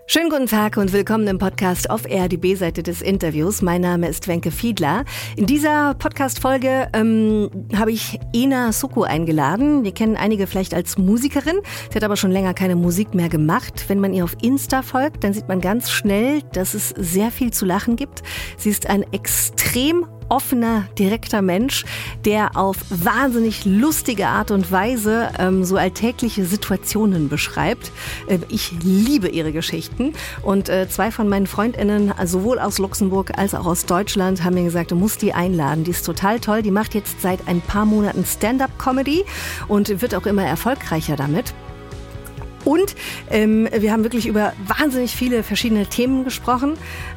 Schönen guten Tag und willkommen im Podcast Off Air, die B-Seite des Interviews. Mein Name ist Wenke Fiedler. In dieser Podcast-Folge habe ich Ena Suko eingeladen. Die kennen einige vielleicht als Musikerin. Sie hat aber schon länger keine Musik mehr gemacht. Wenn man ihr auf Insta folgt, dann sieht man ganz schnell, dass es sehr viel zu lachen gibt. Sie ist ein extrem offener, direkter Mensch, der auf wahnsinnig lustige Art und Weise so alltägliche Situationen beschreibt. Ich liebe ihre Geschichten und zwei von meinen FreundInnen, sowohl aus Luxemburg als auch aus Deutschland, haben mir gesagt, du musst die einladen. Die ist total toll. Die macht jetzt seit ein paar Monaten Stand-up-Comedy und wird auch immer erfolgreicher damit. Und wir haben wirklich über wahnsinnig viele verschiedene Themen gesprochen.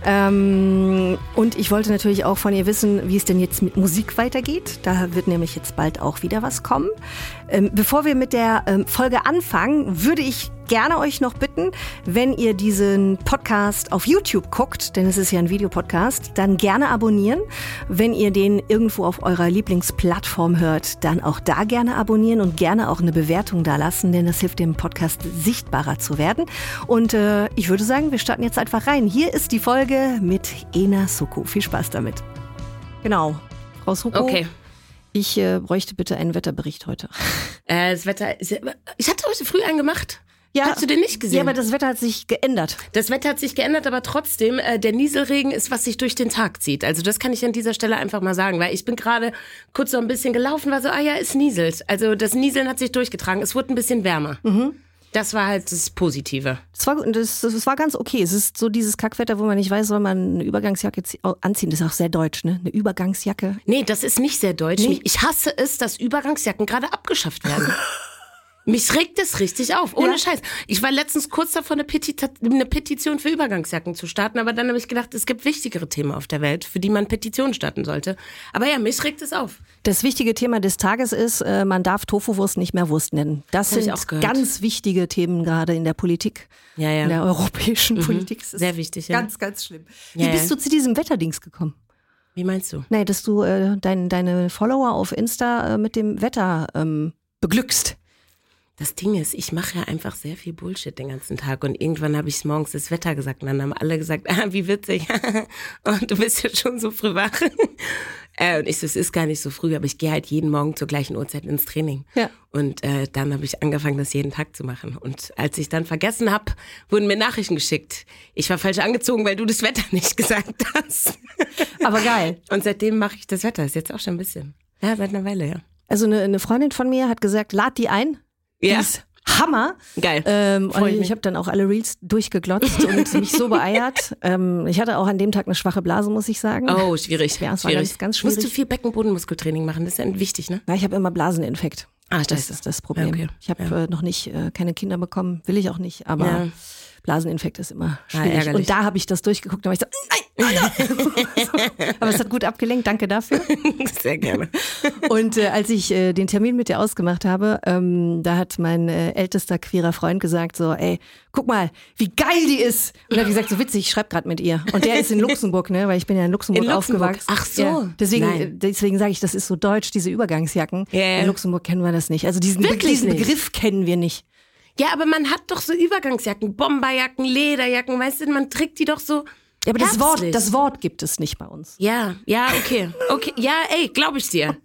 Und ich wollte natürlich auch von ihr wissen, wie es denn jetzt mit Musik weitergeht. Da wird nämlich jetzt bald auch wieder was kommen. Bevor wir mit der Folge anfangen, würde ich gerne euch noch bitten, wenn ihr diesen Podcast auf YouTube guckt, denn es ist ja ein Videopodcast, dann gerne abonnieren. Wenn ihr den irgendwo auf eurer Lieblingsplattform hört, dann auch da gerne abonnieren und gerne auch eine Bewertung da lassen, denn das hilft dem Podcast sichtbarer zu werden. Und ich würde sagen, wir starten jetzt einfach rein. Hier ist die Folge mit Ena Suko. Viel Spaß damit. Genau, Frau Suko. Okay. Ich bräuchte bitte einen Wetterbericht heute. Das Wetter ist, ich hatte heute früh einen gemacht. Ja, hast du den nicht gesehen? Ja, aber das Wetter hat sich geändert. Das Wetter hat sich geändert, aber trotzdem, der Nieselregen ist, was sich durch den Tag zieht. Also das kann ich an dieser Stelle einfach mal sagen, weil ich bin gerade kurz so ein bisschen gelaufen, war so, es nieselt. Also das Nieseln hat sich durchgetragen, es wurde ein bisschen wärmer. Mhm. Das war halt das Positive. Das war ganz okay. Es ist so dieses Kackwetter, wo man nicht weiß, soll man eine Übergangsjacke anziehen. Das ist auch sehr deutsch, ne? Eine Übergangsjacke. Nee, das ist nicht sehr deutsch. Nee. Ich hasse es, dass Übergangsjacken gerade abgeschafft werden. Mich regt es richtig auf, ohne Scheiß. Ich war letztens kurz davor, eine Petition für Übergangsjacken zu starten, aber dann habe ich gedacht, es gibt wichtigere Themen auf der Welt, für die man Petitionen starten sollte. Aber ja, mich regt es auf. Das wichtige Thema des Tages ist, man darf Tofu-Wurst nicht mehr Wurst nennen. Das sind ganz wichtige Themen gerade in der Politik, in der europäischen Politik. Das ist sehr wichtig, ja. Ganz, ganz schlimm. Wie bist du zu diesem Wetterdings gekommen? Wie meinst du? Nee, dass du deine Follower auf Insta mit dem Wetter beglückst. Das Ding ist, ich mache ja einfach sehr viel Bullshit den ganzen Tag und irgendwann habe ich morgens das Wetter gesagt und dann haben alle gesagt, wie witzig, und du bist ja schon so früh wach. Und ich so, es ist gar nicht so früh, aber ich gehe halt jeden Morgen zur gleichen Uhrzeit ins Training. Ja. Und dann habe ich angefangen, das jeden Tag zu machen. Und als ich dann vergessen habe, wurden mir Nachrichten geschickt. Ich war falsch angezogen, weil du das Wetter nicht gesagt hast. Aber geil. Und seitdem mache ich das Wetter, ist jetzt auch schon ein bisschen. Ja, seit einer Weile, ja. Also eine Freundin von mir hat gesagt, lad die ein. Ja. Die ist Hammer. Geil. Und ich habe dann auch alle Reels durchgeglotzt und mich so beeiert. Ich hatte auch an dem Tag eine schwache Blase, muss ich sagen. Oh, schwierig. Ja, es war ganz schwierig. Musst du viel Beckenbodenmuskeltraining machen, das ist ja wichtig, ne? Na, ich habe immer Blaseninfekt. Das ist das Problem. Ja, okay. Ich habe noch nicht keine Kinder bekommen, will ich auch nicht, aber Blaseninfekt ist immer schwierig. Und da habe ich das durchgeguckt und habe ich so, nein! Aber es hat gut abgelenkt, danke dafür. Sehr gerne. Und als ich den Termin mit dir ausgemacht habe, da hat mein ältester queerer Freund gesagt so, ey, guck mal, wie geil die ist. Und er hat gesagt, so witzig, ich schreibe gerade mit ihr. Und der ist in Luxemburg, ne, weil ich bin ja in Luxemburg aufgewachsen. Ach so. Ja, deswegen sage ich, das ist so deutsch, diese Übergangsjacken. Yeah. In Luxemburg kennen wir das nicht. Also diesen Begriff kennen wir nicht. Ja, aber man hat doch so Übergangsjacken, Bomberjacken, Lederjacken, weißt du, man trägt die doch so. Ja, aber das Wort gibt es nicht bei uns. Ja, okay. Ja, glaube ich dir.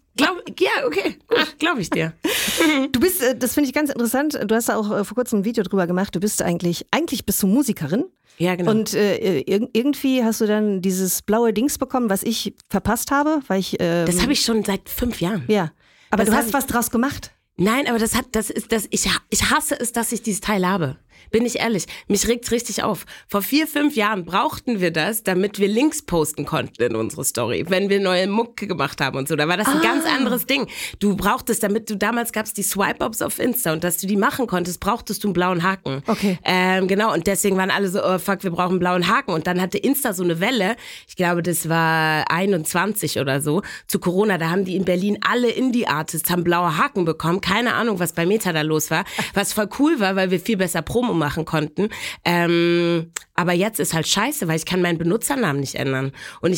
Glaube ich dir. Du bist, das finde ich ganz interessant, du hast da auch vor kurzem ein Video drüber gemacht, du bist eigentlich bist du Musikerin. Ja, genau. Und irgendwie hast du dann dieses blaue Dings bekommen, was ich verpasst habe, weil ich... das habe ich schon seit 5 Jahren. Ja, aber du hast was draus gemacht. Nein, aber ich hasse es, dass ich dieses Teil habe. Bin ich ehrlich, mich regt's richtig auf. Vor 4-5 Jahren brauchten wir das, damit wir Links posten konnten in unsere Story, wenn wir neue Mucke gemacht haben und so. Da war das ein ganz anderes Ding. Du brauchtest, damals gab's die Swipe-Ups auf Insta und dass du die machen konntest, brauchtest du einen blauen Haken. Okay. Genau, und deswegen waren alle so, oh fuck, wir brauchen einen blauen Haken. Und dann hatte Insta so eine Welle, ich glaube, das war 21 oder so, zu Corona, da haben die in Berlin alle Indie-Artists haben blaue Haken bekommen. Keine Ahnung, was bei Meta da los war. Was voll cool war, weil wir viel besser Promo machen konnten. Aber jetzt ist halt scheiße, weil ich kann meinen Benutzernamen nicht ändern. Und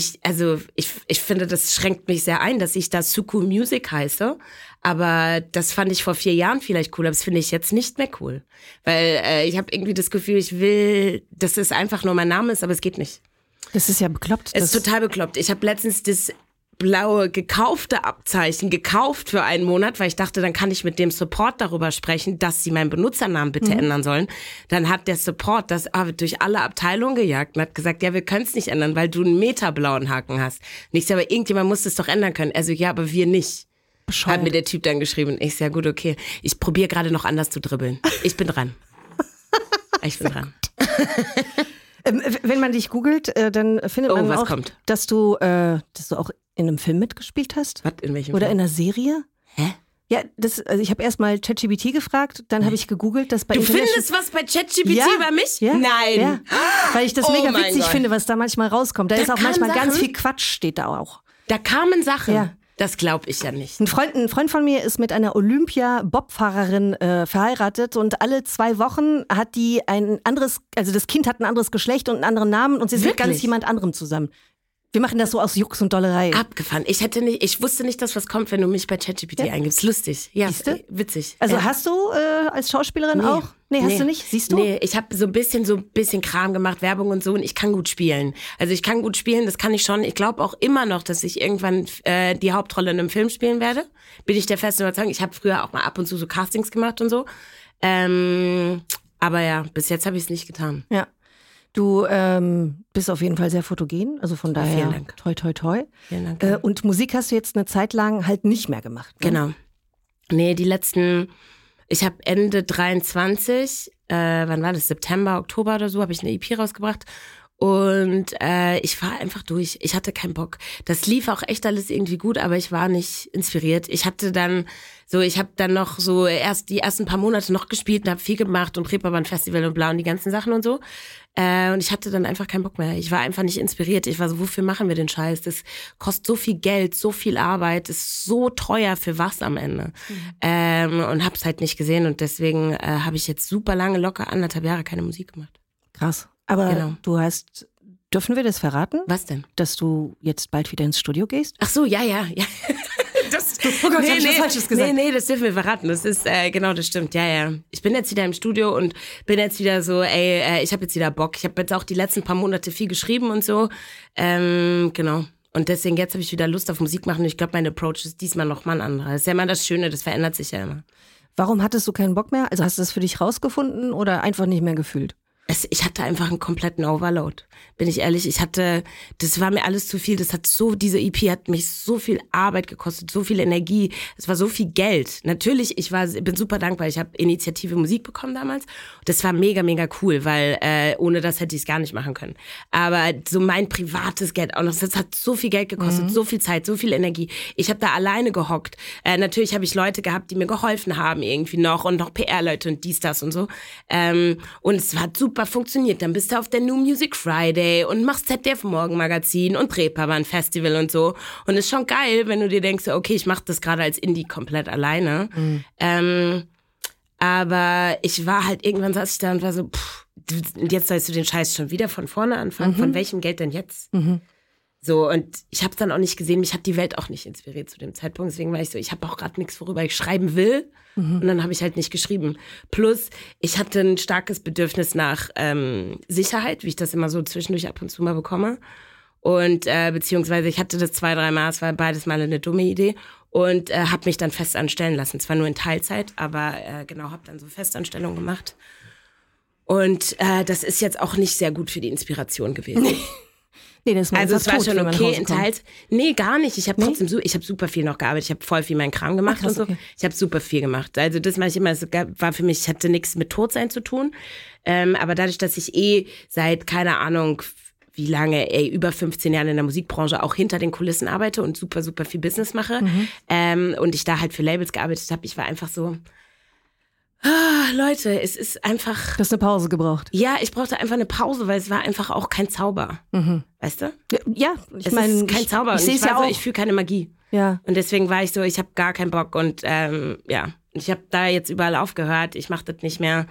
ich finde, das schränkt mich sehr ein, dass ich da Suku Music heiße. Aber das fand ich vor 4 Jahren vielleicht cool, aber das finde ich jetzt nicht mehr cool. Weil ich habe irgendwie das Gefühl, ich will, dass es einfach nur mein Name ist, aber es geht nicht. Das ist ja bekloppt. Es ist total bekloppt. Ich habe letztens das blaue gekaufte Abzeichen gekauft für einen Monat, weil ich dachte, dann kann ich mit dem Support darüber sprechen, dass sie meinen Benutzernamen bitte ändern sollen. Dann hat der Support das durch alle Abteilungen gejagt und hat gesagt, ja, wir können es nicht ändern, weil du einen meterblauen Haken hast. Nicht, aber irgendjemand muss das doch ändern können. Also ja, aber wir nicht. Bescheuert. Hat mir der Typ dann geschrieben. Ich sag, gut, okay. Ich probiere gerade noch anders zu dribbeln. Ich bin dran. Ich bin dran. Wenn man dich googelt, dann findet man auch, dass du auch in einem Film mitgespielt hast. Was, in welchem Oder Film? In einer Serie. Hä? Ja, also ich habe erst mal ChatGPT gefragt, dann habe ich gegoogelt, dass bei Du findest was bei ChatGPT über mich? Ja, Nein. Ja. Weil ich das mega witzig finde, was da manchmal rauskommt. Da ist auch manchmal Sachen, ganz viel Quatsch, steht da auch. Da kamen Sachen. Ja. Das glaube ich ja nicht. Ein Freund von mir ist mit einer Olympia-Bobfahrerin verheiratet und alle 2 Wochen hat die das Kind hat ein anderes Geschlecht und einen anderen Namen und sie ist mit ganz jemand anderem zusammen. Wir machen das so aus Jux und Dollerei. Abgefahren. Ich wusste nicht, dass was kommt, wenn du mich bei ChatGPT eingibst. Lustig. Ja, witzig. Also hast du als Schauspielerin auch? Nee, hast du nicht? Siehst du? Nee, ich habe so ein bisschen Kram gemacht, Werbung und so, und ich kann gut spielen. Also ich kann gut spielen, das kann ich schon. Ich glaube auch immer noch, dass ich irgendwann die Hauptrolle in einem Film spielen werde. Bin ich der festen Überzeugung. Ich habe früher auch mal ab und zu so Castings gemacht und so. Aber ja, bis jetzt habe ich es nicht getan. Ja. Du bist auf jeden Fall sehr fotogen, also von daher Vielen Dank. toi, toi, toi. Vielen Dank. Und Musik hast du jetzt eine Zeit lang halt nicht mehr gemacht. Ne? Genau. Nee, ich habe Ende 23, wann war das, September, Oktober oder so, habe ich eine EP rausgebracht. Und ich war einfach durch. Ich hatte keinen Bock. Das lief auch echt alles irgendwie gut, aber ich war nicht inspiriert. Ich habe dann noch so erst die ersten paar Monate noch gespielt und habe viel gemacht und Reeperbahn Festival und bla und die ganzen Sachen und so. Und ich hatte dann einfach keinen Bock mehr. Ich war einfach nicht inspiriert. Ich war so, wofür machen wir den Scheiß? Das kostet so viel Geld, so viel Arbeit, ist so teuer für was am Ende. Und hab's halt nicht gesehen und deswegen habe ich jetzt super lange, locker 1,5 Jahre keine Musik gemacht. Krass. Aber dürfen wir das verraten? Was denn? Dass du jetzt bald wieder ins Studio gehst? Ach so, ja. Oh Gott, hab ich was Falsches gesagt? Nee, das dürfen wir verraten. Das ist, genau, das stimmt, ja. Ich bin jetzt wieder im Studio und bin jetzt wieder so, ich habe jetzt wieder Bock. Ich habe jetzt auch die letzten paar Monate viel geschrieben und so. Genau. Und deswegen, jetzt habe ich wieder Lust auf Musik machen. Und ich glaube, mein Approach ist diesmal nochmal ein anderer. Das ist ja immer das Schöne, das verändert sich ja immer. Warum hattest du keinen Bock mehr? Also hast du das für dich rausgefunden oder einfach nicht mehr gefühlt? Ich hatte einfach einen kompletten Overload, bin ich ehrlich. Das war mir alles zu viel. Diese EP hat mich so viel Arbeit gekostet, so viel Energie. Es war so viel Geld. Natürlich, bin super dankbar. Ich habe Initiative Musik bekommen damals. Das war mega, mega cool, weil ohne das hätte ich es gar nicht machen können. Aber so mein privates Geld auch noch, das hat so viel Geld gekostet, so viel Zeit, so viel Energie. Ich habe da alleine gehockt. Natürlich habe ich Leute gehabt, die mir geholfen haben irgendwie noch und noch PR-Leute und dies, das und so. Und es hat super funktioniert. Dann bist du auf der New Music Friday und machst ZDF Morgenmagazin und Reeperbahn Festival und so. Und ist schon geil, wenn du dir denkst, okay, ich mache das gerade als Indie komplett alleine. Aber ich war halt, irgendwann saß ich da und war so, jetzt sollst du den Scheiß schon wieder von vorne anfangen. Von welchem Geld denn jetzt? So, und ich habe es dann auch nicht gesehen, mich hat die Welt auch nicht inspiriert zu dem Zeitpunkt. Deswegen war ich so, ich habe auch gerade nichts, worüber ich schreiben will. Und dann habe ich halt nicht geschrieben. Plus, ich hatte ein starkes Bedürfnis nach Sicherheit, wie ich das immer so zwischendurch ab und zu mal bekomme. Und beziehungsweise ich hatte das 2-3 Mal, es war beides mal eine dumme Idee. Und habe mich dann fest anstellen lassen. Zwar nur in Teilzeit, aber habe dann so Festanstellung gemacht. Und das ist jetzt auch nicht sehr gut für die Inspiration gewesen. Nee, das war also es war tot, schon okay in Teils. Nee, gar nicht. Ich habe trotzdem ich habe super viel noch gearbeitet. Ich habe voll viel meinen Kram gemacht und so. Okay. Ich habe super viel gemacht. Also das mache ich immer. Es war für mich, hatte nichts mit Todsein zu tun. Aber dadurch, dass ich seit, keine Ahnung, wie lange, über 15 Jahren in der Musikbranche auch hinter den Kulissen arbeite und super, super viel Business mache. Und ich da halt für Labels gearbeitet habe, ich war einfach so, Leute, es ist einfach... Du hast eine Pause gebraucht. Ja, ich brauchte einfach eine Pause, weil es war einfach auch kein Zauber. Weißt du? Ja, ich meine... Es ist kein Zauber. Ich sehe es ja auch. Ich fühle keine Magie. Ja. Und deswegen war ich so, ich habe gar keinen Bock und ich habe da jetzt überall aufgehört. Ich mache das nicht mehr.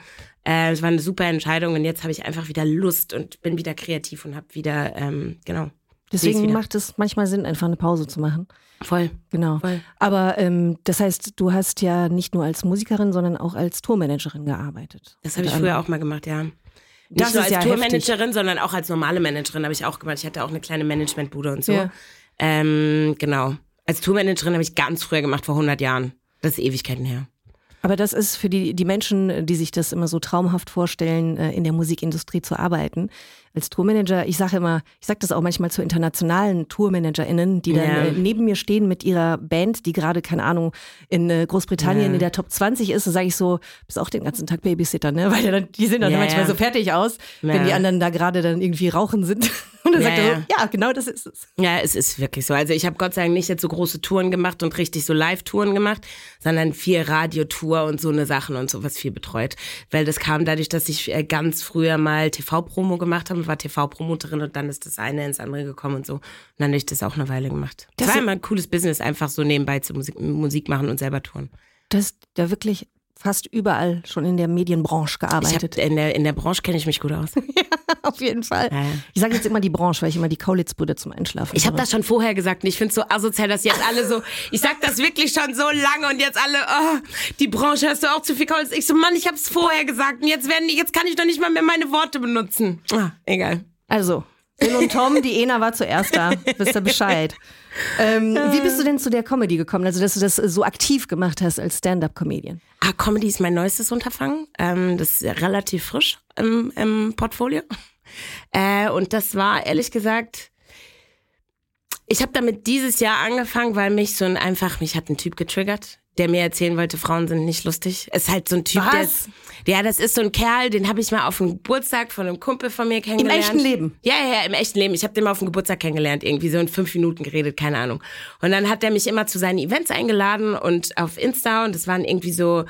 Es war eine super Entscheidung und jetzt habe ich einfach wieder Lust und bin wieder kreativ und habe wieder, genau. Deswegen macht es manchmal Sinn, einfach eine Pause zu machen. Voll. Genau. Voll. Aber das heißt, du hast ja nicht nur als Musikerin, sondern auch als Tourmanagerin gearbeitet. Das habe ich früher auch mal gemacht, ja. Das Nicht nur ist ja als Tourmanagerin, sondern auch als normale Managerin habe ich auch gemacht. Ich hatte auch eine kleine Managementbude und so. Ja. Genau. Als Tourmanagerin habe ich ganz früher gemacht, vor 100 Jahren. Das ist Ewigkeiten her. Aber das ist für die Menschen, die sich das immer so traumhaft vorstellen, in der Musikindustrie zu arbeiten. Als Tourmanager, ich sage das auch manchmal zu internationalen TourmanagerInnen, die dann neben mir stehen mit ihrer Band, die gerade, keine Ahnung, in Großbritannien in der Top 20 ist, da sage ich so, bist auch den ganzen Tag Babysitter, ne? Weil die sehen dann manchmal so fertig aus, wenn die anderen da gerade dann irgendwie rauchen sind. Und dann sagt er so, ja, genau das ist es. Ja, es ist wirklich so. Also ich habe Gott sei Dank nicht jetzt so große Touren gemacht und richtig so Live-Touren gemacht, sondern viel Radiotour und so eine Sachen und sowas viel betreut. Weil das kam dadurch, dass ich ganz früher mal TV-Promo gemacht habe, war TV-Promoterin und dann ist das eine ins andere gekommen und so. Und dann habe ich das auch eine Weile gemacht. Das war immer ein cooles Business, einfach so nebenbei zu Musik machen und selber touren. Du hast da wirklich fast überall schon in der Medienbranche gearbeitet. In der Branche kenne ich mich gut aus. Ja, auf jeden Fall. Ja. Ich sage jetzt immer die Branche, weil ich immer die Kaulitz-Bude zum Einschlafen Ich habe das schon vorher gesagt und ich finde es so asozial, dass jetzt alle so, ich sag das wirklich schon so lange und jetzt alle, die Branche, hast du auch zu viel Kaulitz? Ich so, Mann, ich habe es vorher gesagt und jetzt kann ich doch nicht mal mehr meine Worte benutzen. Egal. Also, Phil und Tom, die Ena war zuerst da, wisst ihr Bescheid. Wie bist du denn zu der Comedy gekommen, also dass du das so aktiv gemacht hast als Stand-Up-Comedian? Comedy ist mein neuestes Unterfangen, das ist relativ frisch im Portfolio und das war ehrlich gesagt, ich habe damit dieses Jahr angefangen, weil mich hat ein Typ getriggert, der mir erzählen wollte, Frauen sind nicht lustig. Ist halt so ein Typ, das ist so ein Kerl, den habe ich mal auf dem Geburtstag von einem Kumpel von mir kennengelernt. Im echten Leben? Ja, im echten Leben. Ich habe den mal auf dem Geburtstag kennengelernt, irgendwie so in 5 Minuten geredet, keine Ahnung. Und dann hat er mich immer zu seinen Events eingeladen und auf Insta und das waren irgendwie so,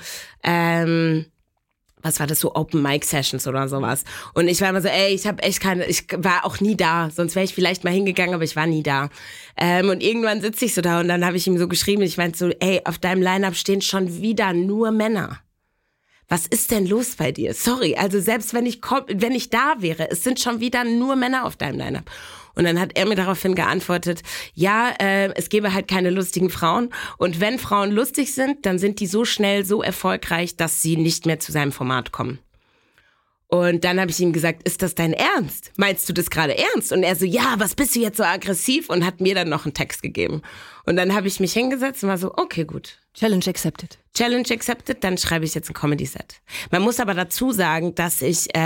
was war das, so Open-Mic-Sessions oder sowas. Und ich war immer so, ich war auch nie da, sonst wäre ich vielleicht mal hingegangen, aber ich war nie da. Und irgendwann sitze ich so da und dann habe ich ihm so geschrieben, ich meinte so, auf deinem Line-Up stehen schon wieder nur Männer. Was ist denn los bei dir? Sorry, also selbst wenn ich da wäre, es sind schon wieder nur Männer auf deinem Line-Up. Und dann hat er mir daraufhin geantwortet, es gäbe halt keine lustigen Frauen. Und wenn Frauen lustig sind, dann sind die so schnell, so erfolgreich, dass sie nicht mehr zu seinem Format kommen. Und dann habe ich ihm gesagt, ist das dein Ernst? Meinst du das gerade ernst? Und er so, ja, was bist du jetzt so aggressiv? Und hat mir dann noch einen Text gegeben. Und dann habe ich mich hingesetzt und war so, okay, gut. Challenge accepted. Challenge accepted, dann schreibe ich jetzt ein Comedy-Set. Man muss aber dazu sagen, dass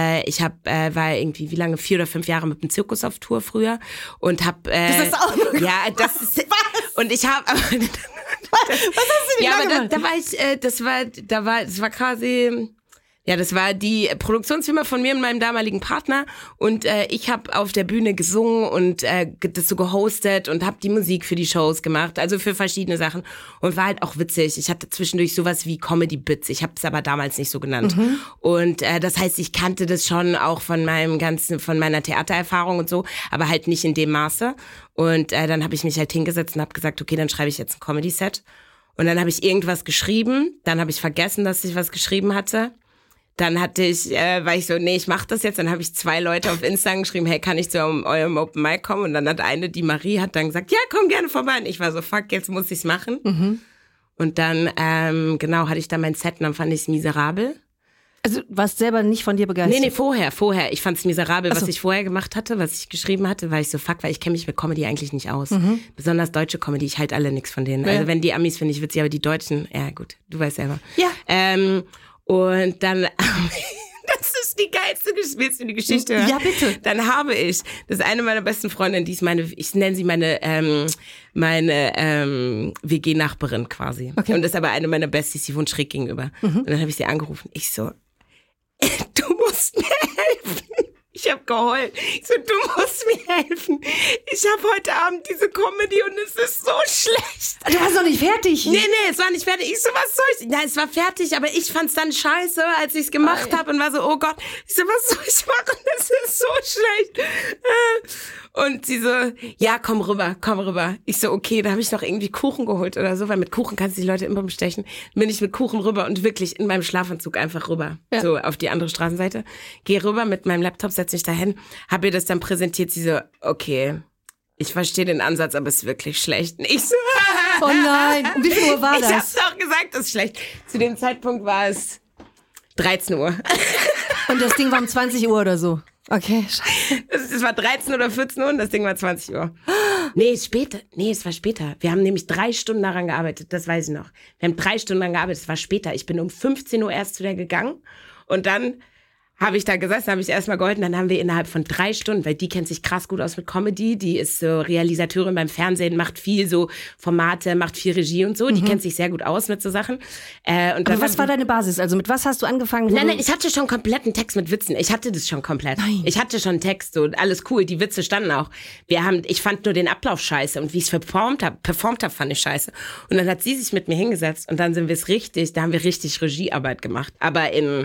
war irgendwie, wie lange, 4 oder 5 Jahre mit dem Zirkus auf Tour früher und das ist auch noch ja, das ist, was? Und ich habe, was hast du denn aber da war ich, das war quasi, ja, das war die Produktionsfirma von mir und meinem damaligen Partner und ich habe auf der Bühne gesungen und das so gehostet und habe die Musik für die Shows gemacht, also für verschiedene Sachen und war halt auch witzig. Ich hatte zwischendurch sowas wie Comedy-Bits, ich habe es aber damals nicht so genannt. Und das heißt, ich kannte das schon auch von meiner Theatererfahrung und so, aber halt nicht in dem Maße. Und dann habe ich mich halt hingesetzt und habe gesagt, okay, dann schreibe ich jetzt ein Comedy-Set. Und dann habe ich irgendwas geschrieben, dann habe ich vergessen, dass ich was geschrieben hatte. Dann war ich so, nee, ich mach das jetzt. Dann habe ich 2 Leute auf Instagram geschrieben, hey, kann ich zu eurem Open Mic kommen? Und dann hat die Marie, hat dann gesagt, ja, komm gerne vorbei. Und ich war so, fuck, jetzt muss ich's machen. Und dann, hatte ich da mein Set und dann fand ich es miserabel. Also du warst selber nicht von dir begeistert? Nee, vorher. Ich fand es miserabel, was ich vorher gemacht hatte, was ich geschrieben hatte, weil ich so, fuck, weil ich kenne mich mit Comedy eigentlich nicht aus. Besonders deutsche Comedy, ich halte alle nix von denen. Ja. Also wenn die Amis finde ich witzig, aber die Deutschen, ja gut, du weißt selber. Ja. Und dann, das ist die geilste Geschichte. Ja, bitte. Dann habe ich, das ist eine meiner besten Freundinnen, ich nenne sie meine WG-Nachbarin quasi. Okay. Und das ist aber eine meiner Besties, die wohnt schräg gegenüber. Und dann habe ich sie angerufen. Ich so, du musst mir helfen. Ich habe geheult. Ich so, du musst mir helfen. Ich habe heute Abend diese Comedy und es ist so schlecht. Du warst noch nicht fertig. Nee, es war nicht fertig. Ich so, was soll ich? Ja, es war fertig, aber ich fand's dann scheiße, als ich's gemacht habe und war so, oh Gott. Ich so, was soll ich machen? Das ist so schlecht. Und sie so, ja, komm rüber. Ich so, okay, da habe ich noch irgendwie Kuchen geholt oder so, weil mit Kuchen kannst du die Leute immer bestechen. Bin ich mit Kuchen rüber und wirklich in meinem Schlafanzug einfach rüber. Ja. So auf die andere Straßenseite. Geh rüber mit meinem Laptop, setz mich dahin, hab ihr das dann präsentiert. Sie so, okay, ich verstehe den Ansatz, aber es ist wirklich schlecht. Und ich so, oh nein, um wie viel Uhr war das? Ich hab's doch gesagt, das ist schlecht. Zu dem Zeitpunkt war es 13 Uhr. Und das Ding war um 20 Uhr oder so? Okay, scheiße. Es war 13 oder 14 Uhr und das Ding war 20 Uhr. Nee, es war später. Wir haben nämlich 3 Stunden daran gearbeitet, das weiß ich noch. Wir haben 3 Stunden daran gearbeitet, es war später. Ich bin um 15 Uhr erst zu der gegangen und dann habe ich da gesessen, habe ich erstmal geholfen, dann haben wir innerhalb von 3 Stunden, weil die kennt sich krass gut aus mit Comedy, die ist so Realisateurin beim Fernsehen, macht viel so Formate, macht viel Regie und so, die kennt sich sehr gut aus mit so Sachen. Und aber was war deine Basis? Also mit was hast du angefangen? Nein, ich hatte schon komplett einen Text mit Witzen, ich hatte das schon komplett. Nein. Ich hatte schon einen Text, so alles cool, die Witze standen auch. Ich fand nur den Ablauf scheiße und wie ich es performt hab, fand ich scheiße. Und dann hat sie sich mit mir hingesetzt und dann da haben wir richtig Regiearbeit gemacht, aber in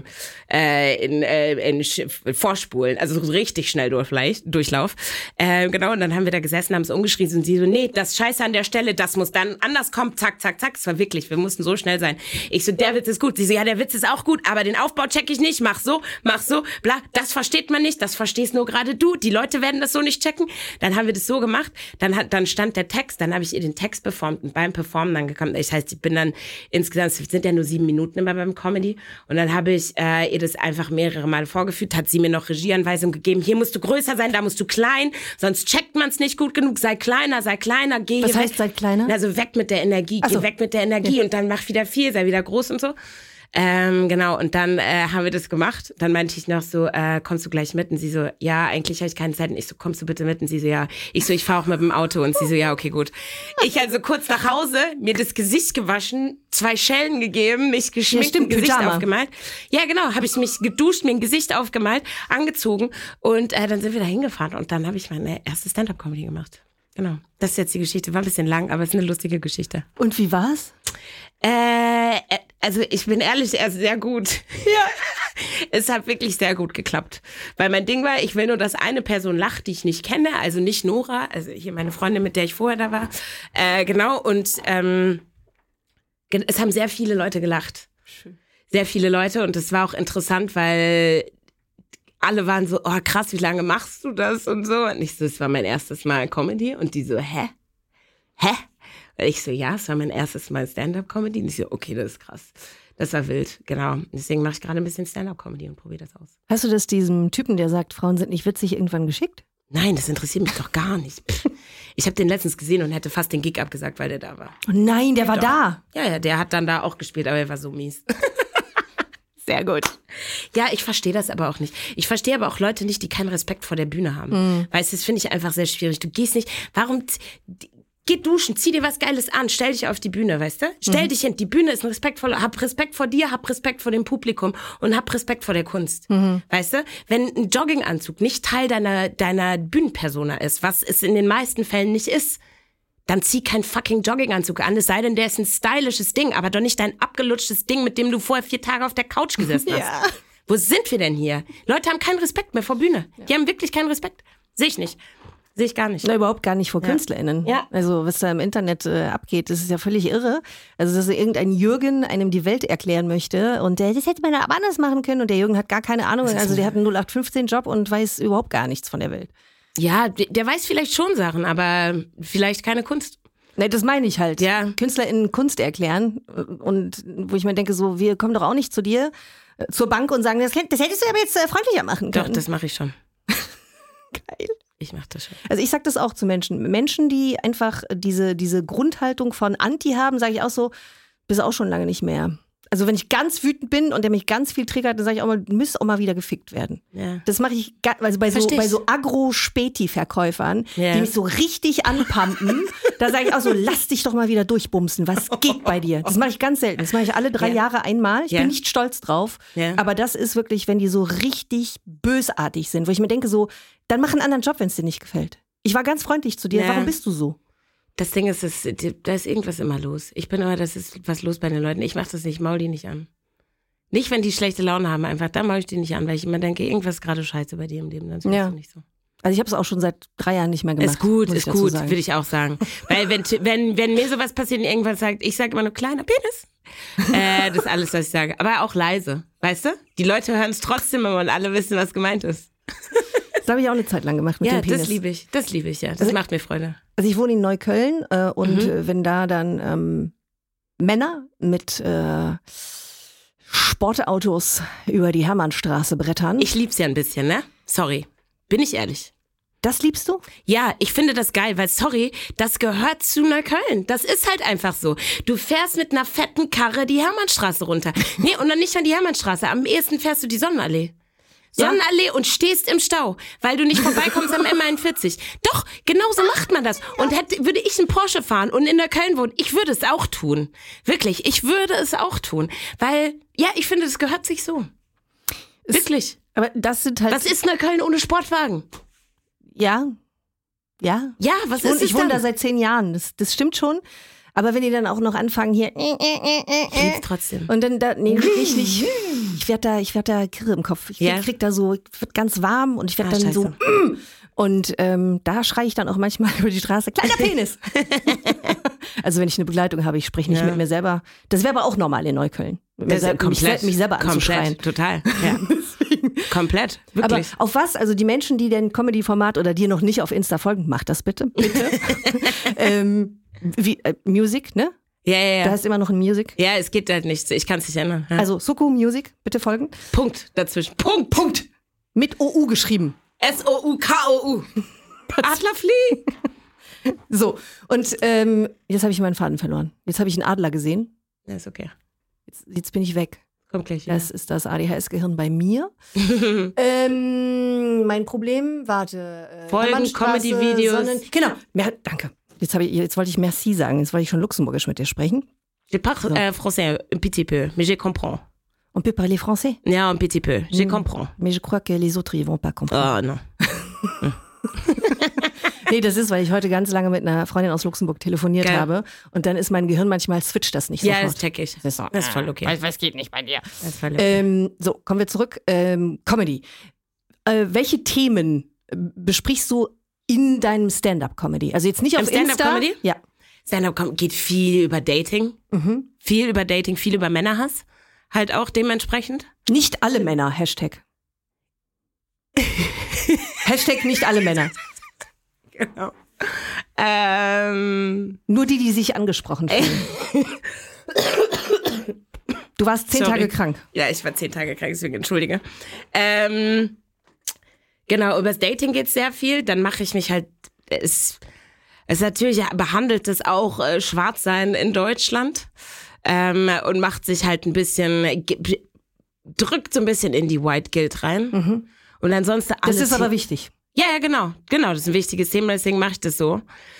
Vorspulen, also so richtig schnell Durchlauf. Genau, und dann haben wir da gesessen, haben es umgeschrieben und sie so, nee, das Scheiße an der Stelle, das muss dann anders kommen, zack, zack, zack. Es war wirklich, wir mussten so schnell sein. Ich so, der Witz ist gut. Sie so, ja, der Witz ist auch gut, aber den Aufbau check ich nicht, mach so, bla, das versteht man nicht, das verstehst nur gerade du, die Leute werden das so nicht checken. Dann haben wir das so gemacht, dann stand der Text, dann habe ich ihr den Text performt und beim Performen dann gekommen, ich bin dann insgesamt, es sind ja nur 7 Minuten immer beim Comedy und dann habe ich ihr das einfach mehrere Mal vorgeführt, hat sie mir noch Regieanweisungen gegeben, hier musst du größer sein, da musst du klein, sonst checkt man es nicht gut genug, sei kleiner, geh Was hier heißt, sei kleiner? Also weg mit der Energie, Ach so. geh weg mit der Energie und dann mach wieder viel, sei wieder groß und so. Genau, und dann haben wir das gemacht. Dann meinte ich noch so, kommst du gleich mit? Und sie so, ja, eigentlich habe ich keine Zeit. Und ich so, kommst du bitte mit? Und sie so, ja. Ich so, ich fahre auch mit dem Auto. Und sie so, ja, okay, gut. Ich also kurz nach Hause, mir das Gesicht gewaschen, 2 Schellen gegeben, mich geschminkt, stimmt, Gesicht Pyjama. aufgemalt. Ja, genau, habe ich mich geduscht, mir ein Gesicht aufgemalt, angezogen. Und dann sind wir da hingefahren. Und dann habe ich meine erste Stand-Up-Comedy gemacht. Genau, das ist jetzt die Geschichte. War ein bisschen lang, aber es ist eine lustige Geschichte. Und wie war's? Also ich bin ehrlich, sehr gut. Ja. Es hat wirklich sehr gut geklappt. Weil mein Ding war, ich will nur, dass eine Person lacht, die ich nicht kenne. Also nicht Nora, also hier meine Freundin, mit der ich vorher da war. Genau, und es haben sehr viele Leute gelacht. Schön. Sehr viele Leute und es war auch interessant, weil alle waren so, oh krass, wie lange machst du das und so. Und ich so, es war mein erstes Mal Comedy. Und die so, hä? Und ich so, ja, es war mein erstes Mal Stand-Up-Comedy. Und ich so, okay, das ist krass. Das war wild, genau. Deswegen mache ich gerade ein bisschen Stand-Up-Comedy und probiere das aus. Hast du das diesem Typen, der sagt, Frauen sind nicht witzig, irgendwann geschickt? Nein, das interessiert mich doch gar nicht. Ich habe den letztens gesehen und hätte fast den Gig abgesagt, weil der da war. Oh nein, der war da. Ja, der hat dann da auch gespielt, aber er war so mies. Sehr gut. Ja, ich verstehe das aber auch nicht. Ich verstehe aber auch Leute nicht, die keinen Respekt vor der Bühne haben. Weißt du, das finde ich einfach sehr schwierig. Du gehst nicht, geh duschen, zieh dir was Geiles an, stell dich auf die Bühne, weißt du? Stell dich hin, die Bühne ist ein respektvoller, hab Respekt vor dir, hab Respekt vor dem Publikum und hab Respekt vor der Kunst, weißt du? Wenn ein Jogginganzug nicht Teil deiner Bühnenpersona ist, was es in den meisten Fällen nicht ist, dann zieh keinen fucking Jogginganzug an, es sei denn, der ist ein stylisches Ding, aber doch nicht dein abgelutschtes Ding, mit dem du vorher 4 Tage auf der Couch gesessen hast. Ja. Wo sind wir denn hier? Leute haben keinen Respekt mehr vor Bühne. Die haben wirklich keinen Respekt. Sehe ich nicht. Sehe ich gar nicht. Na, überhaupt gar nicht vor KünstlerInnen. Ja. Also was da im Internet abgeht, das ist ja völlig irre. Also dass irgendein Jürgen einem die Welt erklären möchte und das hätte man aber anders machen können und der Jürgen hat gar keine Ahnung. Also der hat einen 0815-Job und weiß überhaupt gar nichts von der Welt. Ja, der weiß vielleicht schon Sachen, aber vielleicht keine Kunst. Nee, das meine ich halt. Ja. KünstlerInnen Kunst erklären und wo ich mir denke, so, wir kommen doch auch nicht zu dir, zur Bank und sagen, das hättest du aber jetzt freundlicher machen können. Doch, das mache ich schon. Geil. Ich mache das schon. Also ich sag das auch zu Menschen. Menschen, die einfach diese Grundhaltung von Anti haben, sage ich auch so, bist auch schon lange nicht mehr. also wenn ich ganz wütend bin und der mich ganz viel triggert, dann sage ich auch mal, du müsst auch mal wieder gefickt werden. Ja. Das mache ich, also bei so Agro-Späti-Verkäufern, die mich so richtig anpumpen, da sage ich auch so, lass dich doch mal wieder durchbumsen, was geht bei dir? Das mache ich ganz selten, das mache ich alle 3 Jahre einmal, ich bin nicht stolz drauf, aber das ist wirklich, wenn die so richtig bösartig sind, wo ich mir denke so, dann mach einen anderen Job, wenn es dir nicht gefällt. Ich war ganz freundlich zu dir, warum bist du so? Das Ding ist, da ist irgendwas immer los. Ich bin immer, das ist was los bei den Leuten. Ich mach das nicht, maul die nicht an. Nicht, wenn die schlechte Laune haben, einfach, da maul ich die nicht an, weil ich immer denke, irgendwas ist gerade scheiße bei dir im Leben. Dann ist es nicht so. Also ich habe es auch schon seit 3 Jahren nicht mehr gemacht. Ist gut, würde ich auch sagen. Weil wenn mir sowas passiert und irgendwas sagt, ich sage immer nur kleiner Penis. Das ist alles, was ich sage. Aber auch leise, weißt du? Die Leute hören es trotzdem immer und alle wissen, was gemeint ist. Das habe ich auch eine Zeit lang gemacht mit dem Penis. Das liebe ich, ja. Das macht mir Freude. Also ich wohne in Neukölln und wenn da dann Männer mit Sportautos über die Hermannstraße brettern. Ich lieb's ja ein bisschen, ne? Sorry. Bin ich ehrlich. Das liebst du? Ja, ich finde das geil, weil sorry, das gehört zu Neukölln. Das ist halt einfach so. Du fährst mit einer fetten Karre die Hermannstraße runter. Nee, und dann nicht an die Hermannstraße. Am ehesten fährst du die Sonnenallee. Sonnenallee und stehst im Stau, weil du nicht vorbeikommst am M41. Doch, genau so macht man das. Und würde ich einen Porsche fahren und in Neukölln wohnen, ich würde es auch tun. Wirklich, ich würde es auch tun. Weil, ja, ich finde, das gehört sich so. Wirklich. Aber das sind halt... Was ist Neukölln ohne Sportwagen? Ja. Ja, was ist es dann? Ich wohne da seit 10 Jahren, das stimmt schon. Aber wenn die dann auch noch anfangen hier... Ich lieb's trotzdem. Und dann, ich nicht... Ich werd da kirre im Kopf. Ich krieg da so, ich werd ganz warm und ich werd dann scheiße. so... Und da schreie ich dann auch manchmal über die Straße, kleiner Penis. Also wenn ich eine Begleitung habe, ich spreche nicht mit mir selber. Das wäre aber auch normal in Neukölln. Mich selber anzuschreien. Total. Ja. Komplett, wirklich. Aber auf was? Also die Menschen, die den Comedy-Format oder dir noch nicht auf Insta folgen, macht das bitte. Music, ne? Ja. Da heißt immer noch ein Music. Ja, es geht halt nicht. Ich kann es nicht ändern. Ja. Also Suku Music, bitte folgen. Punkt dazwischen. Punkt. Mit OU geschrieben. SOUKOU. Adlerflieg. So, und jetzt habe ich meinen Faden verloren. Jetzt habe ich einen Adler gesehen. Ja, ist okay. Jetzt bin ich weg. Kommt gleich. Das ist das ADHS-Gehirn bei mir. Mein Problem, Folgen, Comedy-Videos. Genau, danke. Jetzt wollte ich merci sagen. Jetzt wollte ich schon luxemburgisch mit dir sprechen. Je parle français un petit peu, mais je comprends. On peut parler français? Ja, un petit peu. Je comprends. Mais je crois que les autres, ils vont pas comprendre. Oh, non. Nee, das ist, weil ich heute ganz lange mit einer Freundin aus Luxemburg telefoniert habe und dann ist mein Gehirn manchmal switcht das nicht sofort. Ja, das check ich. Das ist voll okay. Was geht nicht bei dir? Das ist voll okay. So, kommen wir zurück. Comedy. Welche Themen besprichst du in deinem Stand-Up-Comedy? Also jetzt nicht auf Insta. Stand-Up-Comedy? Ja. Stand-Up-Comedy geht viel über Dating. Viel über Dating, viel über Männerhass. Halt auch dementsprechend. Nicht alle Männer, Hashtag. Hashtag nicht alle Männer. Genau. Nur die sich angesprochen fühlen. Du warst 10 Tage krank. Ja, ich war 10 Tage krank, deswegen entschuldige. Genau, über das Dating geht es sehr viel. Dann mache ich mich halt, es natürlich behandelt es auch Schwarzsein in Deutschland und macht sich halt ein bisschen, drückt so ein bisschen in die White Guilt rein. Und ansonsten alles. Das ist aber wichtig. Ja, genau. Das ist ein wichtiges Thema, deswegen mache ich das so.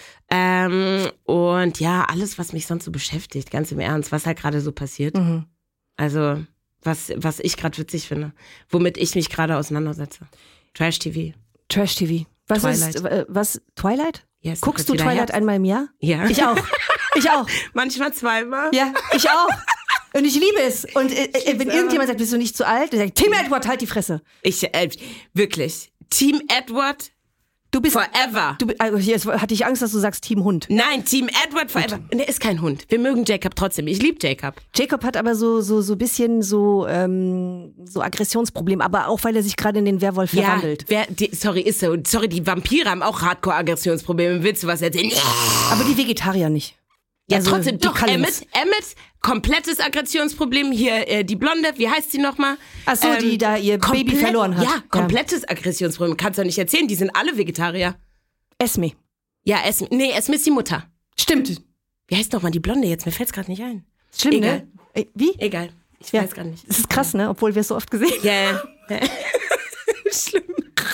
Und ja, alles, was mich sonst so beschäftigt, ganz im Ernst, was halt gerade so passiert. Also, was ich gerade witzig finde. Womit ich mich gerade auseinandersetze. Trash-TV. Trash-TV. Was? Twilight? Ja, guckst du Twilight einmal im Jahr? Ja. Ich auch. Manchmal zweimal. Ja, ich auch. Und ich liebe es. Und wenn irgendjemand sagt, bist du nicht zu alt, dann sage ich, Team Edward, halt die Fresse. Wirklich. Team Edward, du bist forever. Jetzt hatte ich Angst, dass du sagst Team Hund. Nein, Team Edward forever. Und der ist kein Hund. Wir mögen Jacob trotzdem. Ich liebe Jacob. Jacob hat aber so bisschen so Aggressionsproblem, aber auch weil er sich gerade in den Werwolf verwandelt. Sorry, die Vampire haben auch Hardcore-Aggressionsprobleme. Willst du was erzählen? Aber die Vegetarier nicht. Ja, also trotzdem, doch, Emmett, komplettes Aggressionsproblem. Hier, die Blonde, wie heißt sie nochmal? Achso, die da ihr Baby verloren hat. Ja, komplettes Aggressionsproblem. Kannst du doch nicht erzählen, die sind alle Vegetarier. Esme. Ja, Esme ist die Mutter. Stimmt. Wie heißt nochmal die Blonde jetzt? Mir fällt's gerade nicht ein. Schlimm, egal. Ne? Wie? Egal. Ich weiß gar nicht. Das ist krass, ne? Obwohl wir es so oft gesehen haben. Ja. Schlimm.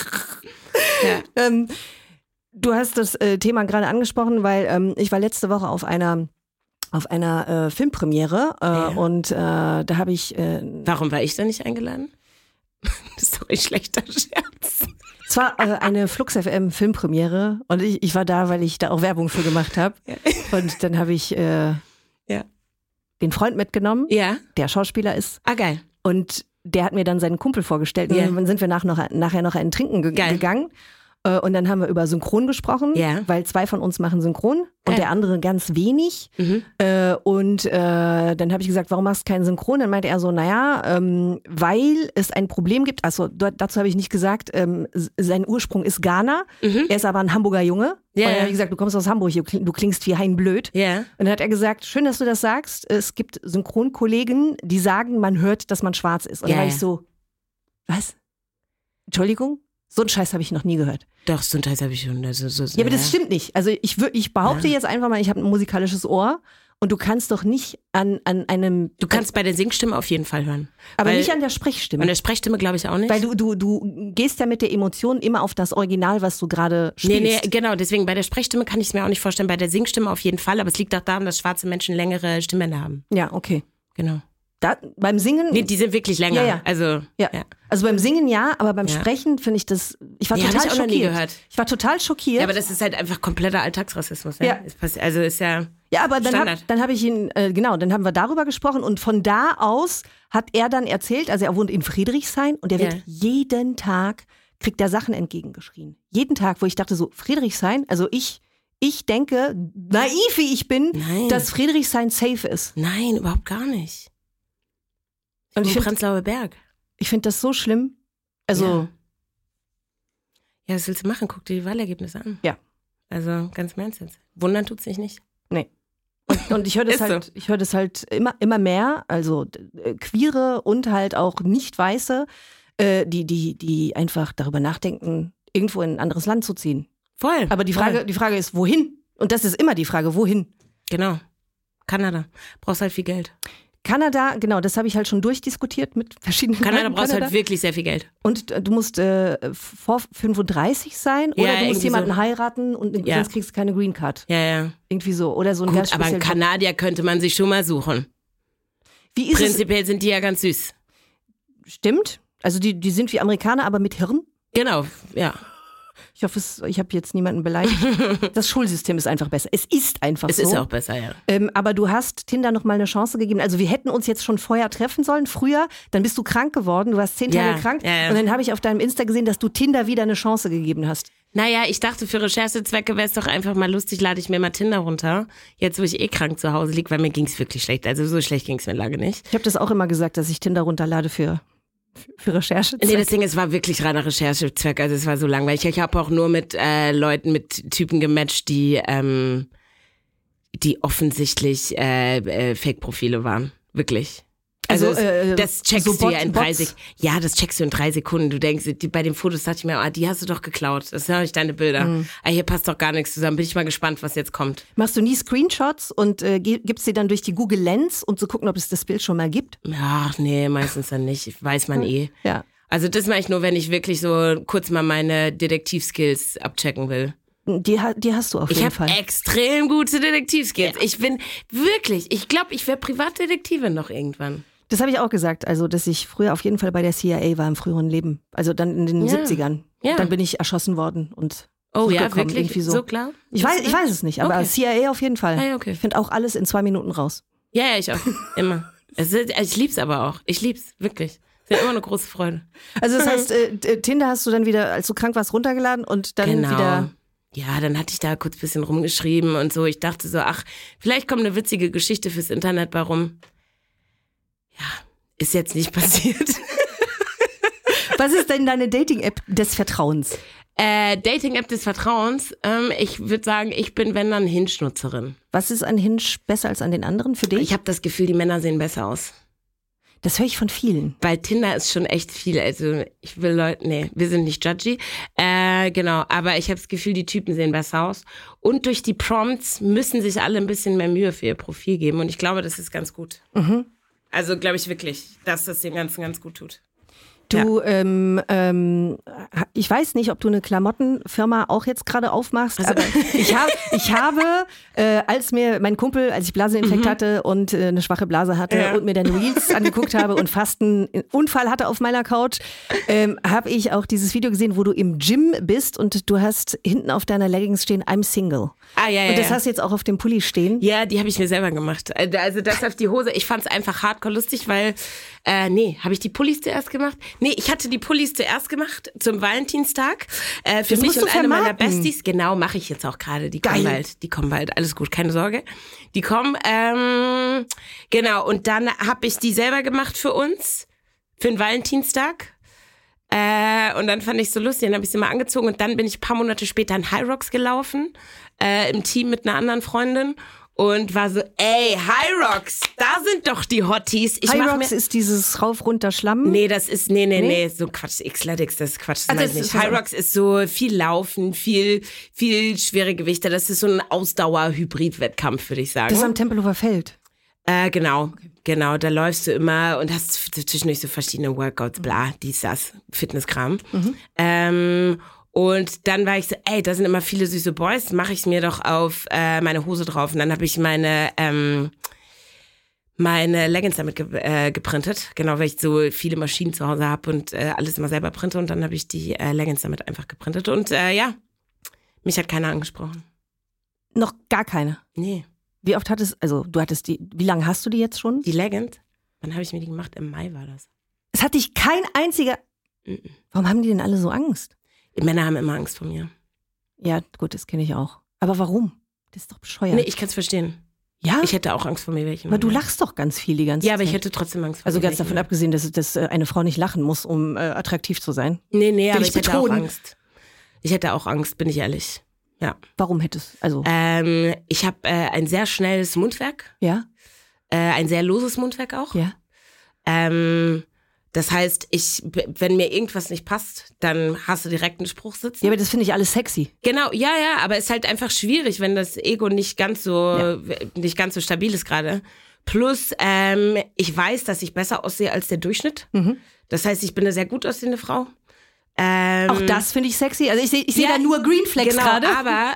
Du hast das Thema gerade angesprochen, weil ich war letzte Woche auf einer Filmpremiere und da habe ich... Warum war ich da nicht eingeladen? Das ist doch ein schlechter Scherz. Es war eine Flux FM Filmpremiere und ich war da, weil ich da auch Werbung für gemacht habe. Ja. Und dann habe ich den Freund mitgenommen, der Schauspieler ist. Ah, geil. Und der hat mir dann seinen Kumpel vorgestellt. Und dann sind wir nachher noch ein Trinken gegangen. Und dann haben wir über Synchron gesprochen, weil 2 von uns machen Synchron und der andere ganz wenig. Und dann habe ich gesagt, warum machst du keinen Synchron? Dann meinte er so, weil es ein Problem gibt. Also dazu habe ich nicht gesagt, sein Ursprung ist Ghana. Er ist aber ein Hamburger Junge. Und dann habe ich gesagt, du kommst aus Hamburg, du klingst wie Hein Blöd. Und dann hat er gesagt, schön, dass du das sagst. Es gibt Synchronkollegen, die sagen, man hört, dass man schwarz ist. Und dann war ich so, was? Entschuldigung? So einen Scheiß habe ich noch nie gehört. Doch, so einen Scheiß habe ich schon. Ja, aber das stimmt nicht. Also ich behaupte jetzt einfach mal, ich habe ein musikalisches Ohr und du kannst doch nicht an einem... Du kannst bei der Singstimme auf jeden Fall hören. Aber nicht an der Sprechstimme. An der Sprechstimme glaube ich auch nicht. Weil du gehst ja mit der Emotion immer auf das Original, was du gerade spielst. Nee, genau. Deswegen bei der Sprechstimme kann ich es mir auch nicht vorstellen. Bei der Singstimme auf jeden Fall. Aber es liegt auch daran, dass schwarze Menschen längere Stimmbänder haben. Ja, okay. Genau. Beim Singen... Nee, die sind wirklich länger. Ja. Also beim Singen aber beim Sprechen finde ich das... Ich war total schockiert. Noch nie gehört. Ich war total schockiert. Ja, aber das ist halt einfach kompletter Alltagsrassismus. Ja. Also ist ja... Ja, aber dann habe ich ihn, dann haben wir darüber gesprochen und von da aus hat er dann erzählt, also er wohnt in Friedrichshain und er wird jeden Tag, kriegt er Sachen entgegengeschrien. Jeden Tag, wo ich dachte so, Friedrichshain, also ich denke, naiv wie ich bin, dass Friedrichshain safe ist. Nein, überhaupt gar nicht. Und ich Prenzlauer Berg. Ich finde das so schlimm. Also. Ja, was willst du machen? Guck dir die Wahlergebnisse an. Ja. Also, ganz im Ernst jetzt. Wundern tut's sich nicht. Nee. Und ich höre das halt, immer mehr, also Queere und halt auch Nicht-Weiße, die einfach darüber nachdenken, irgendwo in ein anderes Land zu ziehen. Voll. Aber die Frage ist, wohin? Und das ist immer die Frage, wohin? Genau. Kanada. Brauchst halt viel Geld. Kanada, genau, das habe ich halt schon durchdiskutiert mit verschiedenen Kanada brauchst halt wirklich sehr viel Geld. Und du musst vor 35 sein oder du musst jemanden heiraten und sonst kriegst du keine Green Card. Ja. Irgendwie so. Oder so ein Gut, aber einen Kanadier könnte man sich schon mal suchen. Wie ist Prinzipiell sind die ja ganz süß. Stimmt. Also die sind wie Amerikaner, aber mit Hirn. Genau, ja. Ich hoffe, ich habe jetzt niemanden beleidigt. Das Schulsystem ist einfach besser. Es ist einfach so. Es ist auch besser, ja. Aber du hast Tinder noch mal eine Chance gegeben. Also wir hätten uns jetzt schon vorher treffen sollen, früher. Dann bist du krank geworden. Du warst 10 Tage krank. Ja. Und dann habe ich auf deinem Insta gesehen, dass du Tinder wieder eine Chance gegeben hast. Naja, ich dachte, für Recherchezwecke wäre es doch einfach mal lustig, lade ich mir mal Tinder runter. Jetzt, wo ich krank zu Hause liege, weil mir ging es wirklich schlecht. Also so schlecht ging es mir lange nicht. Ich habe das auch immer gesagt, dass ich Tinder runterlade für Recherchezwecke. Nee, das Ding, es war wirklich reiner Recherchezweck, also es war so langweilig. Ich habe auch nur mit Leuten, mit Typen gematcht, die offensichtlich Fake-Profile waren. Wirklich. Also das checkst so du ja in 3 Sekunden. Ja, das checkst du in 3 Sekunden. Du denkst, bei den Fotos dachte ich mir, die hast du doch geklaut. Das sind doch nicht deine Bilder. Hier passt doch gar nichts zusammen. Bin ich mal gespannt, was jetzt kommt. Machst du nie Screenshots und gibst sie dann durch die Google Lens, um zu gucken, ob es das Bild schon mal gibt? Ach nee, meistens dann nicht. Weiß man Ja. Also das mache ich nur, wenn ich wirklich so kurz mal meine Detektivskills abchecken will. Die hast du auf jeden Fall. Ich habe extrem gute Detektivskills. Ja. Ich bin wirklich, ich glaube, ich wäre Privatdetektivin noch irgendwann. Das habe ich auch gesagt, also dass ich früher auf jeden Fall bei der CIA war im früheren Leben. Also dann in den 70ern. Ja. Dann bin ich erschossen worden und ja, wirklich? Irgendwie so klar? Ich weiß es nicht, aber okay. CIA auf jeden Fall. Ja, okay. Ich finde auch alles in 2 Minuten raus. Ja, ich auch. Immer. Ich lieb's aber auch. Ich lieb's, wirklich. Das ist immer eine große Freude. Also das heißt, Tinder hast du dann wieder, als du krank warst, runtergeladen und dann wieder... Ja, dann hatte ich da kurz ein bisschen rumgeschrieben und so. Ich dachte so, vielleicht kommt eine witzige Geschichte fürs Internet bei rum. Ja, ist jetzt nicht passiert. Was ist denn deine Dating-App des Vertrauens? Dating-App des Vertrauens? Ich würde sagen, ich bin, wenn dann, Hinge-Nutzerin. Was ist an Hinge besser als an den anderen für dich? Ich habe das Gefühl, die Männer sehen besser aus. Das höre ich von vielen. Weil Tinder ist schon echt viel. Also ich will wir sind nicht judgy. Genau, aber ich habe das Gefühl, die Typen sehen besser aus. Und durch die Prompts müssen sich alle ein bisschen mehr Mühe für ihr Profil geben. Und ich glaube, das ist ganz gut. Mhm. Also glaube ich wirklich, dass das dem Ganzen ganz gut tut. Du, ich weiß nicht, ob du eine Klamottenfirma auch jetzt gerade aufmachst, aber ich habe, als mir mein Kumpel, als ich Blaseninfekt hatte und eine schwache Blase hatte und mir dann Reels angeguckt habe und fast einen Unfall hatte auf meiner Couch, habe ich auch dieses Video gesehen, wo du im Gym bist und du hast hinten auf deiner Leggings stehen, I'm single. Und das hast du jetzt auch auf dem Pulli stehen? Ja, die habe ich mir selber gemacht. Also das auf die Hose, ich fand es einfach hardcore lustig, weil, habe ich die Pullis zuerst gemacht? Nee, ich hatte die Pullis zuerst gemacht zum Valentinstag. Für Das mich musst und du eine meiner vermarkten. Besties. Genau, mache ich jetzt auch gerade. Die kommen bald. Alles gut, keine Sorge. Die kommen. Genau, und dann habe ich die selber gemacht für uns. Für den Valentinstag. Und dann fand ich so lustig, dann habe ich sie mal angezogen und dann bin ich ein paar Monate später in High Rocks gelaufen, im Team mit einer anderen Freundin und war so, ey, High Rocks, da sind doch die Hotties. High Rocks ist dieses rauf, runter, Schlamm? Nee, das ist, nee, so Quatsch, Xletics, das ist Quatsch, das meine ich nicht. High Rocks ist so viel Laufen, viel schwere Gewichte, das ist so ein Ausdauer-Hybrid-Wettkampf, würde ich sagen. Das ist am Tempelhofer Feld. Genau, da läufst du immer und hast zwischendurch so verschiedene Workouts, bla, dies, das, Fitnesskram. Und dann war ich so, ey, da sind immer viele süße Boys, mache ich mir doch auf meine Hose drauf. Und dann habe ich meine Leggings damit geprintet, genau, weil ich so viele Maschinen zu Hause habe und alles immer selber printe. Und dann habe ich die Leggings damit einfach geprintet. Und mich hat keiner angesprochen. Noch gar keine? Nee. Wie oft wie lange hast du die jetzt schon? Die Leggings? Wann habe ich mir die gemacht? Im Mai war das. Es hat dich kein einziger... Warum haben die denn alle so Angst? Männer haben immer Angst vor mir. Ja, gut, das kenne ich auch. Aber warum? Das ist doch bescheuert. Nee, ich kann es verstehen. Ja? Ich hätte auch Angst vor mir welchen. Aber du lachst doch ganz viel die ganze Zeit. Ja, aber ich hätte trotzdem Angst vor mir. Also ganz davon abgesehen, dass eine Frau nicht lachen muss, um attraktiv zu sein. Nee, aber ich hätte auch Angst. Ich hätte auch Angst, bin ich ehrlich. Ja. Warum hättest du? Ich habe ein sehr schnelles Mundwerk. Ja. Ein sehr loses Mundwerk auch. Ja. Das heißt, wenn mir irgendwas nicht passt, dann hast du direkt einen Spruch sitzen. Ja, aber das finde ich alles sexy. Genau, ja, aber es ist halt einfach schwierig, wenn das Ego nicht ganz so stabil ist gerade. Plus, ich weiß, dass ich besser aussehe als der Durchschnitt. Das heißt, ich bin eine sehr gut aussehende Frau. Auch das finde ich sexy. Also ich sehe da nur Green Flags gerade. Aber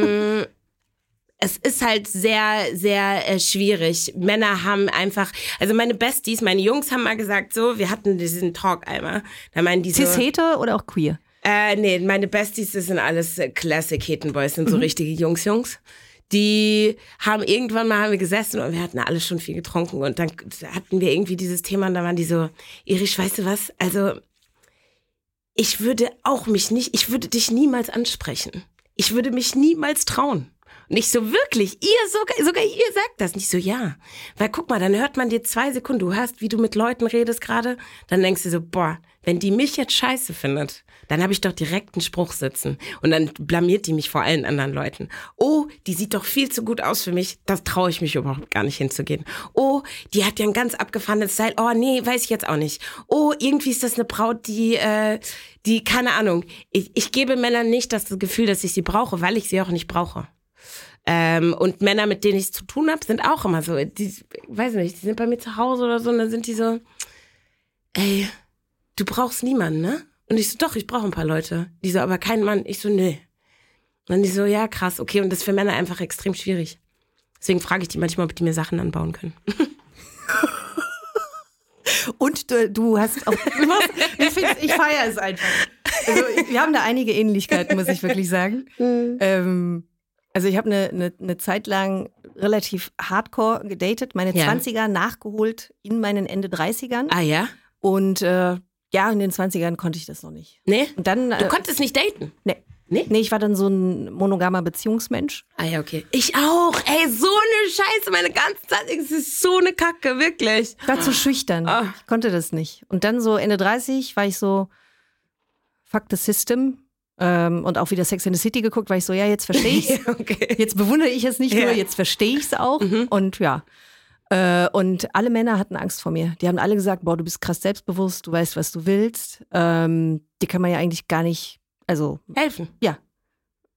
es ist halt sehr, sehr schwierig. Männer haben einfach, also meine Besties, meine Jungs haben mal gesagt so, wir hatten diesen Talk einmal. Da meinen die so, Cis-Heter oder auch queer? Nee, meine Besties, das sind alles Classic Hetenboys, sind so richtige Jungs. Die haben irgendwann mal haben wir gesessen und wir hatten alle schon viel getrunken und dann hatten wir irgendwie dieses Thema und da waren die so, Irisch, weißt du was, also ich würde dich niemals ansprechen. Ich würde mich niemals trauen. Nicht so wirklich, sogar ihr sagt das. Nicht so, ja. Weil guck mal, dann hört man dir 2 Sekunden, du hörst, wie du mit Leuten redest gerade, dann denkst du so, boah, wenn die mich jetzt scheiße findet, dann habe ich doch direkt einen Spruch sitzen. Und dann blamiert die mich vor allen anderen Leuten. Oh, die sieht doch viel zu gut aus für mich, das traue ich mich überhaupt gar nicht hinzugehen. Oh, die hat ja einen ganz abgefahrenen Style, oh nee, weiß ich jetzt auch nicht. Oh, irgendwie ist das eine Braut, die keine Ahnung. Ich gebe Männern nicht das Gefühl, dass ich sie brauche, weil ich sie auch nicht brauche. Und Männer, mit denen ich zu tun habe, sind auch immer so, die, weiß nicht, die sind bei mir zu Hause oder so und dann sind die so, ey, du brauchst niemanden, ne? Und ich so, doch, ich brauche ein paar Leute. Die so, aber keinen Mann. Ich so, nee. Und dann die so, ja, krass, okay. Und das ist für Männer einfach extrem schwierig. Deswegen frage ich die manchmal, ob die mir Sachen anbauen können. Und du hast auch, ich feiere es einfach. Also wir haben da einige Ähnlichkeiten, muss ich wirklich sagen. Also ich habe eine Zeit lang relativ hardcore gedatet, meine 20er nachgeholt in meinen Ende 30ern. Ah ja? Und in den 20ern konnte ich das noch nicht. Nee? Und dann, du konntest nicht daten? Nee. Nee, ich war dann so ein monogamer Beziehungsmensch. Ah ja, okay. Ich auch. Ey, so eine Scheiße, meine ganze Zeit. Es ist so eine Kacke, wirklich. Ich war zu schüchtern. Ich konnte das nicht. Und dann so Ende 30 war ich so, fuck the system. Und auch wieder Sex and the City geguckt, weil ich so, ja, jetzt verstehe ich's. Okay. Jetzt bewundere ich es nicht nur, jetzt verstehe ich es auch. Und ja. Und alle Männer hatten Angst vor mir. Die haben alle gesagt, boah, du bist krass selbstbewusst, du weißt, was du willst. Dir kann man ja eigentlich gar nicht, also helfen. Ja.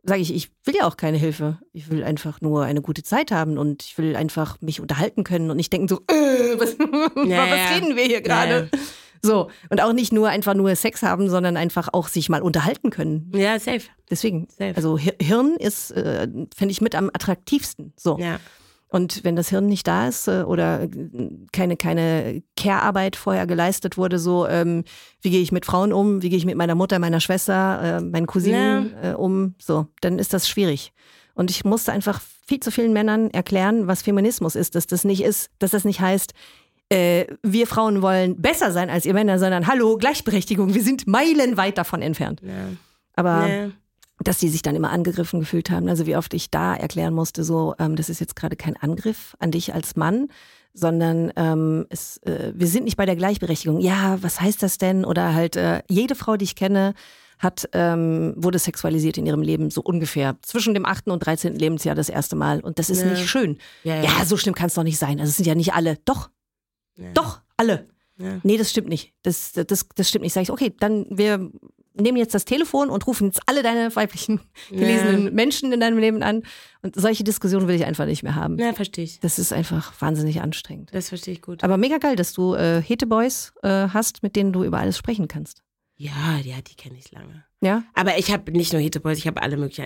sage ich will ja auch keine Hilfe. Ich will einfach nur eine gute Zeit haben und ich will einfach mich unterhalten können und nicht denken so, was reden wir hier gerade? Ja. So, und auch nicht nur einfach nur Sex haben, sondern einfach auch sich mal unterhalten können. Ja, safe. Deswegen, safe. Also Hirn ist, finde ich, mit am attraktivsten. So. Ja. Und wenn das Hirn nicht da ist oder keine Care-Arbeit vorher geleistet wurde, so wie gehe ich mit Frauen um, wie gehe ich mit meiner Mutter, meiner Schwester, meinen Cousinen um, so, dann ist das schwierig. Und ich musste einfach viel zu vielen Männern erklären, was Feminismus ist, dass das nicht heißt, wir Frauen wollen besser sein als ihr Männer, sondern hallo, Gleichberechtigung, wir sind meilenweit davon entfernt. Ja. Aber dass die sich dann immer angegriffen gefühlt haben. Also wie oft ich da erklären musste, so, das ist jetzt gerade kein Angriff an dich als Mann, sondern wir sind nicht bei der Gleichberechtigung. Ja, was heißt das denn? Oder halt jede Frau, die ich kenne, wurde sexualisiert in ihrem Leben, so ungefähr zwischen dem 8. und 13. Lebensjahr das erste Mal. Und das ist nicht schön. Ja, so schlimm kann es doch nicht sein. Also es sind ja nicht alle. Doch, alle. Ja. Nee, das stimmt nicht. Das stimmt nicht. Sag ich, okay, dann wir nehmen jetzt das Telefon und rufen jetzt alle deine weiblichen gelesenen Menschen in deinem Leben an. Und solche Diskussionen will ich einfach nicht mehr haben. Ja, verstehe ich. Das ist einfach wahnsinnig anstrengend. Das verstehe ich gut. Aber mega geil, dass du Hete-Boys hast, mit denen du über alles sprechen kannst. Ja, die kenne ich lange. Ja? Aber ich habe nicht nur Hete-Boys, ich habe alle möglichen.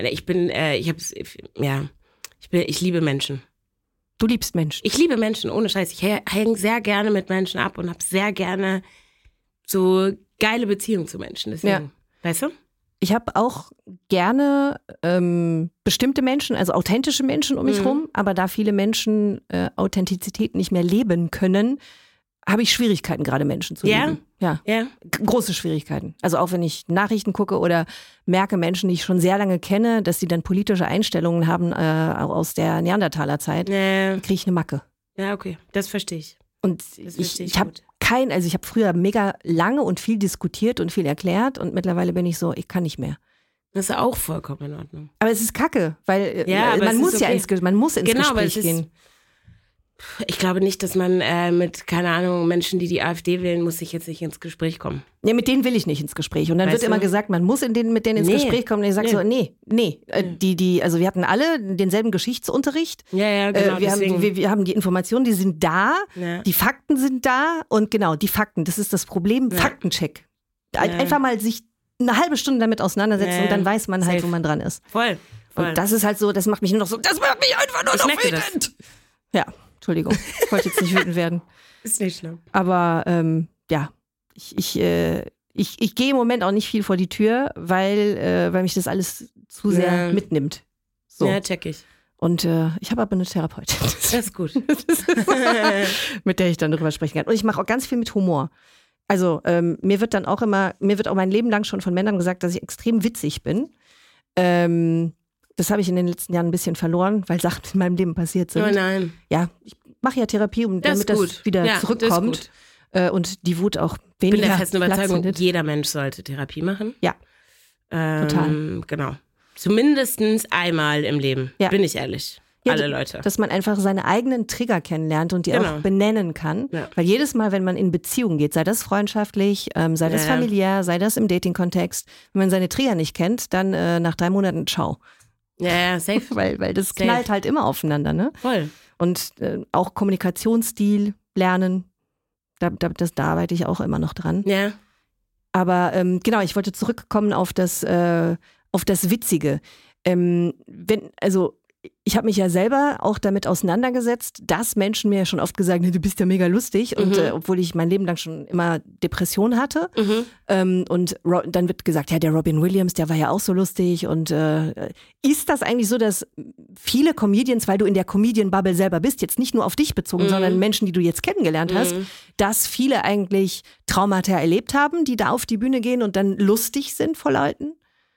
Ich liebe Menschen. Du liebst Menschen? Ich liebe Menschen, ohne Scheiß. Ich hänge sehr gerne mit Menschen ab und habe sehr gerne so geile Beziehungen zu Menschen. Deswegen, weißt du? Ich habe auch gerne bestimmte Menschen, also authentische Menschen um mich rum, aber da viele Menschen Authentizität nicht mehr leben können, habe ich Schwierigkeiten, gerade Menschen zu lieben. Ja. Große Schwierigkeiten. Also auch wenn ich Nachrichten gucke oder merke Menschen, die ich schon sehr lange kenne, dass sie dann politische Einstellungen haben aus der Neandertaler-Zeit, kriege ich eine Macke. Ja, okay. Das verstehe ich. Und ich habe ich habe früher mega lange und viel diskutiert und viel erklärt und mittlerweile bin ich so, ich kann nicht mehr. Das ist auch vollkommen in Ordnung. Aber es ist Kacke, weil man muss ins Gespräch gehen. Ich glaube nicht, dass man mit, keine Ahnung, Menschen, die AfD wählen, muss ich jetzt nicht ins Gespräch kommen. Ja, mit denen will ich nicht ins Gespräch. Und dann wird immer gesagt, man muss mit denen ins Gespräch kommen. Und ich sage so, nee. Also wir hatten alle denselben Geschichtsunterricht. Ja, genau. Wir haben die Informationen, die sind da. Ja. Die Fakten sind da. Und genau, die Fakten, das ist das Problem. Ja. Faktencheck. Einfach mal sich eine halbe Stunde damit auseinandersetzen und dann weiß man halt, wo man dran ist. Voll. Und das ist halt so, das macht mich nur noch so, das macht mich einfach nur noch wütend. Ja. Entschuldigung, ich wollte jetzt nicht wütend werden. Ist nicht schlimm. Aber ich gehe im Moment auch nicht viel vor die Tür, weil mich das alles zu sehr mitnimmt. So. Ja, check ich. Und ich habe aber eine Therapeutin. Das ist gut. Mit der ich dann darüber sprechen kann. Und ich mache auch ganz viel mit Humor. Also mir wird auch mein Leben lang schon von Männern gesagt, dass ich extrem witzig bin. Das habe ich in den letzten Jahren ein bisschen verloren, weil Sachen in meinem Leben passiert sind. Oh nein. Ja, ich mache ja Therapie, damit das wieder zurückkommt. Und die Wut auch weniger. Ich bin der festen Überzeugung, jeder Mensch sollte Therapie machen. Ja, total. Genau. Zumindest einmal im Leben, bin ich ehrlich. Ja, alle Leute. Dass man einfach seine eigenen Trigger kennenlernt und die auch benennen kann. Ja. Weil jedes Mal, wenn man in Beziehungen geht, sei das freundschaftlich, sei das familiär, sei das im Dating-Kontext, wenn man seine Trigger nicht kennt, dann nach 3 Monaten ciao. Ja, safe. weil das knallt halt immer aufeinander, ne? Voll. Und auch Kommunikationsstil lernen, da arbeite ich auch immer noch dran. Ja. Aber genau, ich wollte zurückkommen auf das Witzige. Ich habe mich ja selber auch damit auseinandergesetzt, dass Menschen mir ja schon oft gesagt haben, du bist ja mega lustig. Und obwohl ich mein Leben lang schon immer Depressionen hatte. Und dann wird gesagt, ja, der Robin Williams, der war ja auch so lustig. Und ist das eigentlich so, dass viele Comedians, weil du in der Comedian-Bubble selber bist, jetzt nicht nur auf dich bezogen, sondern Menschen, die du jetzt kennengelernt hast, dass viele eigentlich Traumata erlebt haben, die da auf die Bühne gehen und dann lustig sind vor Leuten?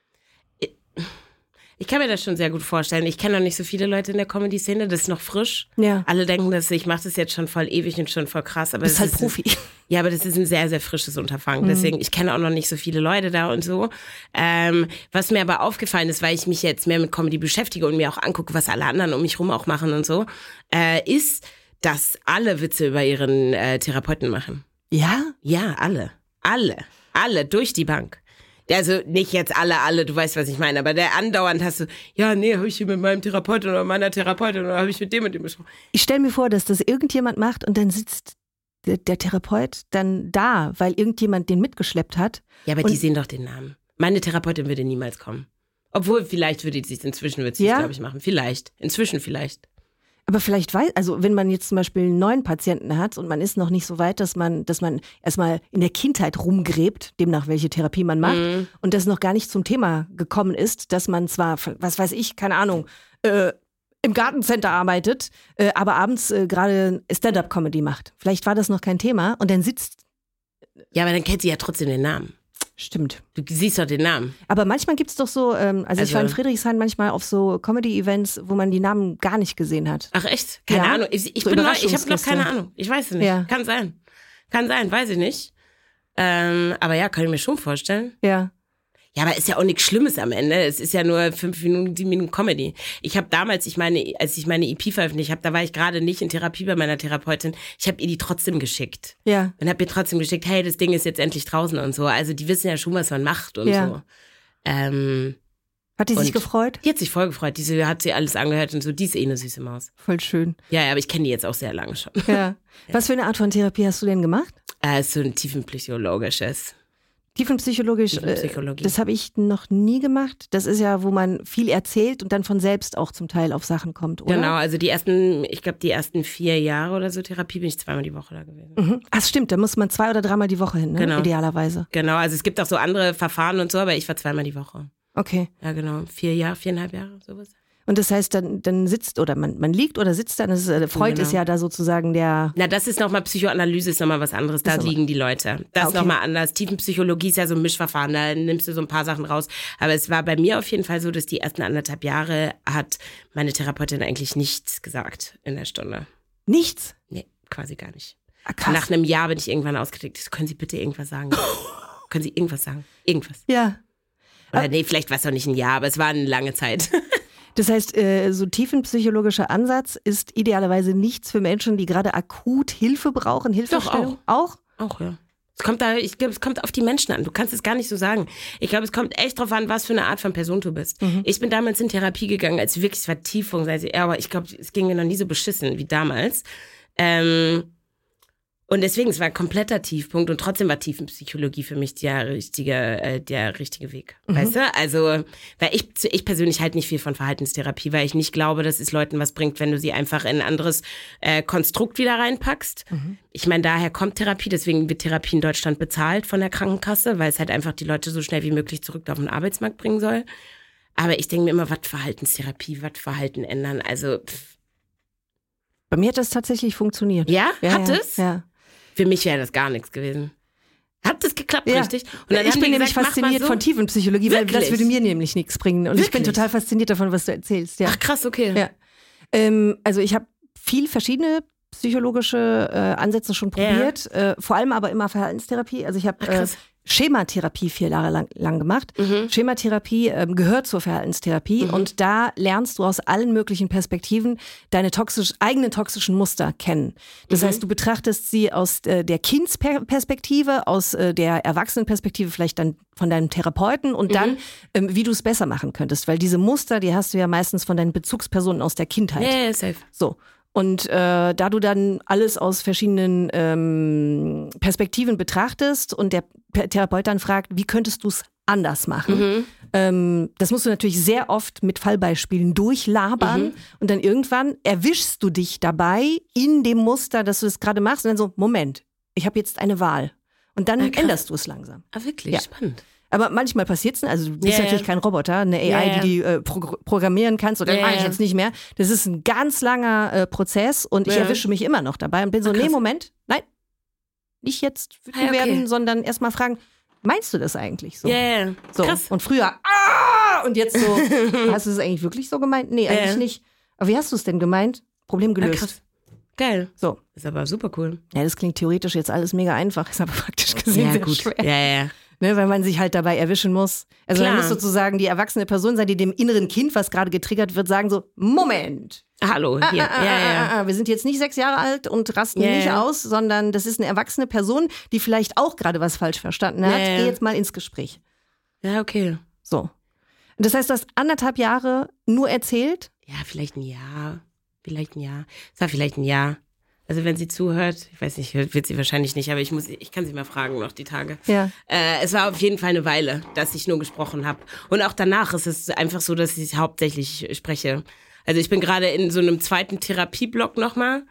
Ich kann mir das schon sehr gut vorstellen. Ich kenne noch nicht so viele Leute in der Comedy-Szene, das ist noch frisch. Ja. Alle denken, dass ich mache das jetzt schon voll ewig und schon voll krass. Aber du bist halt Profi. Ja, aber das ist ein sehr, sehr frisches Unterfangen. Deswegen, ich kenne auch noch nicht so viele Leute da und so. Was mir aber aufgefallen ist, weil ich mich jetzt mehr mit Comedy beschäftige und mir auch angucke, was alle anderen um mich rum auch machen und so, ist, dass alle Witze über ihren Therapeuten machen. Ja? Ja, alle. Alle durch die Bank. Also nicht jetzt alle, du weißt, was ich meine, aber der andauernd hast du, ja, nee, habe ich hier mit meinem Therapeuten oder meiner Therapeutin oder habe ich mit dem und dem besprochen. Ich stelle mir vor, dass das irgendjemand macht und dann sitzt der Therapeut dann da, weil irgendjemand den mitgeschleppt hat. Ja, aber die sehen doch den Namen. Meine Therapeutin würde niemals kommen. Obwohl, vielleicht würde sie es inzwischen, glaube ich, machen. Vielleicht. Inzwischen vielleicht. Aber vielleicht also wenn man jetzt zum Beispiel einen neuen Patienten hat und man ist noch nicht so weit, dass man erstmal in der Kindheit rumgräbt, demnach welche Therapie man macht, und das noch gar nicht zum Thema gekommen ist, dass man zwar, was weiß ich, keine Ahnung, im Gartencenter arbeitet, aber abends gerade Stand-up-Comedy macht. Vielleicht war das noch kein Thema und dann sitzt... Ja, aber dann kennt sie ja trotzdem den Namen. Stimmt. Du siehst doch den Namen. Aber manchmal gibt es doch so, also ich war in Friedrichshain manchmal auf so Comedy-Events, wo man die Namen gar nicht gesehen hat. Ach echt? Keine Ahnung. Ich bin neu, ich habe noch keine Ahnung. Ich weiß es nicht. Ja. Kann sein, weiß ich nicht. Aber ja, kann ich mir schon vorstellen. Ja. Ja, aber ist ja auch nichts Schlimmes am Ende. Es ist ja nur 5 Minuten, 7 Minuten Comedy. Ich habe damals, als ich meine EP veröffentlicht habe, da war ich gerade nicht in Therapie bei meiner Therapeutin. Ich habe ihr die trotzdem geschickt. Ja. Und habe ihr trotzdem geschickt, hey, das Ding ist jetzt endlich draußen und so. Also die wissen ja schon, was man macht und so. Hat die sich gefreut? Die hat sich voll gefreut. Hat sie alles angehört und so. Die ist eine süße Maus. Voll schön. Ja, aber ich kenne die jetzt auch sehr lange schon. Ja. Was für eine Art von Therapie hast du denn gemacht? Ist so ein tiefenpsychologisches. Tiefenpsychologisch, das habe ich noch nie gemacht. Das ist ja, wo man viel erzählt und dann von selbst auch zum Teil auf Sachen kommt, oder? Genau, also die ersten 4 Jahre oder so Therapie bin ich 2-mal die Woche da gewesen. Mhm. Ach stimmt, da muss man 2 oder 3-mal die Woche hin, ne? Genau. Idealerweise. Genau, also es gibt auch so andere Verfahren und so, aber ich war 2-mal die Woche. Okay. Ja, genau, 4,5 Jahre, sowas. Und das heißt, dann sitzt oder man liegt oder sitzt dann, Freud ist ja da sozusagen der... Na, das ist nochmal, Psychoanalyse ist nochmal was anderes, da liegen die Leute. Das ist nochmal anders. Tiefenpsychologie ist ja so ein Mischverfahren, da nimmst du so ein paar Sachen raus. Aber es war bei mir auf jeden Fall so, dass die ersten 1,5 Jahre hat meine Therapeutin eigentlich nichts gesagt in der Stunde. Nichts? Nee, quasi gar nicht. Ah, krass. Nach einem Jahr bin ich irgendwann ausgeklickt, können Sie bitte irgendwas sagen? Können Sie irgendwas sagen? Irgendwas. Ja. Oder nee, vielleicht war es auch nicht ein Jahr, aber es war eine lange Zeit. Das heißt, so tiefenpsychologischer Ansatz ist idealerweise nichts für Menschen, die gerade akut Hilfe brauchen, Hilfestellung. Doch, auch? Auch, ja. Ich glaube, es kommt auf die Menschen an. Du kannst es gar nicht so sagen. Ich glaube, es kommt echt drauf an, was für eine Art von Person du bist. Mhm. Ich bin damals in Therapie gegangen, als wirklich Vertiefung, aber ich glaube, es ging mir noch nie so beschissen wie damals. Und deswegen, es war ein kompletter Tiefpunkt und trotzdem war Tiefenpsychologie für mich der richtige Weg. Mhm. Weißt du? Also, weil ich persönlich halt nicht viel von Verhaltenstherapie, weil ich nicht glaube, dass es Leuten was bringt, wenn du sie einfach in ein anderes Konstrukt wieder reinpackst. Mhm. Ich meine, daher kommt Therapie, deswegen wird Therapie in Deutschland bezahlt von der Krankenkasse, weil es halt einfach die Leute so schnell wie möglich zurück auf den Arbeitsmarkt bringen soll. Aber ich denke mir immer, was Verhaltenstherapie, was Verhalten ändern, also... Bei mir hat das tatsächlich funktioniert. Ja? Hat es? Ja. Für mich wäre das gar nichts gewesen. Hat das geklappt, richtig? Und dann ich bin nämlich fasziniert von Tiefenpsychologie, weil das würde mir nämlich nichts bringen. Und ich bin total fasziniert davon, was du erzählst. Ja. Ach krass, okay. Ja. Also ich habe viel verschiedene psychologische Ansätze schon probiert, vor allem aber immer Verhaltenstherapie. Also ich habe Schematherapie 4 Jahre lang gemacht. Mhm. Schematherapie gehört zur Verhaltenstherapie und da lernst du aus allen möglichen Perspektiven deine eigenen toxischen Muster kennen. Das heißt, du betrachtest sie aus der Kindsperspektive, aus der Erwachsenenperspektive, vielleicht dann von deinem Therapeuten und dann, wie du es besser machen könntest. Weil diese Muster, die hast du ja meistens von deinen Bezugspersonen aus der Kindheit. Ja, safe. So. Und da du dann alles aus verschiedenen Perspektiven betrachtest und der Therapeut dann fragt, wie könntest du es anders machen? Das musst du natürlich sehr oft mit Fallbeispielen durchlabern und dann irgendwann erwischst du dich dabei in dem Muster, dass du das gerade machst und dann so, Moment, ich habe jetzt eine Wahl. Und dann änderst du es langsam. Ah, wirklich? Spannend. Aber manchmal passiert's, also du bist natürlich kein Roboter, eine AI, die programmieren kannst oder mache ich jetzt nicht mehr. Das ist ein ganz langer Prozess und ich erwische mich immer noch dabei und bin so, nee, Moment, nein, nicht jetzt wütend werden, sondern erstmal fragen, meinst du das eigentlich so? So. Krass. Und früher, und jetzt so, hast du es eigentlich wirklich so gemeint? Nee, eigentlich nicht. Aber wie hast du es denn gemeint? Problem gelöst. Krass. Geil. So. Ist aber super cool. Ja, das klingt theoretisch jetzt alles mega einfach, ist aber praktisch gesehen sehr schwer. Ja. Ne, weil man sich halt dabei erwischen muss. Also man muss sozusagen die erwachsene Person sein, die dem inneren Kind, was gerade getriggert wird, sagen so, Moment. Hallo, hier. Wir sind jetzt nicht 6 Jahre alt und rasten nicht aus, sondern das ist eine erwachsene Person, die vielleicht auch gerade was falsch verstanden hat. Geh jetzt mal ins Gespräch. Ja, okay. So. Und das heißt, du hast 1,5 Jahre nur erzählt? Ja, vielleicht ein Jahr. Es war vielleicht ein Jahr. Also wenn sie zuhört, ich weiß nicht, wird sie wahrscheinlich nicht, aber ich kann sie mal fragen noch die Tage. Ja. Es war auf jeden Fall eine Weile, dass ich nur gesprochen habe. Und auch danach ist es einfach so, dass ich hauptsächlich spreche. Also ich bin gerade in so einem zweiten Therapieblock nochmal.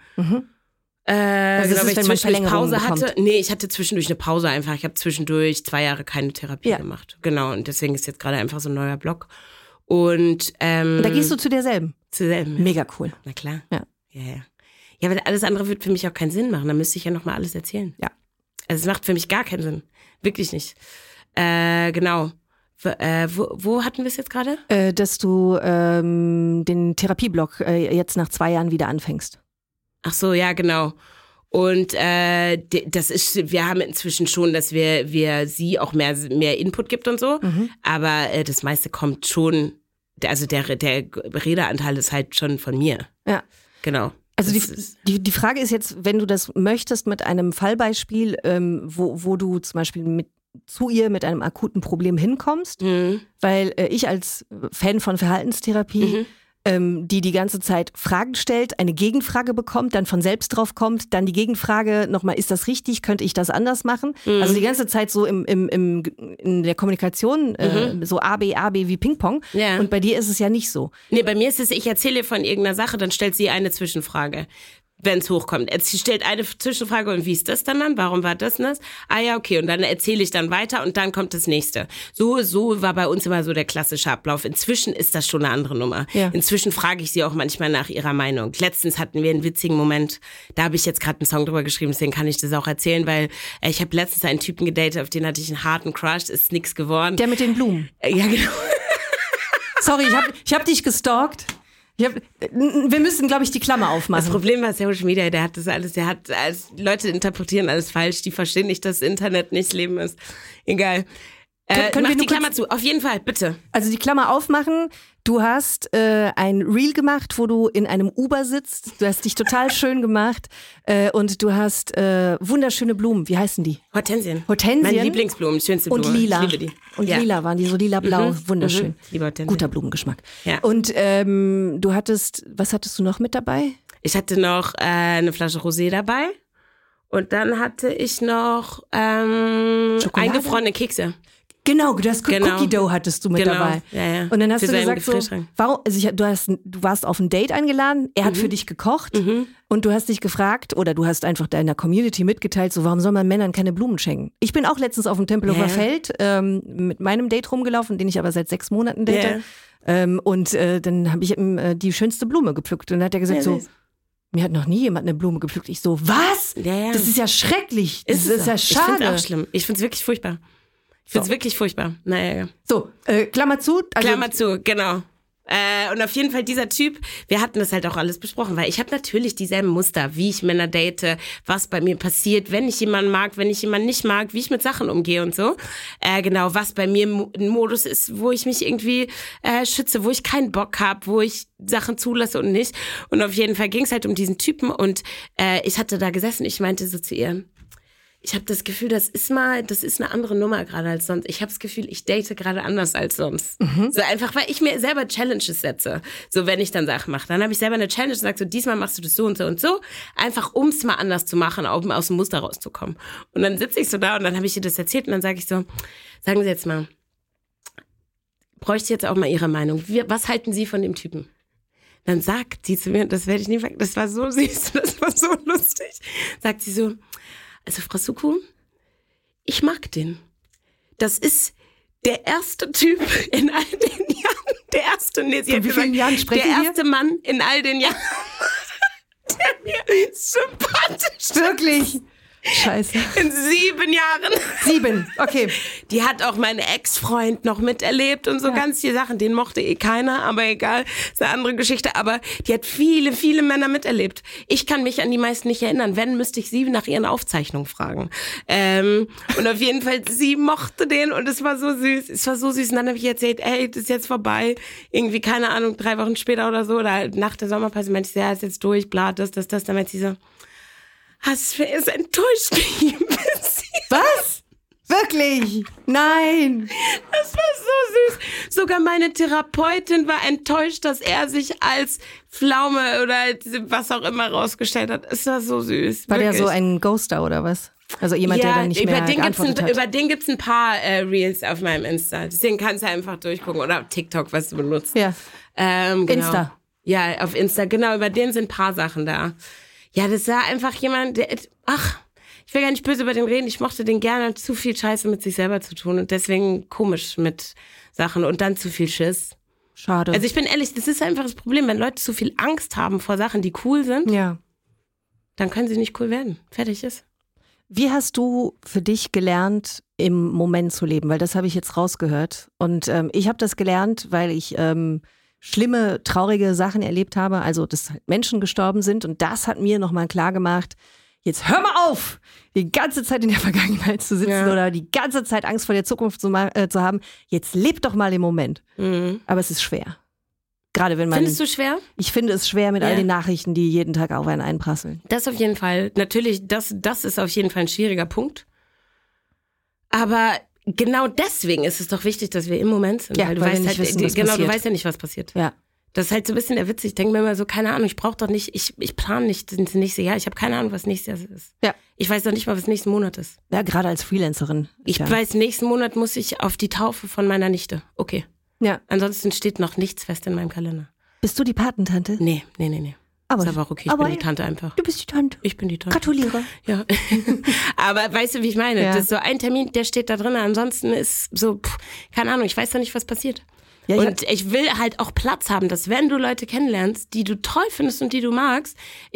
Also genau, weil ich zwischendurch Pause bekommt. hatte. Nee, ich hatte zwischendurch eine Pause einfach. Ich habe zwischendurch 2 Jahre keine Therapie gemacht. Genau, und deswegen ist jetzt gerade einfach so ein neuer Block. Und da gehst du zu dir selben? Zu selben. Mega cool. Na klar. Ja. Ja, weil alles andere wird für mich auch keinen Sinn machen. Da müsste ich ja nochmal alles erzählen. Ja. Also es macht für mich gar keinen Sinn. Wirklich nicht. Genau. Wo hatten wir es jetzt gerade? Dass du den Therapieblock jetzt nach 2 Jahren wieder anfängst. Ach so, ja, genau. Und wir haben inzwischen schon, dass wir sie auch mehr Input gibt und so. Aber das meiste kommt schon, also der Redeanteil ist halt schon von mir. Ja. Genau. Also die Frage ist jetzt, wenn du das möchtest mit einem Fallbeispiel, wo du zum Beispiel zu ihr mit einem akuten Problem hinkommst, weil ich als Fan von Verhaltenstherapie, die ganze Zeit Fragen stellt, eine Gegenfrage bekommt, dann von selbst drauf kommt, dann die Gegenfrage nochmal, ist das richtig, könnte ich das anders machen? Also die ganze Zeit so in der Kommunikation, so A, B wie Ping-Pong. Ja. Und bei dir ist es ja nicht so. Nee, bei mir ist es, ich erzähle von irgendeiner Sache, dann stellt sie eine Zwischenfrage, wenn es hochkommt. Sie stellt eine Zwischenfrage und wie ist das dann? Warum war das und das? Ah ja, okay. Und dann erzähle ich dann weiter und dann kommt das nächste. So war bei uns immer so der klassische Ablauf. Inzwischen ist das schon eine andere Nummer. Ja. Inzwischen frage ich sie auch manchmal nach ihrer Meinung. Letztens hatten wir einen witzigen Moment, da habe ich jetzt gerade einen Song drüber geschrieben, deswegen kann ich das auch erzählen, weil ich habe letztens einen Typen gedatet, auf den hatte ich einen harten Crush, ist nix geworden. Der mit den Blumen. Ja, genau. Sorry, ich hab dich gestalkt. Wir müssen, glaube ich, die Klammer aufmachen. Das Problem war Social Media, Leute interpretieren alles falsch, die verstehen nicht, dass Internet nicht Leben ist. Egal. Mach die Klammer zu, auf jeden Fall, bitte. Also die Klammer aufmachen. Du hast ein Reel gemacht, wo du in einem Uber sitzt. Du hast dich total schön gemacht und du hast wunderschöne Blumen. Wie heißen die? Hortensien. Meine Lieblingsblumen, schönste Blume. Und lila. Ich liebe die. Und lila waren die, so lila-blau. Wunderschön. Liebe Hortensien. Guter Blumengeschmack. Ja. Und was hattest du noch mit dabei? Ich hatte noch eine Flasche Rosé dabei. Und dann hatte ich noch eingefrorene Kekse. Genau, das Cookie Dough hattest du mit dabei. Ja. Und dann hast du gesagt so, Gefrierschrank. warum? Also du warst auf ein Date eingeladen, er hat für dich gekocht und du hast dich gefragt oder du hast einfach deiner Community mitgeteilt, so warum soll man Männern keine Blumen schenken? Ich bin auch letztens auf dem Tempelhofer Feld mit meinem Date rumgelaufen, den ich aber seit 6 Monaten date. Und dann habe ich ihm die schönste Blume gepflückt und dann hat er gesagt so, mir hat noch nie jemand eine Blume gepflückt. Ich so, was? Ja. Das ist ja schrecklich. Das ist ja schade. Ich finde es auch schlimm. Ich finde es wirklich furchtbar. Ich finde es wirklich furchtbar. Naja. So, Klammer zu. Also Klammer zu, genau. Und auf jeden Fall dieser Typ, wir hatten das halt auch alles besprochen, weil ich habe natürlich dieselben Muster, wie ich Männer date, was bei mir passiert, wenn ich jemanden mag, wenn ich jemanden nicht mag, wie ich mit Sachen umgehe und so. Genau, was bei mir ein Modus ist, wo ich mich irgendwie schütze, wo ich keinen Bock habe, wo ich Sachen zulasse und nicht. Und auf jeden Fall ging es halt um diesen Typen und ich hatte da gesessen, ich meinte so zu ihr, ich habe das Gefühl, das ist eine andere Nummer gerade als sonst. Ich habe das Gefühl, ich date gerade anders als sonst. So einfach, weil ich mir selber Challenges setze. So, wenn ich dann Sachen mache. Dann habe ich selber eine Challenge und sage so, diesmal machst du das so und so und so. Einfach, um es mal anders zu machen, um aus dem Muster rauszukommen. Und dann sitze ich so da und dann habe ich ihr das erzählt und dann sage ich so, sagen Sie jetzt mal, bräuchte jetzt auch mal Ihre Meinung. Was halten Sie von dem Typen? Dann sagt sie zu mir, das werde ich nie vergessen, das war so süß, das war so lustig. Sagt sie so, also Frau Suku, ich mag den. Das ist der erste Typ in all den Jahren. Der erste, der erste Mann in all den Jahren, der mir sympathisch wirklich. ist. Scheiße. In 7 Jahren. 7, okay. Die hat auch mein Ex-Freund noch miterlebt und so ganz die Sachen. Den mochte keiner, aber egal, ist eine andere Geschichte. Aber die hat viele, viele Männer miterlebt. Ich kann mich an die meisten nicht erinnern. Wenn, müsste ich sie nach ihren Aufzeichnungen fragen. Und auf jeden Fall, sie mochte den und es war so süß. Es war so süß. Und dann habe ich erzählt, ey, das ist jetzt vorbei. Irgendwie, keine Ahnung, 3 Wochen später oder so. Oder nach der Sommerpause meinte ich, ja, ist jetzt durch, bla, das. Dann meinte sie so, es enttäuscht mich ein bisschen. Was? Wirklich? Nein. Das war so süß. Sogar meine Therapeutin war enttäuscht, dass er sich als Pflaume oder was auch immer rausgestellt hat. Es war so süß. War wirklich. der so ein Ghoster oder was? Also jemand, der dann nicht mehr geantwortet hat. Über den gibt's ein paar Reels auf meinem Insta. Deswegen kannst du einfach durchgucken. Oder auf TikTok, was du benutzt. Ja. Genau. Insta. Ja, auf Insta. Genau, über den sind ein paar Sachen da. Ja, das war einfach jemand, der... Ich will gar nicht böse über den reden. Ich mochte den gerne. Zu viel Scheiße mit sich selber zu tun. Und deswegen komisch mit Sachen. Und dann zu viel Schiss. Schade. Also ich bin ehrlich, das ist einfach das Problem. Wenn Leute zu viel Angst haben vor Sachen, die cool sind, dann können sie nicht cool werden. Fertig ist. Wie hast du für dich gelernt, im Moment zu leben? Weil das habe ich jetzt rausgehört. Und ich habe das gelernt, weil ich schlimme, traurige Sachen erlebt habe. Also, dass halt Menschen gestorben sind. Und das hat mir nochmal klar gemacht, jetzt hör mal auf, die ganze Zeit in der Vergangenheit zu sitzen oder die ganze Zeit Angst vor der Zukunft zu haben. Jetzt leb doch mal im Moment. Mhm. Aber es ist schwer. Gerade wenn man. Findest du schwer? Ich finde es schwer mit all den Nachrichten, die jeden Tag auf einen einprasseln. Das auf jeden Fall. Natürlich, das ist auf jeden Fall ein schwieriger Punkt. Aber genau deswegen ist es doch wichtig, dass wir im Moment sind. Ja, weil du weil weißt wir nicht halt, wissen, was genau, passiert. du weißt ja nicht, was passiert. Ja. Das ist halt so ein bisschen der Witz. Ich denke mir immer so, keine Ahnung, ich brauche doch nicht, ich plane nicht das nächste Jahr. Ich habe keine Ahnung, was nächstes Jahr ist. Ja. Ich weiß doch nicht mal, was nächsten Monat ist. Ja, gerade als Freelancerin. Ich weiß, nächsten Monat muss ich auf die Taufe von meiner Nichte. Okay. Ja. Ansonsten steht noch nichts fest in meinem Kalender. Bist du die Patentante? Nee. Aber, ist aber auch okay, ich bin die Tante einfach. Du bist die Tante. Ich bin die Tante. Gratuliere. Ja. Aber weißt du, wie ich meine? Ja. Das ist so ein Termin, der steht da drin. Ansonsten ist so, keine Ahnung, ich weiß doch nicht, was passiert. Ja, und ich will halt auch Platz haben, dass wenn du Leute kennenlernst, die du toll findest und die du magst,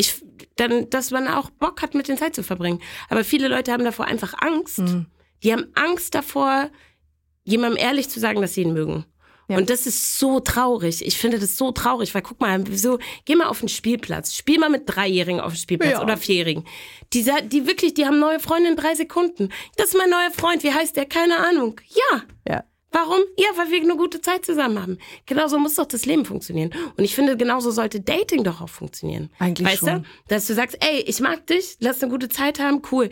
dass man auch Bock hat, mit denen Zeit zu verbringen. Aber viele Leute haben davor einfach Angst. Mhm. Die haben Angst davor, jemandem ehrlich zu sagen, dass sie ihn mögen. Ja. Und das ist so traurig. Ich finde das so traurig, weil guck mal, geh mal auf den Spielplatz. Spiel mal mit 3-Jährigen auf den Spielplatz oder 4-Jährigen. Die haben neue Freunde in 3 Sekunden. Das ist mein neuer Freund. Wie heißt der? Keine Ahnung. Ja. Warum? Ja, weil wir eine gute Zeit zusammen haben. Genauso muss doch das Leben funktionieren. Und ich finde, genauso sollte Dating doch auch funktionieren. Eigentlich weißt schon. Du? Dass du sagst, ey, ich mag dich, lass eine gute Zeit haben, cool.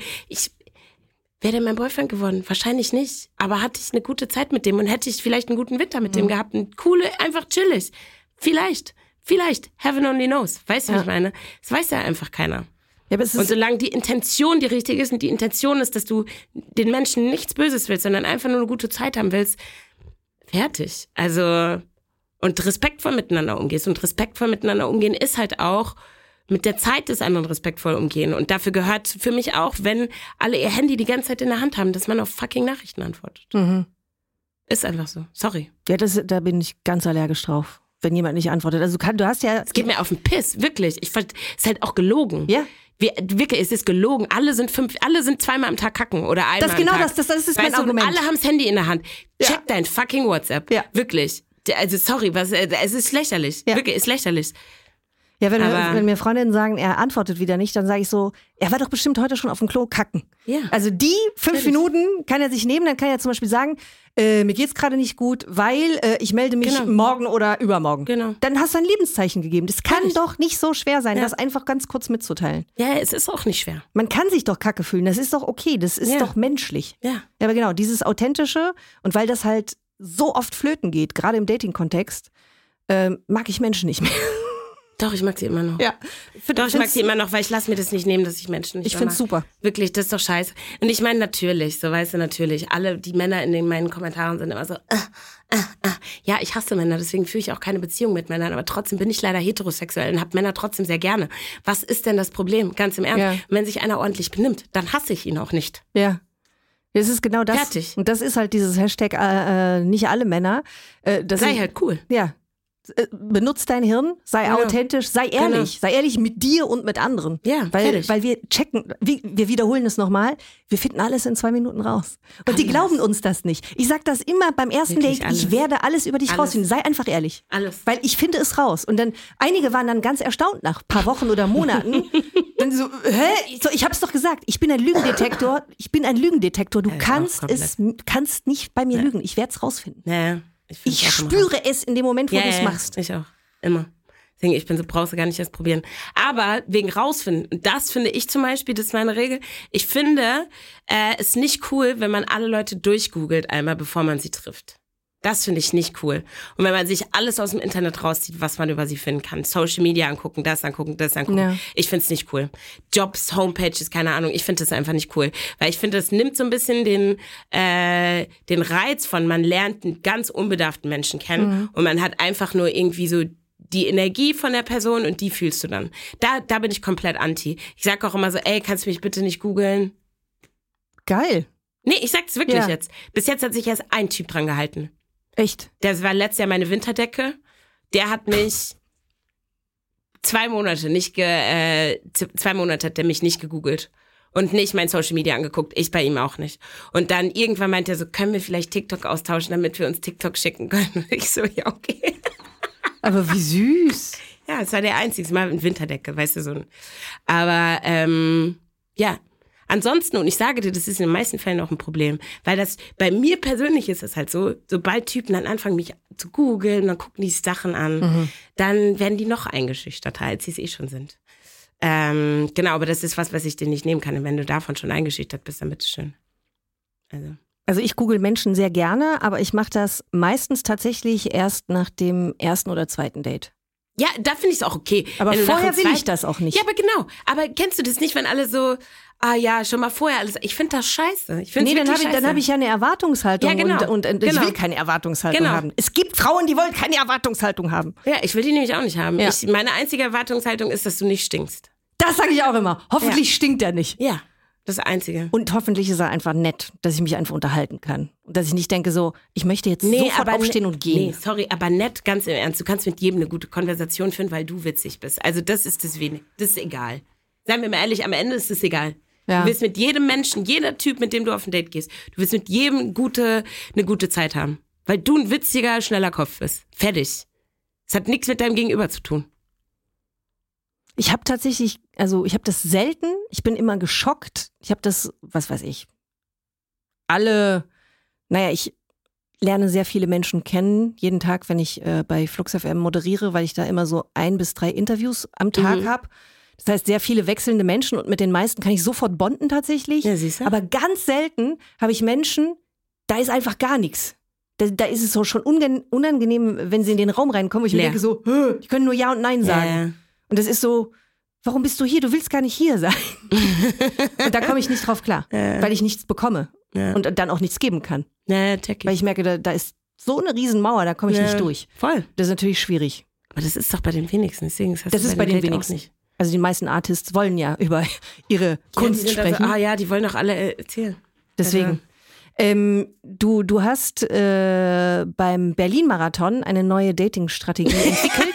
Wäre der mein Boyfriend geworden? Wahrscheinlich nicht. Aber hatte ich eine gute Zeit mit dem und hätte ich vielleicht einen guten Winter mit dem gehabt. Ein einfach chillig. Vielleicht. Heaven only knows. Weißt du, wie ich meine? Das weiß ja einfach keiner. Ja, aber und solange die Intention die richtige ist und die Intention ist, dass du den Menschen nichts Böses willst, sondern einfach nur eine gute Zeit haben willst, fertig. Also, und respektvoll miteinander umgehst. Und respektvoll miteinander umgehen ist halt auch mit der Zeit des anderen respektvoll umgehen. Und dafür gehört für mich auch, wenn alle ihr Handy die ganze Zeit in der Hand haben, dass man auf fucking Nachrichten antwortet. Mhm. Ist einfach so. Sorry. Ja, da bin ich ganz allergisch drauf, wenn jemand nicht antwortet. Also du hast ja... Es geht mir auf den Piss, wirklich. Es ist halt auch gelogen. Ja. Wirklich, es ist gelogen. Alle sind 2-mal am Tag kacken oder einmal am Tag. Das ist mein Argument. Alle haben das Handy in der Hand. Check dein fucking WhatsApp. Ja. Wirklich. Also sorry, es ist lächerlich. Ja. Wirklich, ist lächerlich. Ja, wenn mir Freundinnen sagen, er antwortet wieder nicht, dann sage ich so, er war doch bestimmt heute schon auf dem Klo kacken. Ja. Also die 5 Minuten kann er sich nehmen, dann kann er zum Beispiel sagen, mir geht's gerade nicht gut, weil ich melde mich morgen oder übermorgen. Genau. Dann hast du ein Lebenszeichen gegeben. Das kann doch nicht so schwer sein, das einfach ganz kurz mitzuteilen. Ja, es ist auch nicht schwer. Man kann sich doch kacke fühlen, das ist doch okay, das ist doch menschlich. Ja, aber genau, dieses Authentische und weil das halt so oft flöten geht, gerade im Dating-Kontext, mag ich Menschen nicht mehr. Doch, ich mag sie immer noch. Ja. Ich mag sie immer noch, weil ich lasse mir das nicht nehmen, dass ich Menschen nicht Ich finde es super. Wirklich, das ist doch scheiße. Und ich meine natürlich, so weißt du, natürlich, alle die Männer in meinen Kommentaren sind immer so, ja, ich hasse Männer, deswegen führe ich auch keine Beziehung mit Männern, aber trotzdem bin ich leider heterosexuell und habe Männer trotzdem sehr gerne. Was ist denn das Problem? Ganz im Ernst. Ja. Wenn sich einer ordentlich benimmt, dann hasse ich ihn auch nicht. Ja. Das ist genau das. Fertig. Und das ist halt dieses Hashtag, nicht alle Männer. Sei halt cool. Ja. Benutz dein Hirn, sei authentisch, sei ehrlich mit dir und mit anderen. Ja, weil wir checken, wir wiederholen es nochmal, wir finden alles in 2 Minuten raus. Und die glauben uns das nicht. Ich sag das immer beim ersten Date, ich werde alles über dich rausfinden, sei einfach ehrlich. Alles. Weil ich finde es raus. Und dann, einige waren dann ganz erstaunt nach ein paar Wochen oder Monaten. Dann so, hä? So, ich hab's doch gesagt, ich bin ein Lügendetektor, du kannst nicht bei mir lügen, ich werde es rausfinden. Ja. Ich spüre es in dem Moment, wo du es machst. Ich auch. Immer. Deswegen, ich bin so, brauchst du gar nicht erst probieren. Aber wegen rausfinden, und das finde ich zum Beispiel, das ist meine Regel, ich finde es nicht cool, wenn man alle Leute durchgoogelt einmal, bevor man sie trifft. Das finde ich nicht cool. Und wenn man sich alles aus dem Internet rauszieht, was man über sie finden kann. Social Media angucken, das angucken, das angucken. Ja. Ich finde es nicht cool. Jobs, Homepages, keine Ahnung. Ich finde das einfach nicht cool. Weil ich finde, das nimmt so ein bisschen den Reiz von, man lernt einen ganz unbedarften Menschen kennen. Und man hat einfach nur irgendwie so die Energie von der Person und die fühlst du dann. Da bin ich komplett anti. Ich sage auch immer so, ey, kannst du mich bitte nicht googeln? Geil. Nee, ich sag's wirklich jetzt. Bis jetzt hat sich erst ein Typ dran gehalten. Echt? Das war letztes Jahr meine Winterdecke. Der hat mich 2 Monate hat der mich nicht gegoogelt. Und nicht mein Social Media angeguckt. Ich bei ihm auch nicht. Und dann irgendwann meinte er so, können wir vielleicht TikTok austauschen, damit wir uns TikTok schicken können? Und ich so, ja, okay. Aber wie süß. Ja, es war der einzige Mal mit Winterdecke, weißt du, so. Aber, ja. Ansonsten, und ich sage dir, das ist in den meisten Fällen auch ein Problem, weil das, bei mir persönlich ist es halt so, sobald Typen dann anfangen, mich zu googeln, dann gucken die Sachen an, dann werden die noch eingeschüchterter, als sie es eh schon sind. Genau, aber das ist was ich dir nicht nehmen kann. Und wenn du davon schon eingeschüchtert bist, dann bitteschön. Also ich google Menschen sehr gerne, aber ich mache das meistens tatsächlich erst nach dem 1. oder 2. Date. Ja, da finde ich es auch okay. Aber vorher will ich das auch nicht. Ja, aber genau. Aber kennst du das nicht, wenn alle so, schon mal vorher alles. Ich finde das scheiße. Dann habe ich ja eine Erwartungshaltung. Ja, genau. Und ich will keine Erwartungshaltung haben. Es gibt Frauen, die wollen keine Erwartungshaltung haben. Ja, ich will die nämlich auch nicht haben. Ja. Meine einzige Erwartungshaltung ist, dass du nicht stinkst. Das sage ich auch immer. Hoffentlich stinkt er nicht. Ja, das Einzige. Und hoffentlich ist er einfach nett, dass ich mich einfach unterhalten kann. Und dass ich nicht denke so, ich möchte jetzt sofort aufstehen und gehen. Nee, sorry, aber nett, ganz im Ernst. Du kannst mit jedem eine gute Konversation führen, weil du witzig bist. Also das ist das Wenig. Das ist egal. Seien wir mal ehrlich, am Ende ist es egal. Ja. Du willst mit jedem Menschen, jeder Typ, mit dem du auf ein Date gehst, du willst mit jedem eine gute Zeit haben. Weil du ein witziger, schneller Kopf bist. Fertig. Es hat nichts mit deinem Gegenüber zu tun. Ich habe tatsächlich, ich habe das selten, ich bin immer geschockt. Ich habe das, was weiß ich, ich lerne sehr viele Menschen kennen, jeden Tag, wenn ich bei Flux FM moderiere, weil ich da immer so 1 bis 3 Interviews am Tag habe. Das heißt, sehr viele wechselnde Menschen und mit den meisten kann ich sofort bonden tatsächlich. Ja, siehst du? Aber ganz selten habe ich Menschen, da ist einfach gar nichts. Da ist es so schon unangenehm, wenn sie in den Raum reinkommen, wo ich mir denke so, die können nur Ja und Nein sagen. Ja. Und das ist so, warum bist du hier? Du willst gar nicht hier sein. Und da komme ich nicht drauf klar, weil ich nichts bekomme und dann auch nichts geben kann. Ja, check ich. Weil ich merke, da ist so eine Riesenmauer, da komme ich nicht durch. Voll. Das ist natürlich schwierig. Aber das ist doch bei den wenigsten. Deswegen das ist bei den wenigsten. Nicht. Also die meisten Artists wollen ja über ihre Kunst sprechen. Also, die wollen doch alle erzählen. Deswegen. Du hast beim Berlin-Marathon eine neue Dating-Strategie entwickelt.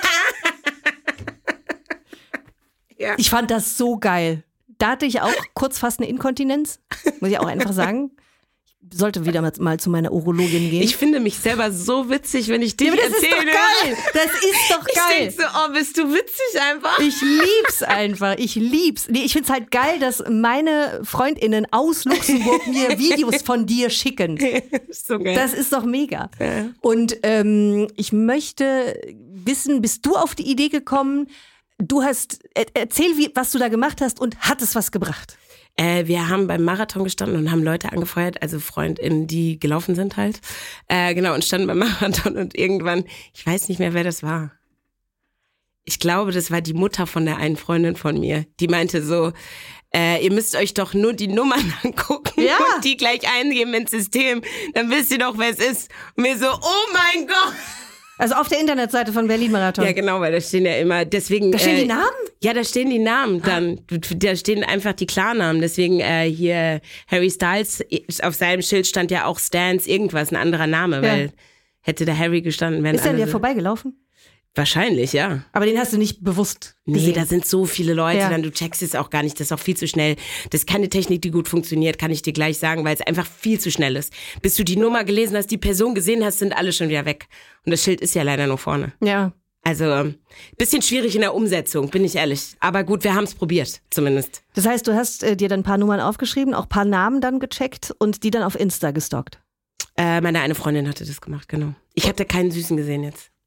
Ja. Ich fand das so geil. Da hatte ich auch kurz fast eine Inkontinenz, muss ich auch einfach sagen. Ich sollte wieder mal zu meiner Urologin gehen. Ich finde mich selber so witzig, wenn ich dich erzähle. Das ist doch geil. Ich denke so, bist du witzig einfach. Ich lieb's einfach. Ich lieb's. Nee, ich find's halt geil, dass meine FreundInnen aus Luxemburg mir Videos von dir schicken. So geil. Das ist doch mega. Ja. Und ich möchte wissen, bist du auf die Idee gekommen, erzähl, was du da gemacht hast und hat es was gebracht? Wir haben beim Marathon gestanden und haben Leute angefeuert, also FreundInnen, die gelaufen sind halt. Und standen beim Marathon und irgendwann, ich weiß nicht mehr, wer das war. Ich glaube, das war die Mutter von der einen Freundin von mir. Die meinte so, ihr müsst euch doch nur die Nummern angucken und die gleich eingeben ins System. Dann wisst ihr doch, wer es ist. Und mir so, oh mein Gott. Also auf der Internetseite von Berlin-Marathon. Ja, genau, weil da stehen ja immer, deswegen. Da stehen die Namen? Ja, da stehen die Namen dann. Da stehen einfach die Klarnamen. Deswegen hier Harry Styles, auf seinem Schild stand ja auch Stans irgendwas, ein anderer Name, weil hätte da Harry gestanden, wären Ist der an dir vorbeigelaufen? Wahrscheinlich, ja. Aber den hast du nicht bewusst gesehen? Nee, da sind so viele Leute, dann du checkst es auch gar nicht, das ist auch viel zu schnell. Das ist keine Technik, die gut funktioniert, kann ich dir gleich sagen, weil es einfach viel zu schnell ist. Bis du die Nummer gelesen hast, die Person gesehen hast, sind alle schon wieder weg. Und das Schild ist ja leider nur vorne. Ja. Also, bisschen schwierig in der Umsetzung, bin ich ehrlich. Aber gut, wir haben es probiert, zumindest. Das heißt, du hast dir dann ein paar Nummern aufgeschrieben, auch ein paar Namen dann gecheckt und die dann auf Insta gestalkt? Meine eine Freundin hatte das gemacht, genau. Ich habe da keinen Süßen gesehen jetzt.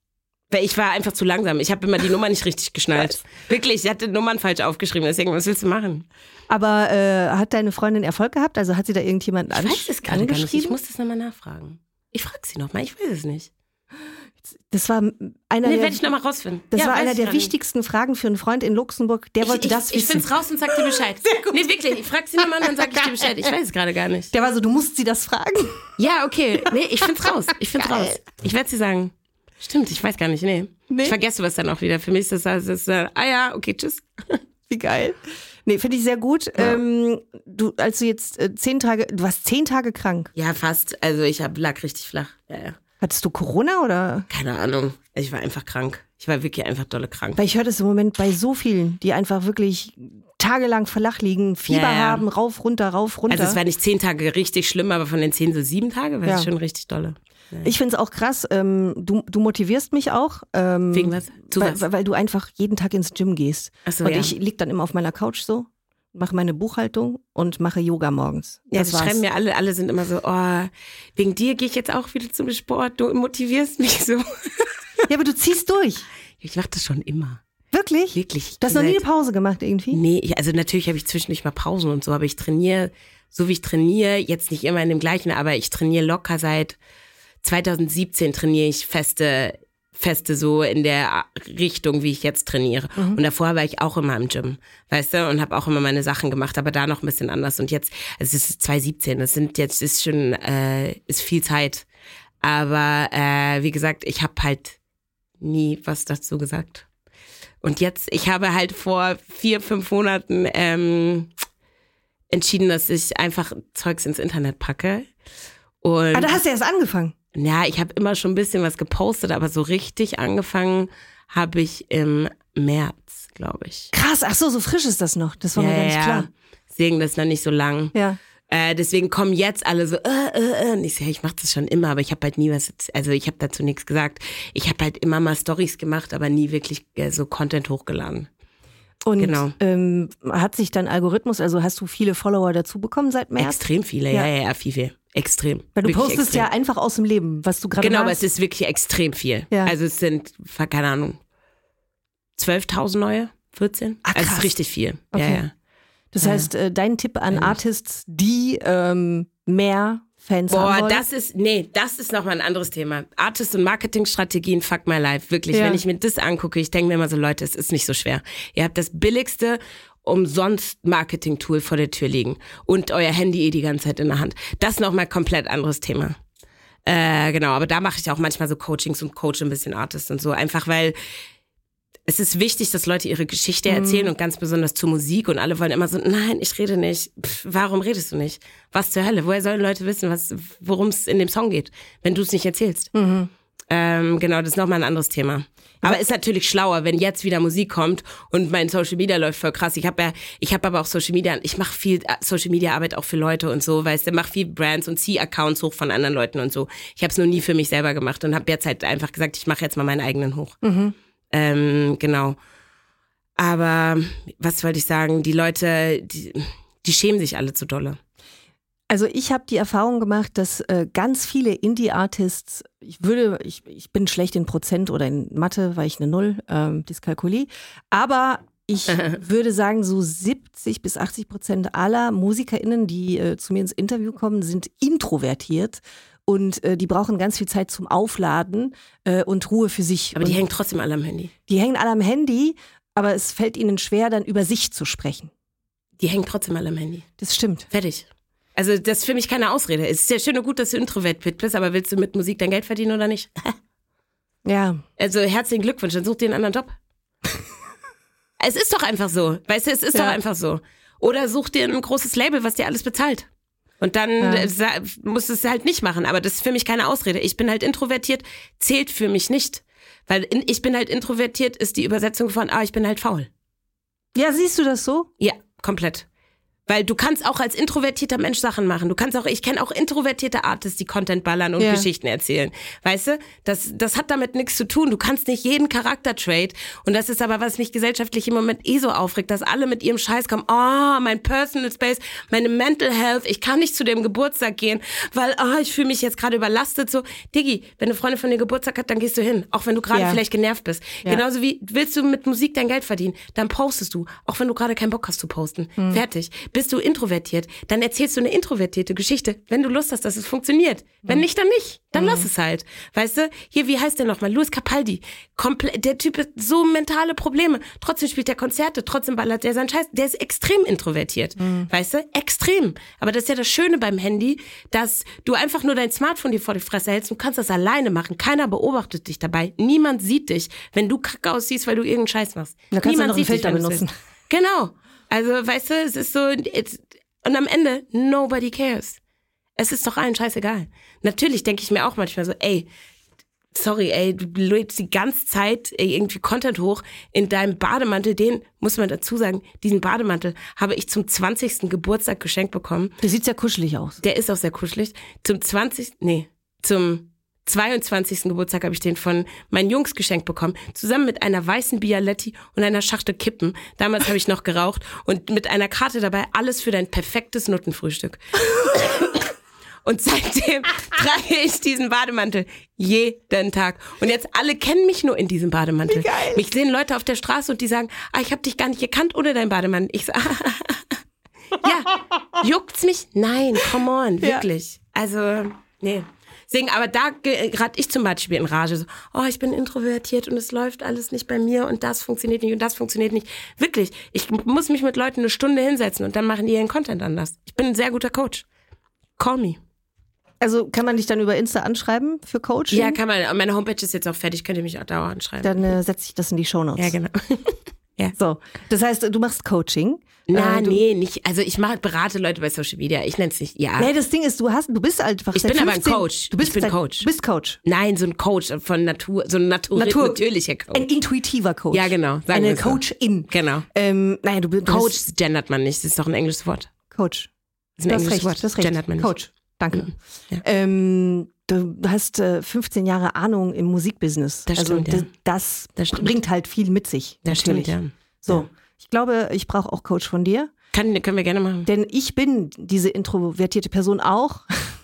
Weil ich war einfach zu langsam. Ich habe immer die Nummer nicht richtig geschnallt. Wirklich, ich hatte Nummern falsch aufgeschrieben. Deswegen, was willst du machen? Aber hat deine Freundin Erfolg gehabt? Also hat sie da irgendjemanden angeschrieben? Ich weiß es gerade gar nicht. Ich muss das nochmal nachfragen. Ich frage sie nochmal, ich weiß es nicht. Das war einer werde ich nochmal rausfinden. Das war einer der wichtigsten Fragen für einen Freund in Luxemburg. Der wollte das wissen. Ich find's raus und sag dir Bescheid. Sehr gut. Nee, wirklich. Ich frage sie nochmal und dann sag ich dir Bescheid. Ich weiß es gerade gar nicht. Der war so, du musst sie das fragen. Ja, okay. Nee, ich find's raus. Ich werde sie sagen. Stimmt, ich weiß gar nicht. Nee. Ich vergesse was dann auch wieder. Für mich ist das ja, okay, tschüss. Wie geil. Nee, finde ich sehr gut. Ja. Du warst 10 Tage krank. Ja, fast. Also ich lag richtig flach. Ja. Hattest du Corona oder? Keine Ahnung. Ich war einfach krank. Ich war wirklich einfach dolle krank. Weil ich höre das im Moment bei so vielen, die einfach wirklich tagelang flach liegen, Fieber haben, rauf, runter. Also es war nicht 10 Tage richtig schlimm, aber von den 10 so 7 Tage war es schon richtig dolle. Ja. Ich finde es auch krass, du motivierst mich auch. Wegen was? Weil du einfach jeden Tag ins Gym gehst. Ach so, und ich liege dann immer auf meiner Couch so, mache meine Buchhaltung und mache Yoga morgens. Ja, das schreiben mir alle sind immer so, wegen dir gehe ich jetzt auch wieder zum Sport, du motivierst mich so. Ja, aber du ziehst durch. Ich mache das schon immer. Wirklich? Wirklich. Du hast noch nie eine Pause gemacht irgendwie? Nee, also natürlich habe ich zwischendurch mal Pausen und so, aber ich trainiere, so wie ich trainiere, jetzt nicht immer in dem gleichen, aber ich trainiere locker seit 2017 trainiere ich feste so in der Richtung, wie ich jetzt trainiere. Mhm. Und davor war ich auch immer im Gym, weißt du, und habe auch immer meine Sachen gemacht, aber da noch ein bisschen anders. Und jetzt, also es ist 2017, ist viel Zeit. Aber wie gesagt, ich habe halt nie was dazu gesagt. Und jetzt, ich habe halt vor 4-5 Monaten entschieden, dass ich einfach Zeugs ins Internet packe. Und da hast du erst angefangen? Ja, ich habe immer schon ein bisschen was gepostet, aber so richtig angefangen habe ich im März, glaube ich. Krass, ach so frisch ist das noch. Das war mir gar nicht klar. Deswegen, das ist noch nicht so lang. Ja. Deswegen kommen jetzt alle so, und ich sage, ich mache das schon immer, aber ich habe halt nie ich habe dazu nichts gesagt. Ich habe halt immer mal Storys gemacht, aber nie wirklich so Content hochgeladen. Und genau. Hat sich dann Algorithmus, also hast du viele Follower dazu bekommen seit März? Extrem viele, ja, viel. Extrem. Weil du wirklich postest extrem. ja einfach aus dem Leben, was du gerade Genau, hast. aber es ist wirklich extrem viel. Ja. Also es sind, keine Ahnung, 12.000 neue, 14? Ah, krass. Also es ist richtig viel. Okay. Ja. Das heißt, dein Tipp an Artists, die mehr Fans haben wollen? Das ist nochmal ein anderes Thema. Artist- und Marketingstrategien, fuck my life. Wirklich, wenn ich mir das angucke, ich denke mir immer so, Leute, es ist nicht so schwer. Ihr habt das billigste umsonst Marketing-Tool vor der Tür liegen und euer Handy die ganze Zeit in der Hand. Das ist nochmal komplett anderes Thema. Genau, aber da mache ich auch manchmal so Coachings und coache ein bisschen Artists und so. Einfach weil es ist wichtig, dass Leute ihre Geschichte erzählen und ganz besonders zur Musik und alle wollen immer so, nein, ich rede nicht. Warum redest du nicht? Was zur Hölle? Woher sollen Leute wissen, worum es in dem Song geht, wenn du es nicht erzählst? Mhm. Genau, das ist nochmal ein anderes Thema. Aber ist natürlich schlauer, wenn jetzt wieder Musik kommt und mein Social Media läuft voll krass. Ich habe aber auch Social Media, ich mache viel Social Media Arbeit auch für Leute und so, weißt du, mache viel Brands und ziehe Accounts hoch von anderen Leuten und so. Ich habe es nur nie für mich selber gemacht und habe jetzt halt einfach gesagt, ich mache jetzt mal meinen eigenen hoch. Mhm. Genau. Aber was wollte ich sagen? Die Leute, die schämen sich alle zu dolle. Also ich habe die Erfahrung gemacht, dass ganz viele Indie-Artists, ich bin schlecht in Prozent oder in Mathe, weil ich eine 0, Dyskalkulie, aber ich würde sagen, so 70-80% aller MusikerInnen, die zu mir ins Interview kommen, sind introvertiert. Und die brauchen ganz viel Zeit zum Aufladen und Ruhe für sich. Aber die hängen trotzdem alle am Handy. Die hängen alle am Handy, aber es fällt ihnen schwer, dann über sich zu sprechen. Die hängen trotzdem alle am Handy. Das stimmt. Fertig. Also das ist für mich keine Ausrede. Es ist ja schön und gut, dass du introvertiert bist, aber willst du mit Musik dein Geld verdienen oder nicht? Ja. Also herzlichen Glückwunsch, dann such dir einen anderen Job. Es ist doch einfach so. Weißt du, es ist doch einfach so. Oder such dir ein großes Label, was dir alles bezahlt. Und dann musst du es halt nicht machen. Aber das ist für mich keine Ausrede. Ich bin halt introvertiert, zählt für mich nicht. Weil ich bin halt introvertiert ist die Übersetzung von, ich bin halt faul. Ja, siehst du das so? Ja, komplett. Weil du kannst auch als introvertierter Mensch Sachen machen. Ich kenne auch introvertierte Artists, die Content ballern und Geschichten erzählen. Weißt du? Das hat damit nichts zu tun. Du kannst nicht jeden Charakter-Trait. Und das ist aber, was mich gesellschaftlich im Moment so aufregt, dass alle mit ihrem Scheiß kommen. Oh, mein Personal Space, meine Mental Health. Ich kann nicht zu dem Geburtstag gehen, weil ich fühle mich jetzt gerade überlastet. So, Diggi, wenn eine Freundin von dir Geburtstag hat, dann gehst du hin. Auch wenn du gerade vielleicht genervt bist. Ja. Genauso wie, willst du mit Musik dein Geld verdienen, dann postest du. Auch wenn du gerade keinen Bock hast zu posten. Fertig. Bist du introvertiert, dann erzählst du eine introvertierte Geschichte, wenn du Lust hast, dass es funktioniert. Wenn nicht, dann nicht. Dann lass es halt. Weißt du? Hier, wie heißt der nochmal? Louis Capaldi. Der Typ hat so mentale Probleme. Trotzdem spielt er Konzerte, trotzdem ballert er seinen Scheiß. Der ist extrem introvertiert. Weißt du? Extrem. Aber das ist ja das Schöne beim Handy, dass du einfach nur dein Smartphone dir vor die Fresse hältst. Du kannst das alleine machen. Keiner beobachtet dich dabei. Niemand sieht dich, wenn du kacke aussiehst, weil du irgendeinen Scheiß machst. Da kannst Niemand du noch einen Filter benutzen. Genau. Also, weißt du, es ist so, und am Ende, nobody cares. Es ist doch allen scheißegal. Natürlich denke ich mir auch manchmal so, du lädst die ganze Zeit irgendwie Content hoch in deinem Bademantel, den, muss man dazu sagen, diesen Bademantel habe ich zum 20. Geburtstag geschenkt bekommen. Der sieht sehr kuschelig aus. Der ist auch sehr kuschelig. Zum 22. Geburtstag habe ich den von meinen Jungs geschenkt bekommen, zusammen mit einer weißen Bialetti und einer Schachtel Kippen. Damals habe ich noch geraucht und mit einer Karte dabei, alles für dein perfektes Nuttenfrühstück. Und seitdem trage ich diesen Bademantel jeden Tag. Und jetzt alle kennen mich nur in diesem Bademantel. Wie geil. Mich sehen Leute auf der Straße und die sagen, ich habe dich gar nicht gekannt ohne deinen Bademantel. Ich so, ja, juckt's mich? Nein, come on, wirklich. Also, nee. Deswegen, aber da gerate ich zum Beispiel in Rage. So, ich bin introvertiert und es läuft alles nicht bei mir und das funktioniert nicht und das funktioniert nicht. Wirklich, ich muss mich mit Leuten eine Stunde hinsetzen und dann machen die ihren Content anders. Ich bin ein sehr guter Coach. Call me. Also kann man dich dann über Insta anschreiben für Coaching? Ja, kann man. Meine Homepage ist jetzt auch fertig, könnt ihr mich auch dauernd anschreiben. Dann setze ich das in die Shownotes. Ja, genau. Ja. So, das heißt, du machst Coaching. Nee, nicht. Also ich berate Leute bei Social Media. Ich nenne es nicht, Nee, das Ding ist, du bist einfach Ich bin aber ein Coach. Du bist Coach. Nein, so ein Coach von Natur, so ein natürlicher Coach. Ein intuitiver Coach. Ja, genau. Eine Coachin. Genau. Coach gendert man nicht, das ist doch ein englisches Wort. Coach. Das ist ein englisches Wort. Das gendert man nicht. Coach. Danke. Ja. Du hast 15 Jahre Ahnung im Musikbusiness. Das stimmt, ja. Das bringt halt viel mit sich. Das natürlich. Stimmt, ja. So, ich glaube, ich brauche auch Coach von dir. Können wir gerne machen. Denn ich bin diese introvertierte Person auch.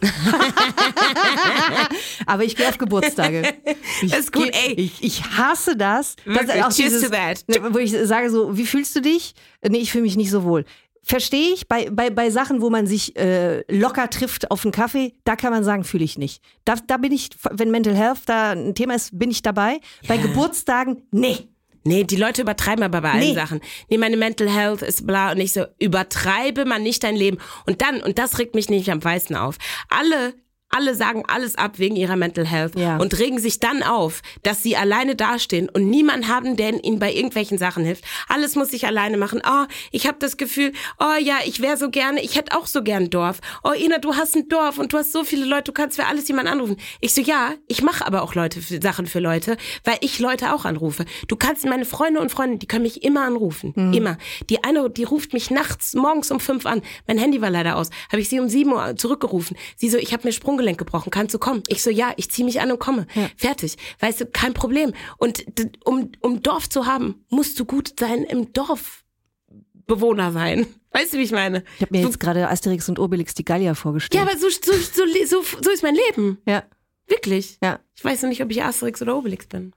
Aber ich gehe auf Geburtstage. Das ist gut, ey. Ich hasse das. Wirklich, auch cheers to that. Wo ich sage so, wie fühlst du dich? Nee, ich fühle mich nicht so wohl. Verstehe ich, bei Sachen, wo man sich locker trifft auf einen Kaffee, da kann man sagen, fühle ich nicht. Da bin ich, wenn Mental Health da ein Thema ist, bin ich dabei. Bei Geburtstagen, nee. Nee, die Leute übertreiben aber bei allen Sachen. Nee, meine Mental Health ist bla und ich so, übertreibe man nicht dein Leben. Und das regt mich nicht am meisten auf. Alle sagen alles ab wegen ihrer Mental Health und regen sich dann auf, dass sie alleine dastehen und niemand haben, der ihnen bei irgendwelchen Sachen hilft. Alles muss ich alleine machen. Ich habe das Gefühl, ich wäre so gerne, ich hätte auch so gern ein Dorf. Ina, du hast ein Dorf und du hast so viele Leute, du kannst für alles jemanden anrufen. Ich so, ja, ich mache aber auch Sachen für Leute, weil ich Leute auch anrufe. Du kannst, meine Freunde und Freundinnen, die können mich immer anrufen. Immer. Die eine, die ruft mich morgens um 5 an. Mein Handy war leider aus. Habe ich sie um 7 Uhr zurückgerufen. Sie so, ich habe mir Sprunggelenk gebrochen, kannst du kommen? Ich so, ja, ich ziehe mich an und komme. Ja. Fertig. Weißt du, kein Problem. Und um Dorf zu haben, musst du gut sein im Dorfbewohner sein. Weißt du, wie ich meine? Ich habe mir jetzt gerade Asterix und Obelix die Gallier vorgestellt. Ja, aber so ist mein Leben. Ja. Wirklich. Ja. Ich weiß noch nicht, ob ich Asterix oder Obelix bin.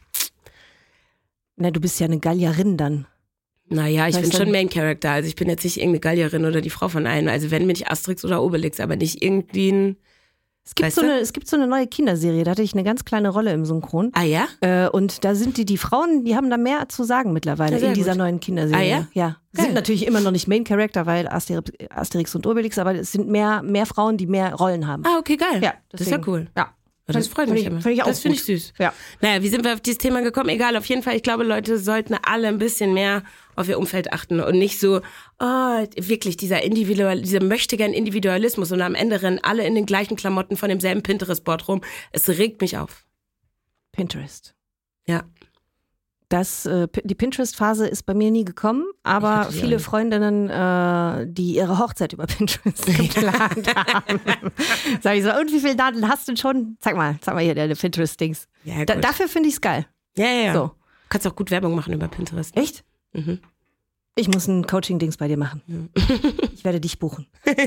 Na, du bist ja eine Gallierin dann. Naja, ich bin schon Main Character. Also ich bin jetzt nicht irgendeine Gallierin oder die Frau von einem. Also wenn, bin ich Asterix oder Obelix, aber nicht irgendwie ein... Es gibt so eine neue Kinderserie, da hatte ich eine ganz kleine Rolle im Synchron. Ah ja? Und da sind die Frauen, die haben da mehr zu sagen mittlerweile in dieser neuen Kinderserie. Ah ja? Ja. Sind natürlich immer noch nicht Main Character, weil Asterix und Obelix, aber es sind mehr Frauen, die mehr Rollen haben. Ah, okay, geil. Ja, das ist ja cool. Ja. Das freut mich immer. Das finde ich süß. Ja. Naja, wie sind wir auf dieses Thema gekommen? Egal, auf jeden Fall, ich glaube, Leute sollten alle ein bisschen mehr auf ihr Umfeld achten und nicht so, wirklich dieser möchtegern Individualismus und am Ende rennen alle in den gleichen Klamotten von demselben Pinterest-Board rum. Es regt mich auf. Pinterest. Ja. Die Pinterest-Phase ist bei mir nie gekommen, aber viele Freundinnen, die ihre Hochzeit über Pinterest geplant haben. Sag ich so, und wie viele Daten hast du schon? Zeig mal hier deine Pinterest-Dings. Ja, dafür finde ich es geil. Ja. So. Du kannst auch gut Werbung machen über Pinterest. Echt? Mhm. Ich muss ein Coaching-Dings bei dir machen. Ich werde dich buchen.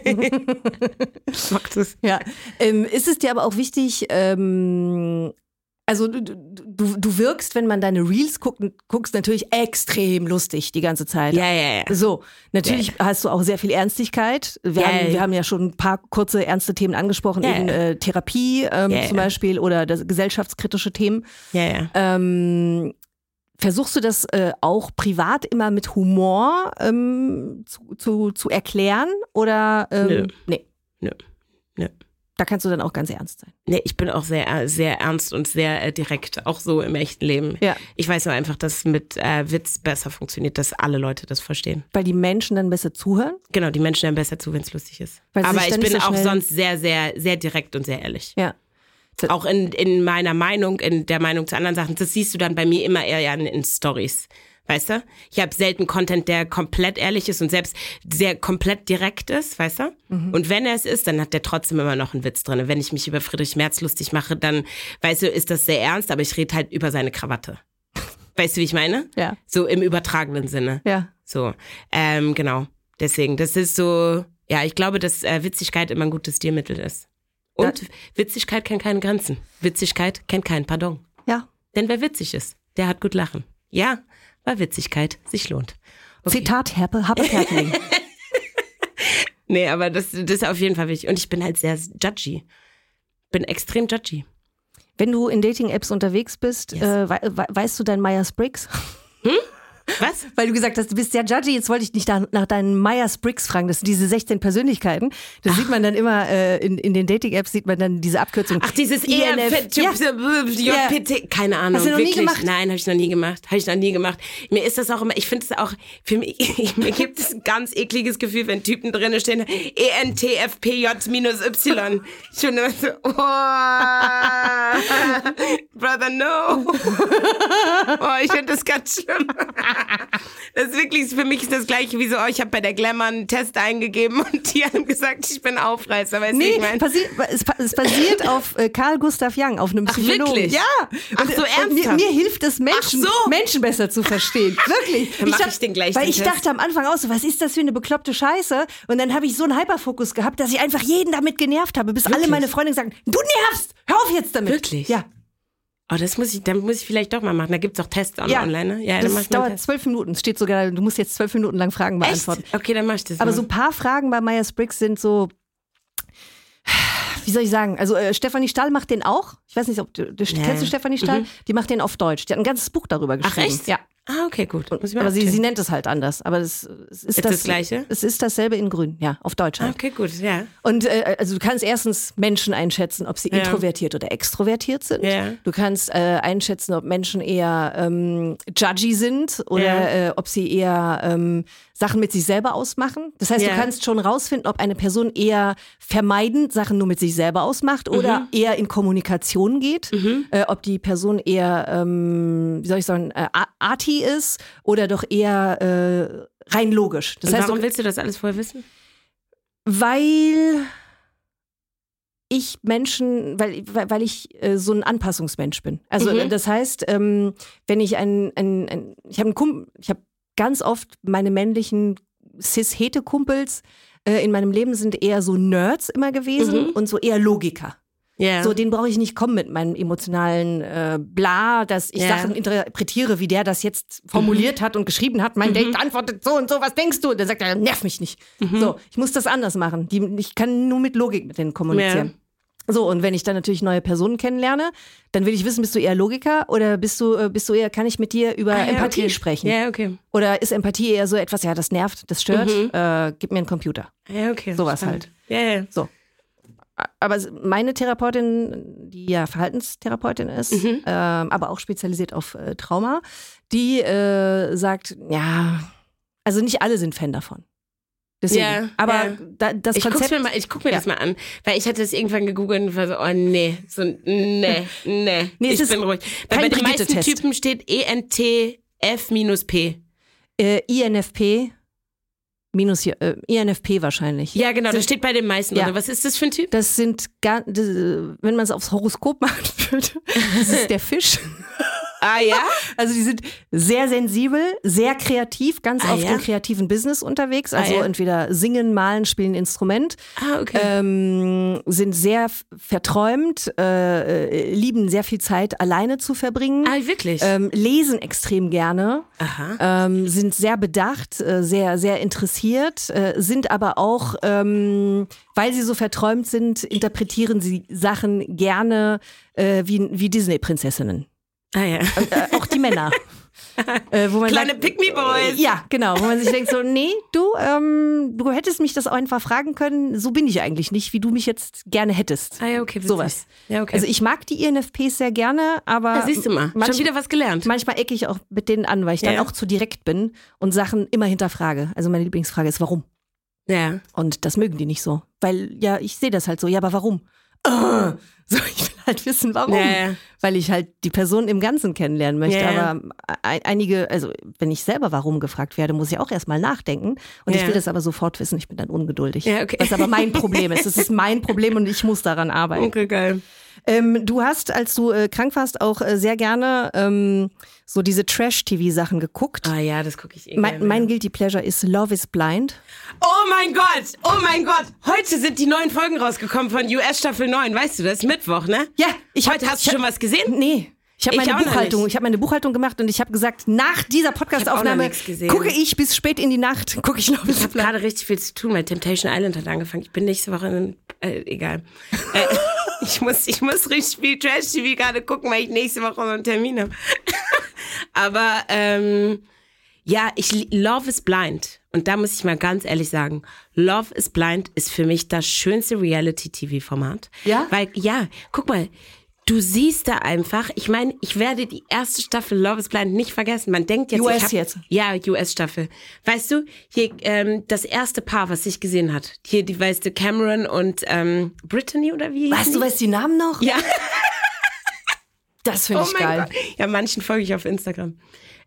Mach das. Ja. Ist es dir aber auch wichtig, also du wirkst, wenn man deine Reels guckst, natürlich extrem lustig die ganze Zeit. Ja. So, natürlich hast du auch sehr viel Ernstigkeit. Wir haben ja schon ein paar kurze ernste Themen angesprochen, eben Therapie zum Beispiel oder gesellschaftskritische Themen. Ja. Versuchst du das auch privat immer mit Humor zu erklären? Oder Nö. Da kannst du dann auch ganz ernst sein. Nee, ich bin auch sehr, sehr ernst und sehr direkt, auch so im echten Leben. Ja. Ich weiß nur einfach, dass mit Witz besser funktioniert, dass alle Leute das verstehen. Weil die Menschen dann besser zuhören? Genau, die Menschen hören besser zu, wenn es lustig ist. Aber ich bin auch sonst sehr, sehr, sehr direkt und sehr ehrlich. Ja. Auch in meiner Meinung, in der Meinung zu anderen Sachen, das siehst du dann bei mir immer eher in Stories. Weißt du? Ich habe selten Content, der komplett ehrlich ist und selbst sehr komplett direkt ist, weißt du? Mhm. Und wenn er es ist, dann hat der trotzdem immer noch einen Witz drin. Wenn ich mich über Friedrich Merz lustig mache, dann, weißt du, ist das sehr ernst, aber ich rede halt über seine Krawatte. Weißt du, wie ich meine? Ja. So im übertragenen Sinne. Ja. So, genau. Deswegen, das ist so, ja, ich glaube, dass Witzigkeit immer ein gutes Stilmittel ist. Und Witzigkeit kennt keine Grenzen. Witzigkeit kennt kein Pardon. Ja. Denn wer witzig ist, der hat gut Lachen. Ja, weil Witzigkeit sich lohnt. Okay. Zitat Harpe Kerkeling. Nee, aber das ist auf jeden Fall wichtig. Und ich bin halt sehr judgy. Bin extrem judgy. Wenn du in Dating-Apps unterwegs bist, weißt du dein Myers-Briggs? Was? Weil du gesagt hast, du bist sehr judgy, jetzt wollte ich dich nach deinen Myers-Briggs fragen. Das sind diese 16 Persönlichkeiten. Das sieht man dann immer, in den Dating-Apps sieht man dann diese Abkürzung. Ach, dieses ENFP, JPT, keine Ahnung. Hast du noch nie gemacht? Nein, habe ich noch nie gemacht. Mir ist das auch immer, ich finde es auch, mir gibt es ein ganz ekliges Gefühl, wenn Typen drin stehen, ENTFPJ-Y. Schon immer so, oh, brother, no. Oh, ich finde das ganz schlimm. Das ist wirklich, für mich ist das gleiche wie so, ich habe bei der Glamour einen Test eingegeben und die haben gesagt, ich bin Aufreißer. Weißt du, nee, ich mein? es basiert auf Carl Gustav Jung, auf einem Psychologen. Ach, wirklich? Ja. Ach so, ernsthaft? Mir hilft es, Menschen besser zu verstehen. Wirklich. Dann mache ich den gleich. Weil ich dachte am Anfang auch so, was ist das für eine bekloppte Scheiße? Und dann habe ich so einen Hyperfokus gehabt, dass ich einfach jeden damit genervt habe, bis wirklich? Alle meine Freunde sagen, du nervst, hör auf jetzt damit. Wirklich? Ja. Oh, dann muss ich vielleicht doch mal machen. Da gibt es auch Tests online, ne? Ja, das dauert 12 Minuten. Es steht sogar, du musst jetzt 12 Minuten lang Fragen beantworten. Echt? Okay, dann mach ich das. Aber so ein paar Fragen bei Myers-Briggs sind so, wie soll ich sagen, also Stefanie Stahl macht den auch. Ich weiß nicht, kennst du Stefanie Stahl? Die macht den auf Deutsch. Die hat ein ganzes Buch darüber geschrieben. Ach echt? Ja. Ah, okay, gut. Aber sie nennt es halt anders. Aber es ist das Gleiche? Es ist dasselbe in grün, ja, auf Deutsch halt. Okay, gut, ja. Und also du kannst erstens Menschen einschätzen, ob sie introvertiert oder extrovertiert sind. Ja. Du kannst einschätzen, ob Menschen eher judgy sind oder ob sie eher Sachen mit sich selber ausmachen. Das heißt, du kannst schon rausfinden, ob eine Person eher vermeidend Sachen nur mit sich selber ausmacht oder eher in Kommunikation geht. Ob die Person eher, wie soll ich sagen, arty ist oder doch eher rein logisch. Das heißt, warum willst du das alles vorher wissen? Weil ich weil ich so ein Anpassungsmensch bin. Also das heißt, wenn ich ich habe ganz oft meine männlichen Cis-Hete-Kumpels in meinem Leben sind eher so Nerds immer gewesen und so eher Logiker. Yeah. So, den brauche ich nicht kommen mit meinem emotionalen Bla, dass ich Sachen interpretiere, wie der das jetzt formuliert hat und geschrieben hat. Mein Date antwortet so und so, was denkst du? Der sagt, nerv mich nicht. So, ich muss das anders machen. Ich kann nur mit Logik mit denen kommunizieren. Yeah. So, und wenn ich dann natürlich neue Personen kennenlerne, dann will ich wissen, bist du eher Logiker oder bist du eher, kann ich mit dir über Empathie sprechen? Ja, okay. Oder ist Empathie eher so etwas, das nervt, das stört, gib mir einen Computer. Ja, okay. Sowas halt. Ja. So. Aber meine Therapeutin, die ja Verhaltenstherapeutin ist, aber auch spezialisiert auf Trauma, die sagt, ja, also nicht alle sind Fan davon. Deswegen. Aber das Konzept... Ich guck mir das mal an, weil ich hatte das irgendwann gegoogelt und war so, oh nee, ich bin ruhig. Weil bei den meisten Typen steht ENTFP, F-P. INFP. INFP wahrscheinlich. Ja, genau, das steht bei den meisten. Ja. Was ist das für ein Typ? Das sind, wenn man es aufs Horoskop machen würde, das ist der Fisch. Ah ja? Also die sind sehr sensibel, sehr kreativ, ganz oft im kreativen Business unterwegs. Also entweder singen, malen, spielen Instrument. Okay. Sind sehr verträumt, lieben sehr viel Zeit alleine zu verbringen. Wirklich? Lesen extrem gerne. Aha. Sind sehr bedacht, sehr, sehr interessiert, sind aber auch, weil sie so verträumt sind, interpretieren sie Sachen gerne wie Disney-Prinzessinnen. Ah ja. Und, auch die Männer. Wo man Kleine sagt, Pick-me-Boys. Ja, genau. Wo man sich denkt so, nee, du hättest mich das auch einfach fragen können, so bin ich eigentlich nicht, wie du mich jetzt gerne hättest. Ah ja, okay. Witzig. Sowas. Ja, okay. Also ich mag die INFPs sehr gerne, aber da siehst du mal, schon wieder was gelernt. Manchmal ecke ich auch mit denen an, weil ich dann auch zu direkt bin und Sachen immer hinterfrage. Also meine Lieblingsfrage ist, warum? Ja. Und das mögen die nicht so. Weil, ja, ich sehe das halt so, ja, aber warum? So, ich will halt wissen, warum. Ja. Weil ich halt die Person im Ganzen kennenlernen möchte. Ja. Aber einige, also wenn ich selber warum gefragt werde, muss ich auch erstmal nachdenken. Und ich will das aber sofort wissen. Ich bin dann ungeduldig. Ja, okay. Was aber mein Problem ist. Es ist mein Problem und ich muss daran arbeiten. Okay, geil. Du hast, als du krank warst, auch sehr gerne so diese Trash-TV-Sachen geguckt. Ah ja, das gucke ich gerne. Mein Guilty Pleasure ist Love is Blind. Oh mein Gott. Heute sind die neuen Folgen rausgekommen von US Staffel 9. Weißt du, das ist Mittwoch, ne? Ja. Hast du schon was gesehen? Nee. Ich habe meine Buchhaltung gemacht und ich habe gesagt, nach dieser Podcast-Aufnahme gucke ich bis spät in die Nacht, Love is Blind. Ich habe gerade richtig viel zu tun, weil Temptation Island hat angefangen. Ich bin nächste Woche egal. Ich muss richtig viel Trash-TV gerade gucken, weil ich nächste Woche noch einen Termin habe. Aber Love is Blind. Und da muss ich mal ganz ehrlich sagen, Love is Blind ist für mich das schönste Reality-TV-Format. Ja? Weil, guck mal, du siehst da einfach, ich meine, ich werde die erste Staffel Love is Blind nicht vergessen. Man denkt jetzt, Ja, US-Staffel. Weißt du, hier das erste Paar, was sich gesehen hat. Hier, weißt du, Cameron und Brittany oder wie? Weißt du die Namen noch? Ja. Das finde ich geil. Gott. Ja, manchen folge ich auf Instagram.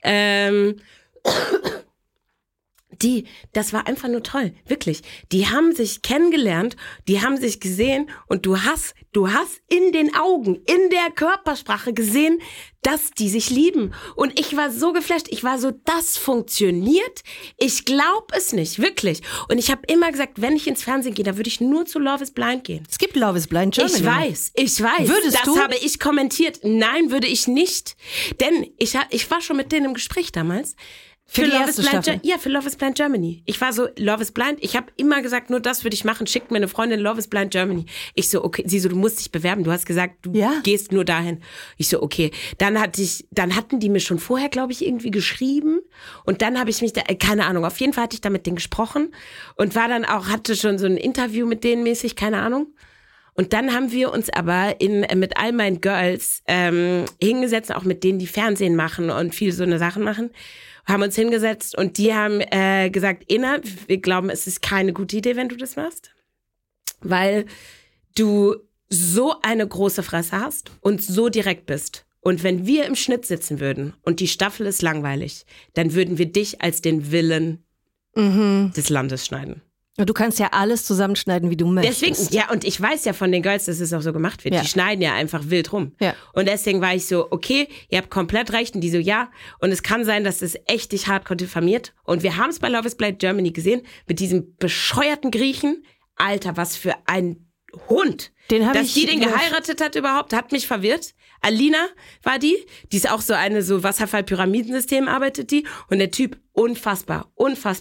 Das war einfach nur toll, wirklich. Die haben sich kennengelernt, die haben sich gesehen und du hast in den Augen, in der Körpersprache gesehen, dass die sich lieben. Und ich war so geflasht, das funktioniert? Ich glaube es nicht, wirklich. Und ich habe immer gesagt, wenn ich ins Fernsehen gehe, da würde ich nur zu Love is Blind gehen. Es gibt Love is Blind Germany. Ich weiß. Würdest du? Das habe ich kommentiert. Nein, würde ich nicht. Denn ich war schon mit denen im Gespräch damals. Für die erste Staffel? Ja, für Love is Blind Germany. Ich war so, Love is Blind. Ich habe immer gesagt, nur das würde ich machen. Schickt mir eine Freundin Love is Blind Germany. Ich so, okay. Sie so, du musst dich bewerben. Du hast gesagt, du gehst nur dahin. Ich so, okay. Dann hatten die mir schon vorher, glaube ich, irgendwie geschrieben. Und dann habe ich mich keine Ahnung. Auf jeden Fall hatte ich da mit denen gesprochen. Und hatte schon so ein Interview mit denen mäßig, keine Ahnung. Und dann haben wir uns aber mit all meinen Girls hingesetzt, auch mit denen, die Fernsehen machen und viel so eine Sachen machen. Haben uns hingesetzt und die haben gesagt, Ena, wir glauben, es ist keine gute Idee, wenn du das machst, weil du so eine große Fresse hast und so direkt bist. Und wenn wir im Schnitt sitzen würden und die Staffel ist langweilig, dann würden wir dich als den Villain des Landes schneiden. Du kannst ja alles zusammenschneiden, wie du möchtest. Deswegen, ja, und ich weiß ja von den Girls, dass es auch so gemacht wird. Ja. Die schneiden ja einfach wild rum. Ja. Und deswegen war ich so, okay, ihr habt komplett recht. Und die so, ja. Und es kann sein, dass es echt dich hardcore diffamiert. Und wir haben es bei Love is Blind Germany gesehen, mit diesem bescheuerten Griechen. Alter, was für ein Hund. Dass die den geheiratet hat überhaupt, hat mich verwirrt. Alina war die ist auch so so Wasserfall-Pyramidensystem arbeitet die. Und der Typ, unfassbar.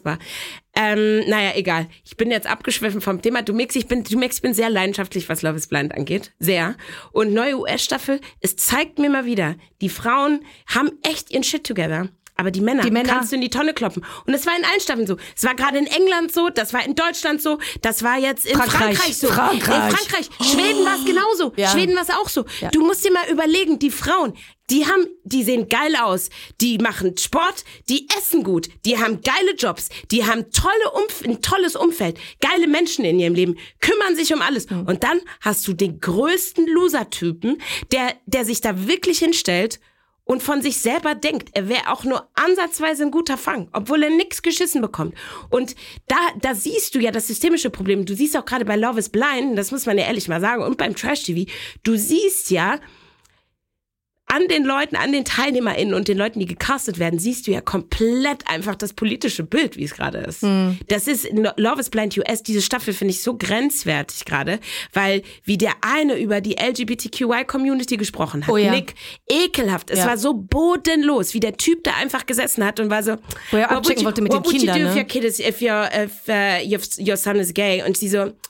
Naja, egal. Ich bin jetzt abgeschwiffen vom Thema. Du merkst, ich bin sehr leidenschaftlich, was Love is Blind angeht. Sehr. Und neue US-Staffel, es zeigt mir mal wieder, die Frauen haben echt ihren Shit together. Aber die Männer kannst du in die Tonne kloppen. Und es war in allen Staffeln so. Es war gerade in England so, das war in Deutschland so, das war jetzt in Frankreich so. In Frankreich. Schweden war es genauso. Ja. Schweden war es auch so. Ja. Du musst dir mal überlegen, die Frauen, die sehen geil aus, die machen Sport, die essen gut, die haben geile Jobs, die haben ein tolles Umfeld, geile Menschen in ihrem Leben, kümmern sich um alles. Und dann hast du den größten Loser-Typen, der sich da wirklich hinstellt und von sich selber denkt, er wäre auch nur ansatzweise ein guter Fang, obwohl er nichts geschissen bekommt. Und da siehst du ja das systemische Problem. Du siehst auch gerade bei Love is Blind, das muss man ja ehrlich mal sagen, und beim Trash-TV, du siehst ja an den Leuten, an den TeilnehmerInnen und den Leuten, die gecastet werden, siehst du ja komplett einfach das politische Bild, wie es gerade ist. Das ist in Love is Blind US, diese Staffel finde ich so grenzwertig gerade, weil wie der eine über die LGBTQI-Community gesprochen hat, Nick, ekelhaft. Es war so bodenlos, wie der Typ da einfach gesessen hat und war so, wo er abchecken wollte mit den Kindern, what would you do if your kid is, if your son is gay? Und sie so,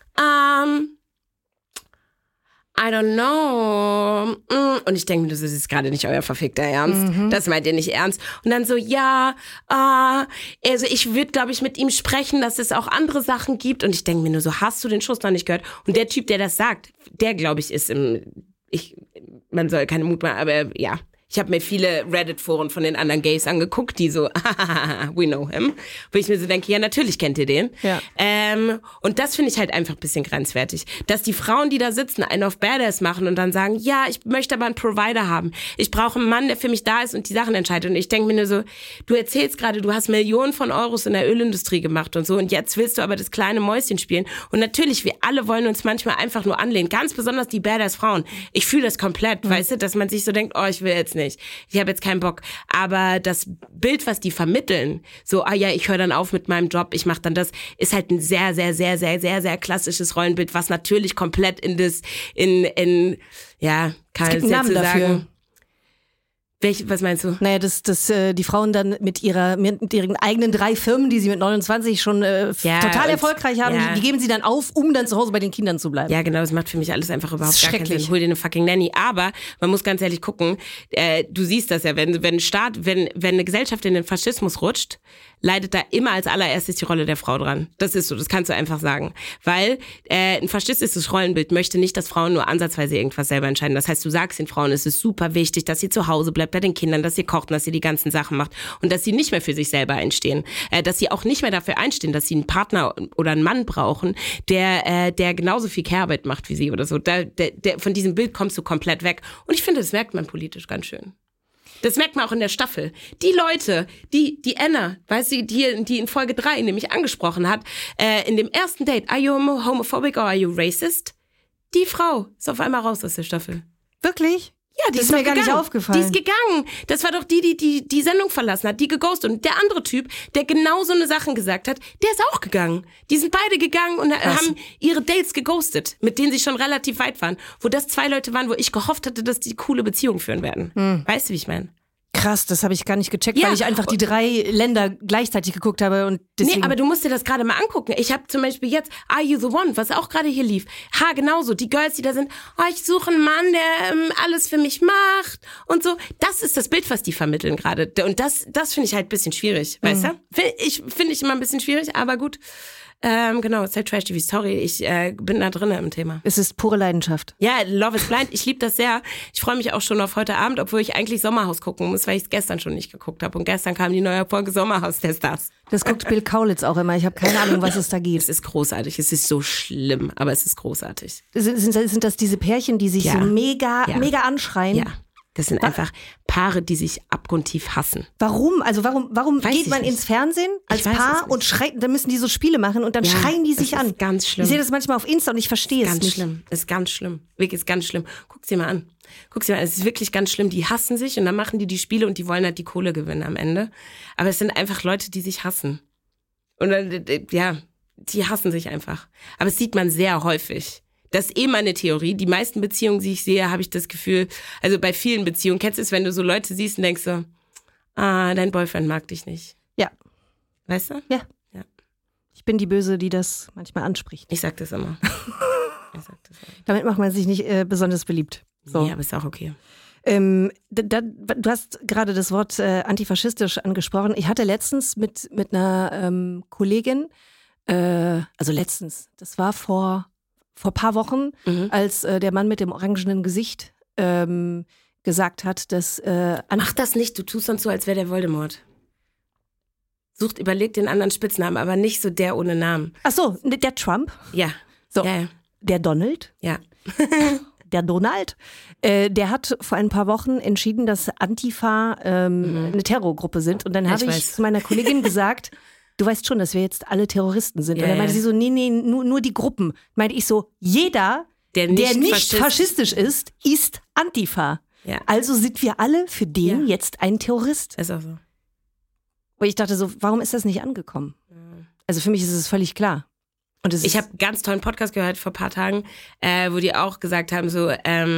I don't know. Und ich denke mir, das ist gerade nicht euer verfickter Ernst. Das meint ihr nicht ernst. Und dann so, also ich würde, glaube ich, mit ihm sprechen, dass es auch andere Sachen gibt. Und ich denke mir nur so, hast du den Schuss noch nicht gehört? Und der Typ, der das sagt, der, glaube ich, ist man soll keine Mut machen, aber ja. Ich habe mir viele Reddit-Foren von den anderen Gays angeguckt, die so, we know him. Wo ich mir so denke, ja, natürlich kennt ihr den. Ja. Und das finde ich halt einfach ein bisschen grenzwertig. Dass die Frauen, die da sitzen, einen auf Badass machen und dann sagen, ja, ich möchte aber einen Provider haben. Ich brauche einen Mann, der für mich da ist und die Sachen entscheidet. Und ich denke mir nur so, du erzählst gerade, du hast Millionen von Euros in der Ölindustrie gemacht und so. Und jetzt willst du aber das kleine Mäuschen spielen. Und natürlich, wir alle wollen uns manchmal einfach nur anlehnen. Ganz besonders die Badass-Frauen. Ich fühle das komplett, weißt du, dass man sich so denkt, oh, ich will jetzt nicht. Ich habe jetzt keinen Bock. Aber das Bild, was die vermitteln, so, ich höre dann auf mit meinem Job, ich mache dann das, ist halt ein sehr, sehr, sehr, sehr, sehr, sehr klassisches Rollenbild, was natürlich komplett kann es gibt einen Namen dafür. Was meinst du? Naja, dass die Frauen dann mit ihren eigenen 3 Firmen, die sie mit 29 schon total erfolgreich haben, die geben sie dann auf, um dann zu Hause bei den Kindern zu bleiben. Ja, genau, das macht für mich alles einfach überhaupt gar keinen Sinn. Hol dir eine fucking Nanny. Aber man muss ganz ehrlich gucken, du siehst das ja, wenn eine Gesellschaft in den Faschismus rutscht, leidet da immer als allererstes die Rolle der Frau dran. Das ist so, das kannst du einfach sagen. Weil ein faschistisches Rollenbild möchte nicht, dass Frauen nur ansatzweise irgendwas selber entscheiden. Das heißt, du sagst den Frauen, es ist super wichtig, dass sie zu Hause bleibt bei den Kindern, dass sie kocht, dass sie die ganzen Sachen macht und dass sie nicht mehr für sich selber einstehen. Dass sie auch nicht mehr dafür einstehen, dass sie einen Partner oder einen Mann brauchen, der genauso viel Care-Arbeit macht wie sie oder so. Von diesem Bild kommst du komplett weg. Und ich finde, das merkt man politisch ganz schön. Das merkt man auch in der Staffel. Die Leute, die Anna, weißt du, die in Folge 3 nämlich angesprochen hat, in dem ersten Date, are you homophobic or are you racist? Die Frau ist auf einmal raus aus der Staffel. Wirklich? Ja, die ist mir gar nicht aufgefallen. Die ist gegangen. Das war doch die Sendung verlassen hat, die geghostet. Und der andere Typ, der genau so eine Sachen gesagt hat, der ist auch gegangen. Die sind beide gegangen und haben ihre Dates geghostet, mit denen sie schon relativ weit waren. Wo das 2 Leute waren, wo ich gehofft hatte, dass die coole Beziehungen führen werden. Weißt du, wie ich meine? Krass, das habe ich gar nicht gecheckt, weil ich einfach die 3 Länder gleichzeitig geguckt habe und deswegen... Nee, aber du musst dir das gerade mal angucken. Ich habe zum Beispiel jetzt Are You the One, was auch gerade hier lief. Genauso, die Girls, die da sind, ich suche einen Mann, der alles für mich macht und so. Das ist das Bild, was die vermitteln gerade. Und das finde ich halt ein bisschen schwierig, weißt du? Finde ich immer ein bisschen schwierig, aber gut. Genau, es ist halt Trash-TV. Sorry, ich bin da drin im Thema. Es ist pure Leidenschaft. Ja, Love is Blind, ich liebe das sehr. Ich freue mich auch schon auf heute Abend, obwohl ich eigentlich Sommerhaus gucken muss, weil ich es gestern schon nicht geguckt habe. Und gestern kam die neue Folge Sommerhaus der Stars. Das guckt Bill Kaulitz auch immer. Ich habe keine Ahnung, was es da gibt. Es ist großartig. Es ist so schlimm, aber es ist großartig. Sind das diese Pärchen, die sich so mega anschreien? Ja. Das sind einfach Paare, die sich abgrundtief hassen. Warum? Also warum geht man ins Fernsehen als Paar und schreit, dann müssen die so Spiele machen und dann schreien die sich an. Das ist ganz schlimm. Ich sehe das manchmal auf Insta und ich verstehe es nicht. Ganz schlimm. Das ist ganz schlimm. Wirklich ist ganz schlimm. Guck's dir mal an. Es ist wirklich ganz schlimm. Die hassen sich und dann machen die Spiele und die wollen halt die Kohle gewinnen am Ende. Aber es sind einfach Leute, die sich hassen. Und dann, die hassen sich einfach. Aber es sieht man sehr häufig. Das ist meine Theorie. Die meisten Beziehungen, die ich sehe, habe ich das Gefühl, also bei vielen Beziehungen, kennst du es, wenn du so Leute siehst und denkst so, dein Boyfriend mag dich nicht. Ja. Weißt du? Ja. Ich bin die Böse, die das manchmal anspricht. Ich sag das immer. Damit macht man sich nicht besonders beliebt. So. Ja, aber ist auch okay. Du hast gerade das Wort antifaschistisch angesprochen. Ich hatte letztens mit einer Kollegin, das war vor ein paar Wochen, als der Mann mit dem orangenen Gesicht gesagt hat, dass... Mach das nicht, du tust sonst so, als wäre der Voldemort. Überleg den anderen Spitznamen, aber nicht so der ohne Namen. Ach so, der Trump? Ja. So, ja. Der Donald? Ja. der Donald, der hat vor ein paar Wochen entschieden, dass Antifa eine Terrorgruppe sind. Und dann habe ich zu meiner Kollegin gesagt, du weißt schon, dass wir jetzt alle Terroristen sind. Und dann meinte sie so, nee, nur die Gruppen. Meinte ich so, jeder, der nicht faschistisch ist Antifa. Ja. Also sind wir alle für den jetzt ein Terrorist. Ist auch so. Und ich dachte so, warum ist das nicht angekommen? Also für mich ist es völlig klar. Und ich habe einen ganz tollen Podcast gehört vor ein paar Tagen, wo die auch gesagt haben, so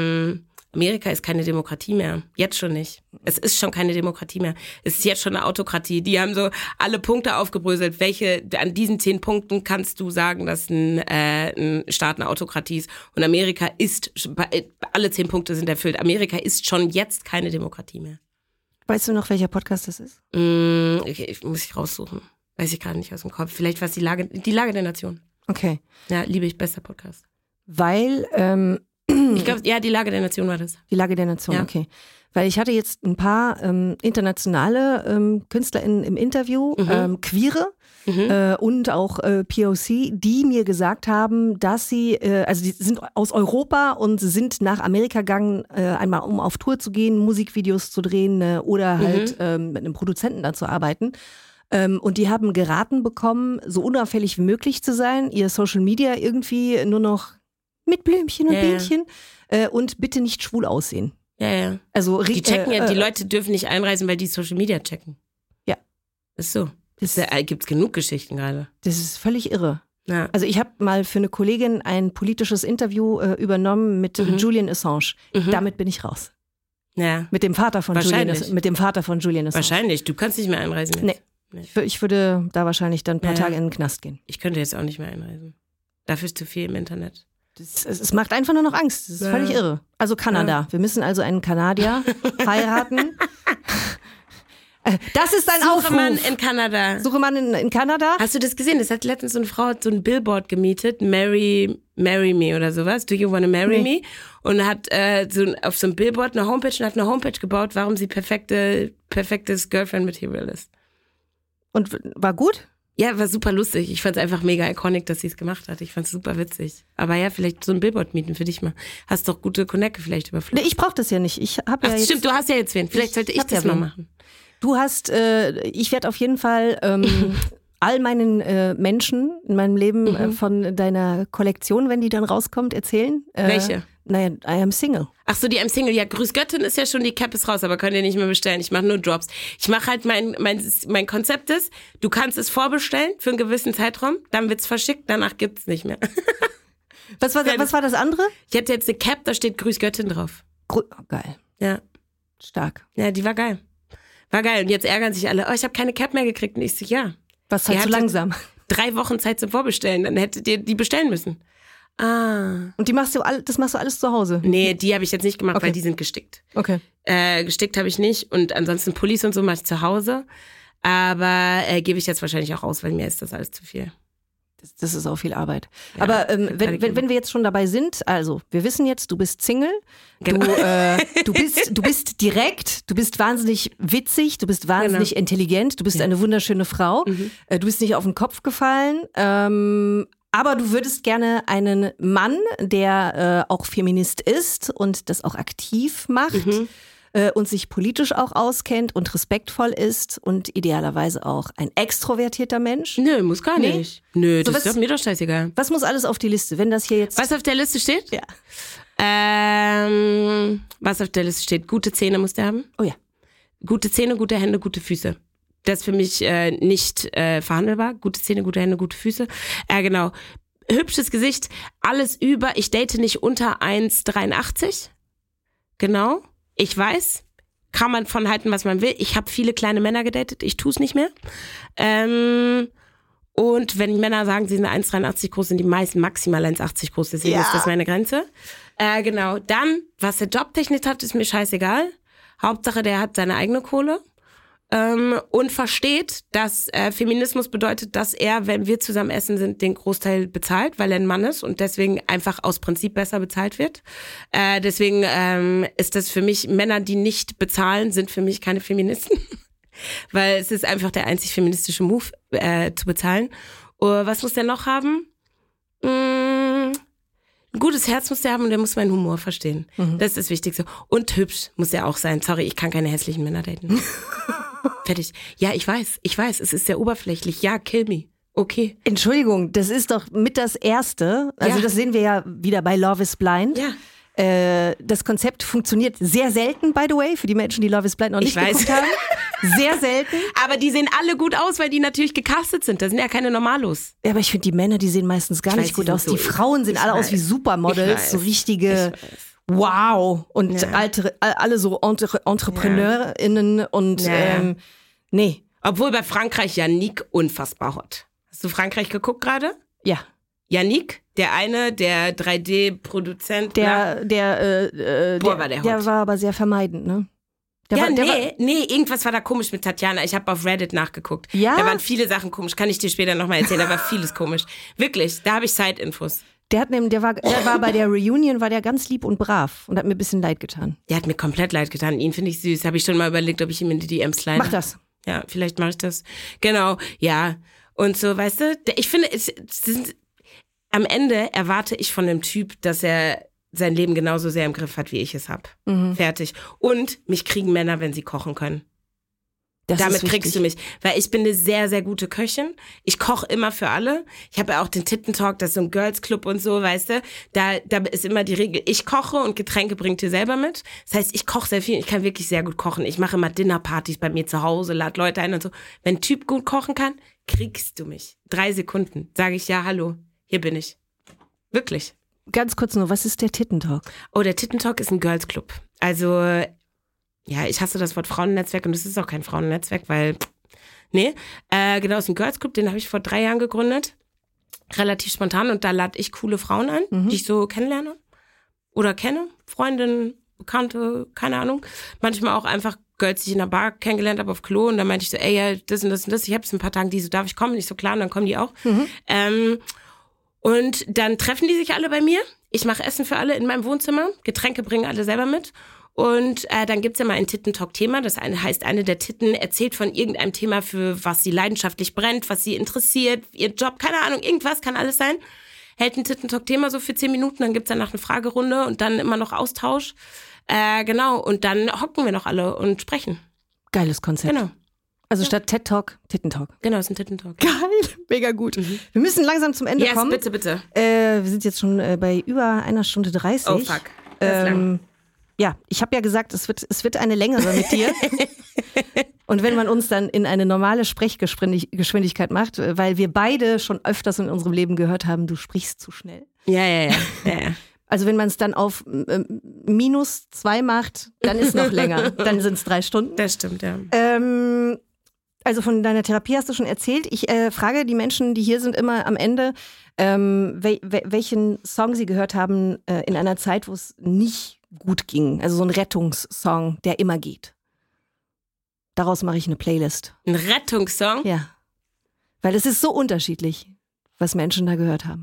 Amerika ist keine Demokratie mehr. Jetzt schon nicht. Es ist schon keine Demokratie mehr. Es ist jetzt schon eine Autokratie. Die haben so alle Punkte aufgebröselt. Welche, an diesen 10 Punkten kannst du sagen, dass ein Staat eine Autokratie ist? Und Amerika ist, alle 10 Punkte sind erfüllt. Amerika ist schon jetzt keine Demokratie mehr. Weißt du noch, welcher Podcast das ist? Okay, muss ich raussuchen. Weiß ich gerade nicht aus dem Kopf. Vielleicht war es die Lage der Nation. Okay. Ja, liebe ich, bester Podcast. Weil, ich glaube, ja, die Lage der Nation war das. Die Lage der Nation, ja. Okay. Weil ich hatte jetzt ein paar internationale KünstlerInnen im Interview, Queere und auch POC, die mir gesagt haben, dass sie, also die sind aus Europa und sind nach Amerika gegangen, einmal um auf Tour zu gehen, Musikvideos zu drehen oder halt mit einem Produzenten da zu arbeiten. Und die haben geraten bekommen, so unauffällig wie möglich zu sein, ihr Social Media irgendwie nur noch mit Blümchen und Bienchen und bitte nicht schwul aussehen. Ja. Also, die checken die Leute dürfen nicht einreisen, weil die Social Media checken. Ja. Ist so. Gibt's genug Geschichten gerade. Das ist völlig irre. Ja. Also ich habe mal für eine Kollegin ein politisches Interview übernommen mit Julian Assange. Damit bin ich raus. Ja. Mit dem Vater von Julian Assange. Wahrscheinlich. Du kannst nicht mehr einreisen jetzt. Nee. Ich würde da wahrscheinlich dann ein paar Tage in den Knast gehen. Ich könnte jetzt auch nicht mehr einreisen. Dafür ist zu viel im Internet. Es macht einfach nur noch Angst. Das ist völlig irre. Also Kanada. Ja. Wir müssen also einen Kanadier heiraten. Das ist ein Aufruf. Suche Mann in Kanada. Suche Mann in Kanada. Hast du das gesehen? Das hat letztens so eine Frau so ein Billboard gemietet. Marry me oder sowas. Do you wanna marry me? Und hat auf so einem Billboard eine Homepage und hat eine Homepage gebaut, warum sie perfektes Girlfriend-Material ist. Und war gut? Ja, war super lustig. Ich fand es einfach mega iconic, dass sie es gemacht hat. Ich fand es super witzig. Aber ja, vielleicht so ein Billboard mieten für dich mal. Hast doch gute Connecte vielleicht überflogen. Nee, ich brauch das ja nicht. Stimmt, du hast ja jetzt wen. Vielleicht sollte ich das mal machen. Du hast, ich werde auf jeden Fall all meinen Menschen in meinem Leben von deiner Kollektion, wenn die dann rauskommt, erzählen. Welche? Naja, I am single. Ach so, die I am single. Ja, Grüß Göttin ist ja schon, die Cap ist raus, aber könnt ihr nicht mehr bestellen. Ich mache nur Drops. Ich mache halt mein Konzept ist, du kannst es vorbestellen für einen gewissen Zeitraum, dann wird's verschickt, danach gibt's nicht mehr. Was war das andere? Ich hatte jetzt eine Cap, da steht Grüß Göttin drauf. Geil. Ja. Stark. Ja, die war geil. War geil. Und jetzt ärgern sich alle, ich habe keine Cap mehr gekriegt. Und ich so, ja. Was halt zu langsam. 3 Wochen Zeit zum Vorbestellen, dann hättet ihr die bestellen müssen. Ah. Und das machst du alles zu Hause? Nee, die habe ich jetzt nicht gemacht, weil die sind gestickt. Okay. Gestickt habe ich nicht und ansonsten Pullis und so mache ich zu Hause. Aber gebe ich jetzt wahrscheinlich auch aus, weil mir ist das alles zu viel. Das ist auch viel Arbeit. Ja, aber wenn wir jetzt schon dabei sind, also wir wissen jetzt, du bist Single, genau. Du bist direkt, du bist wahnsinnig witzig, du bist wahnsinnig intelligent, du bist eine wunderschöne Frau, du bist nicht auf den Kopf gefallen, aber du würdest gerne einen Mann, der auch Feminist ist und das auch aktiv macht. Und sich politisch auch auskennt und respektvoll ist und idealerweise auch ein extrovertierter Mensch. Nö, muss gar nicht. Nö, das ist doch mir doch scheißegal. Was muss alles auf die Liste, wenn das hier jetzt... Was auf der Liste steht? Ja. Was auf der Liste steht? Gute Zähne muss der haben. Oh ja. Gute Zähne, gute Hände, gute Füße. Das ist für mich nicht verhandelbar. Gute Zähne, gute Hände, gute Füße. Genau. Hübsches Gesicht, alles über. Ich date nicht unter 1,83. Genau. Ich weiß, kann man von halten, was man will. Ich habe viele kleine Männer gedatet, ich tue es nicht mehr. Und wenn Männer sagen, sie sind 1,83 groß, sind die meisten maximal 1,80 groß. Deswegen ist das meine Grenze. Genau. Dann, was der Jobtechnik hat, ist mir scheißegal. Hauptsache, der hat seine eigene Kohle. Und versteht, dass Feminismus bedeutet, dass er, wenn wir zusammen essen sind, den Großteil bezahlt, weil er ein Mann ist und deswegen einfach aus Prinzip besser bezahlt wird. Deswegen ist das für mich, Männer, die nicht bezahlen, sind für mich keine Feministen. Weil es ist einfach der einzig feministische Move, zu bezahlen. Was muss der noch haben? Ein gutes Herz muss der haben und der muss meinen Humor verstehen. Das ist das Wichtigste. Und hübsch muss der auch sein. Sorry, ich kann keine hässlichen Männer daten. Fertig. Ja, ich weiß, es ist sehr oberflächlich. Ja, kill me. Okay. Entschuldigung, das ist doch mit das Erste. Also das sehen wir ja wieder bei Love is Blind. Ja. Das Konzept funktioniert sehr selten, by the way, für die Menschen, die Love is Blind noch nicht geguckt haben. Sehr selten. Aber die sehen alle gut aus, weil die natürlich gecastet sind. Das sind ja keine Normalos. Ja, aber ich finde, die Männer, die sehen meistens gar nicht gut aus. Die Frauen sehen alle aus wie Supermodels, so richtige Wow. Und alle so EntrepreneurInnen und nee. Obwohl bei Frankreich Yannick unfassbar hot. Hast du Frankreich geguckt gerade? Ja. Yannick, der eine, der 3D-Produzent. Der war der hot. Der war aber sehr vermeidend, ne? Irgendwas war da komisch mit Tatjana. Ich habe auf Reddit nachgeguckt. Ja? Da waren viele Sachen komisch. Kann ich dir später nochmal erzählen. Da war vieles komisch. Wirklich, da habe ich Side-Infos. Der war bei der Reunion, war der ganz lieb und brav und hat mir ein bisschen leid getan. Der hat mir komplett leid getan. Ihn finde ich süß. Habe ich schon mal überlegt, ob ich ihm in die DMs slide. Mach das. Ja, vielleicht mache ich das. Genau, ja. Und so, weißt du, ich finde, am Ende erwarte ich von einem Typ, dass er sein Leben genauso sehr im Griff hat, wie ich es habe. Fertig. Und mich kriegen Männer, wenn sie kochen können. Damit kriegst du mich. Weil ich bin eine sehr, sehr gute Köchin. Ich koche immer für alle. Ich habe ja auch den Titten-Talk, das ist so ein Girls-Club und so, weißt du. Da ist immer die Regel, ich koche und Getränke bringt ihr selber mit. Das heißt, ich koche sehr viel. Ich kann wirklich sehr gut kochen. Ich mache immer Dinnerpartys bei mir zu Hause, lade Leute ein und so. Wenn ein Typ gut kochen kann, kriegst du mich. 3 Sekunden. Sage ich, ja, hallo, hier bin ich. Wirklich. Ganz kurz nur, was ist der Tittentalk? Oh, der Tittentalk ist ein Girls-Club. Also, ja, ich hasse das Wort Frauennetzwerk und es ist auch kein Frauennetzwerk, weil, genau, es ist ein Girls-Club, den habe ich vor 3 Jahren gegründet. Relativ spontan und da lade ich coole Frauen ein, die ich so kennenlerne oder kenne. Freundinnen, Bekannte, keine Ahnung. Manchmal auch einfach Girls, die ich in der Bar kennengelernt habe auf Klo und dann meinte ich so, ey, ja, das und das und das. Ich habe es ein paar Tage, die so, darf ich kommen? Nicht so klar und dann kommen die auch. Und dann treffen die sich alle bei mir. Ich mache Essen für alle in meinem Wohnzimmer. Getränke bringen alle selber mit. Und dann gibt's ja mal ein Titten-Talk-Thema. Das heißt, eine der Titten erzählt von irgendeinem Thema, für was sie leidenschaftlich brennt, was sie interessiert, ihr Job, keine Ahnung, irgendwas, kann alles sein. Hält ein Titten-Talk-Thema so für 10 Minuten, dann gibt's danach eine Fragerunde und dann immer noch Austausch. Genau, und dann hocken wir noch alle und sprechen. Geiles Konzept. Genau. Also statt TED-Talk, Tittentalk. Genau, ist ein Tittentalk. Geil, mega gut. Wir müssen langsam zum Ende kommen. Bitte, bitte. Wir sind jetzt schon bei über 1 Stunde 30. Oh, fuck. Das ist lang. Ja, ich habe ja gesagt, es wird eine längere mit dir. Und wenn man uns dann in eine normale Sprechgeschwindigkeit macht, weil wir beide schon öfters in unserem Leben gehört haben, du sprichst zu schnell. Ja. Also wenn man es dann auf -2 macht, dann ist noch länger. Dann sind es 3 Stunden. Das stimmt, ja. Also von deiner Therapie hast du schon erzählt. Ich frage die Menschen, die hier sind, immer am Ende, welchen Song sie gehört haben in einer Zeit, wo es nicht gut ging. Also so ein Rettungssong, der immer geht. Daraus mache ich eine Playlist. Ein Rettungssong? Ja. Weil es ist so unterschiedlich, was Menschen da gehört haben.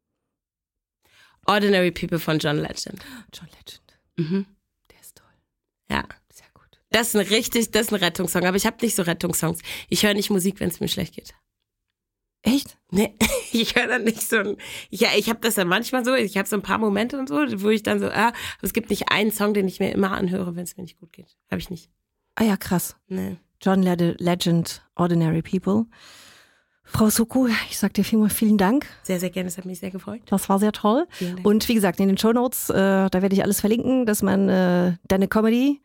Ordinary People von John Legend. John Legend. Der ist toll. Ja. Sehr gut. Das ist ein Rettungssong, aber ich habe nicht so Rettungssongs. Ich höre nicht Musik, wenn es mir schlecht geht. Echt? Nee, ich höre dann nicht so ich habe das dann manchmal so, ich habe so ein paar Momente und so, wo ich dann so, aber es gibt nicht einen Song, den ich mir immer anhöre, wenn es mir nicht gut geht. Habe ich nicht. Ah ja, krass. Nee. John Legend, Ordinary People. Frau Soko, ich sag dir vielmal vielen Dank. Sehr, sehr gerne, das hat mich sehr gefreut. Das war sehr toll. Und wie gesagt, in den Shownotes, da werde ich alles verlinken, dass man deine Comedy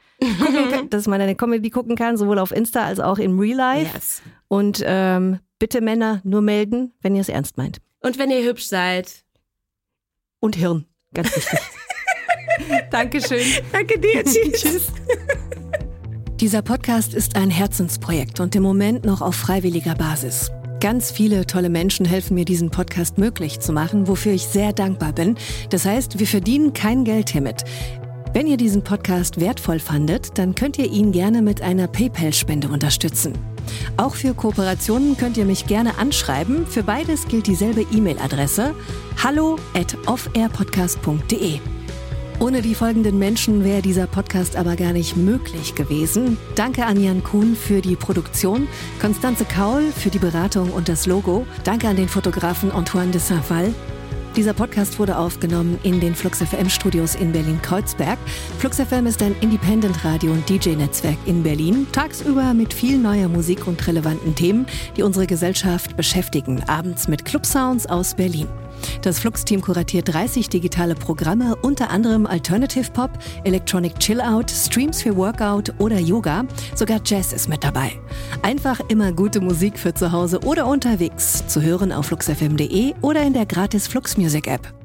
gucken kann, sowohl auf Insta als auch im Real Life. Yes. Und bitte Männer nur melden, wenn ihr es ernst meint. Und wenn ihr hübsch seid. Und Hirn, ganz wichtig. Dankeschön. Danke dir, tschüss. Dieser Podcast ist ein Herzensprojekt und im Moment noch auf freiwilliger Basis. Ganz viele tolle Menschen helfen mir, diesen Podcast möglich zu machen, wofür ich sehr dankbar bin. Das heißt, wir verdienen kein Geld hiermit. Wenn ihr diesen Podcast wertvoll fandet, dann könnt ihr ihn gerne mit einer PayPal-Spende unterstützen. Auch für Kooperationen könnt ihr mich gerne anschreiben. Für beides gilt dieselbe E-Mail-Adresse: hallo@offairpodcast.de. Ohne die folgenden Menschen wäre dieser Podcast aber gar nicht möglich gewesen. Danke an Jan Kuhn für die Produktion, Constanze Kaul für die Beratung und das Logo. Danke an den Fotografen Antoine de Saint-Val. Dieser Podcast wurde aufgenommen in den Flux FM Studios in Berlin-Kreuzberg. Flux FM ist ein Independent-Radio- und DJ-Netzwerk in Berlin. Tagsüber mit viel neuer Musik und relevanten Themen, die unsere Gesellschaft beschäftigen. Abends mit Club-Sounds aus Berlin. Das Flux-Team kuratiert 30 digitale Programme, unter anderem Alternative Pop, Electronic Chill-Out, Streams für Workout oder Yoga. Sogar Jazz ist mit dabei. Einfach immer gute Musik für zu Hause oder unterwegs. Zu hören auf fluxfm.de oder in der gratis Flux Music App.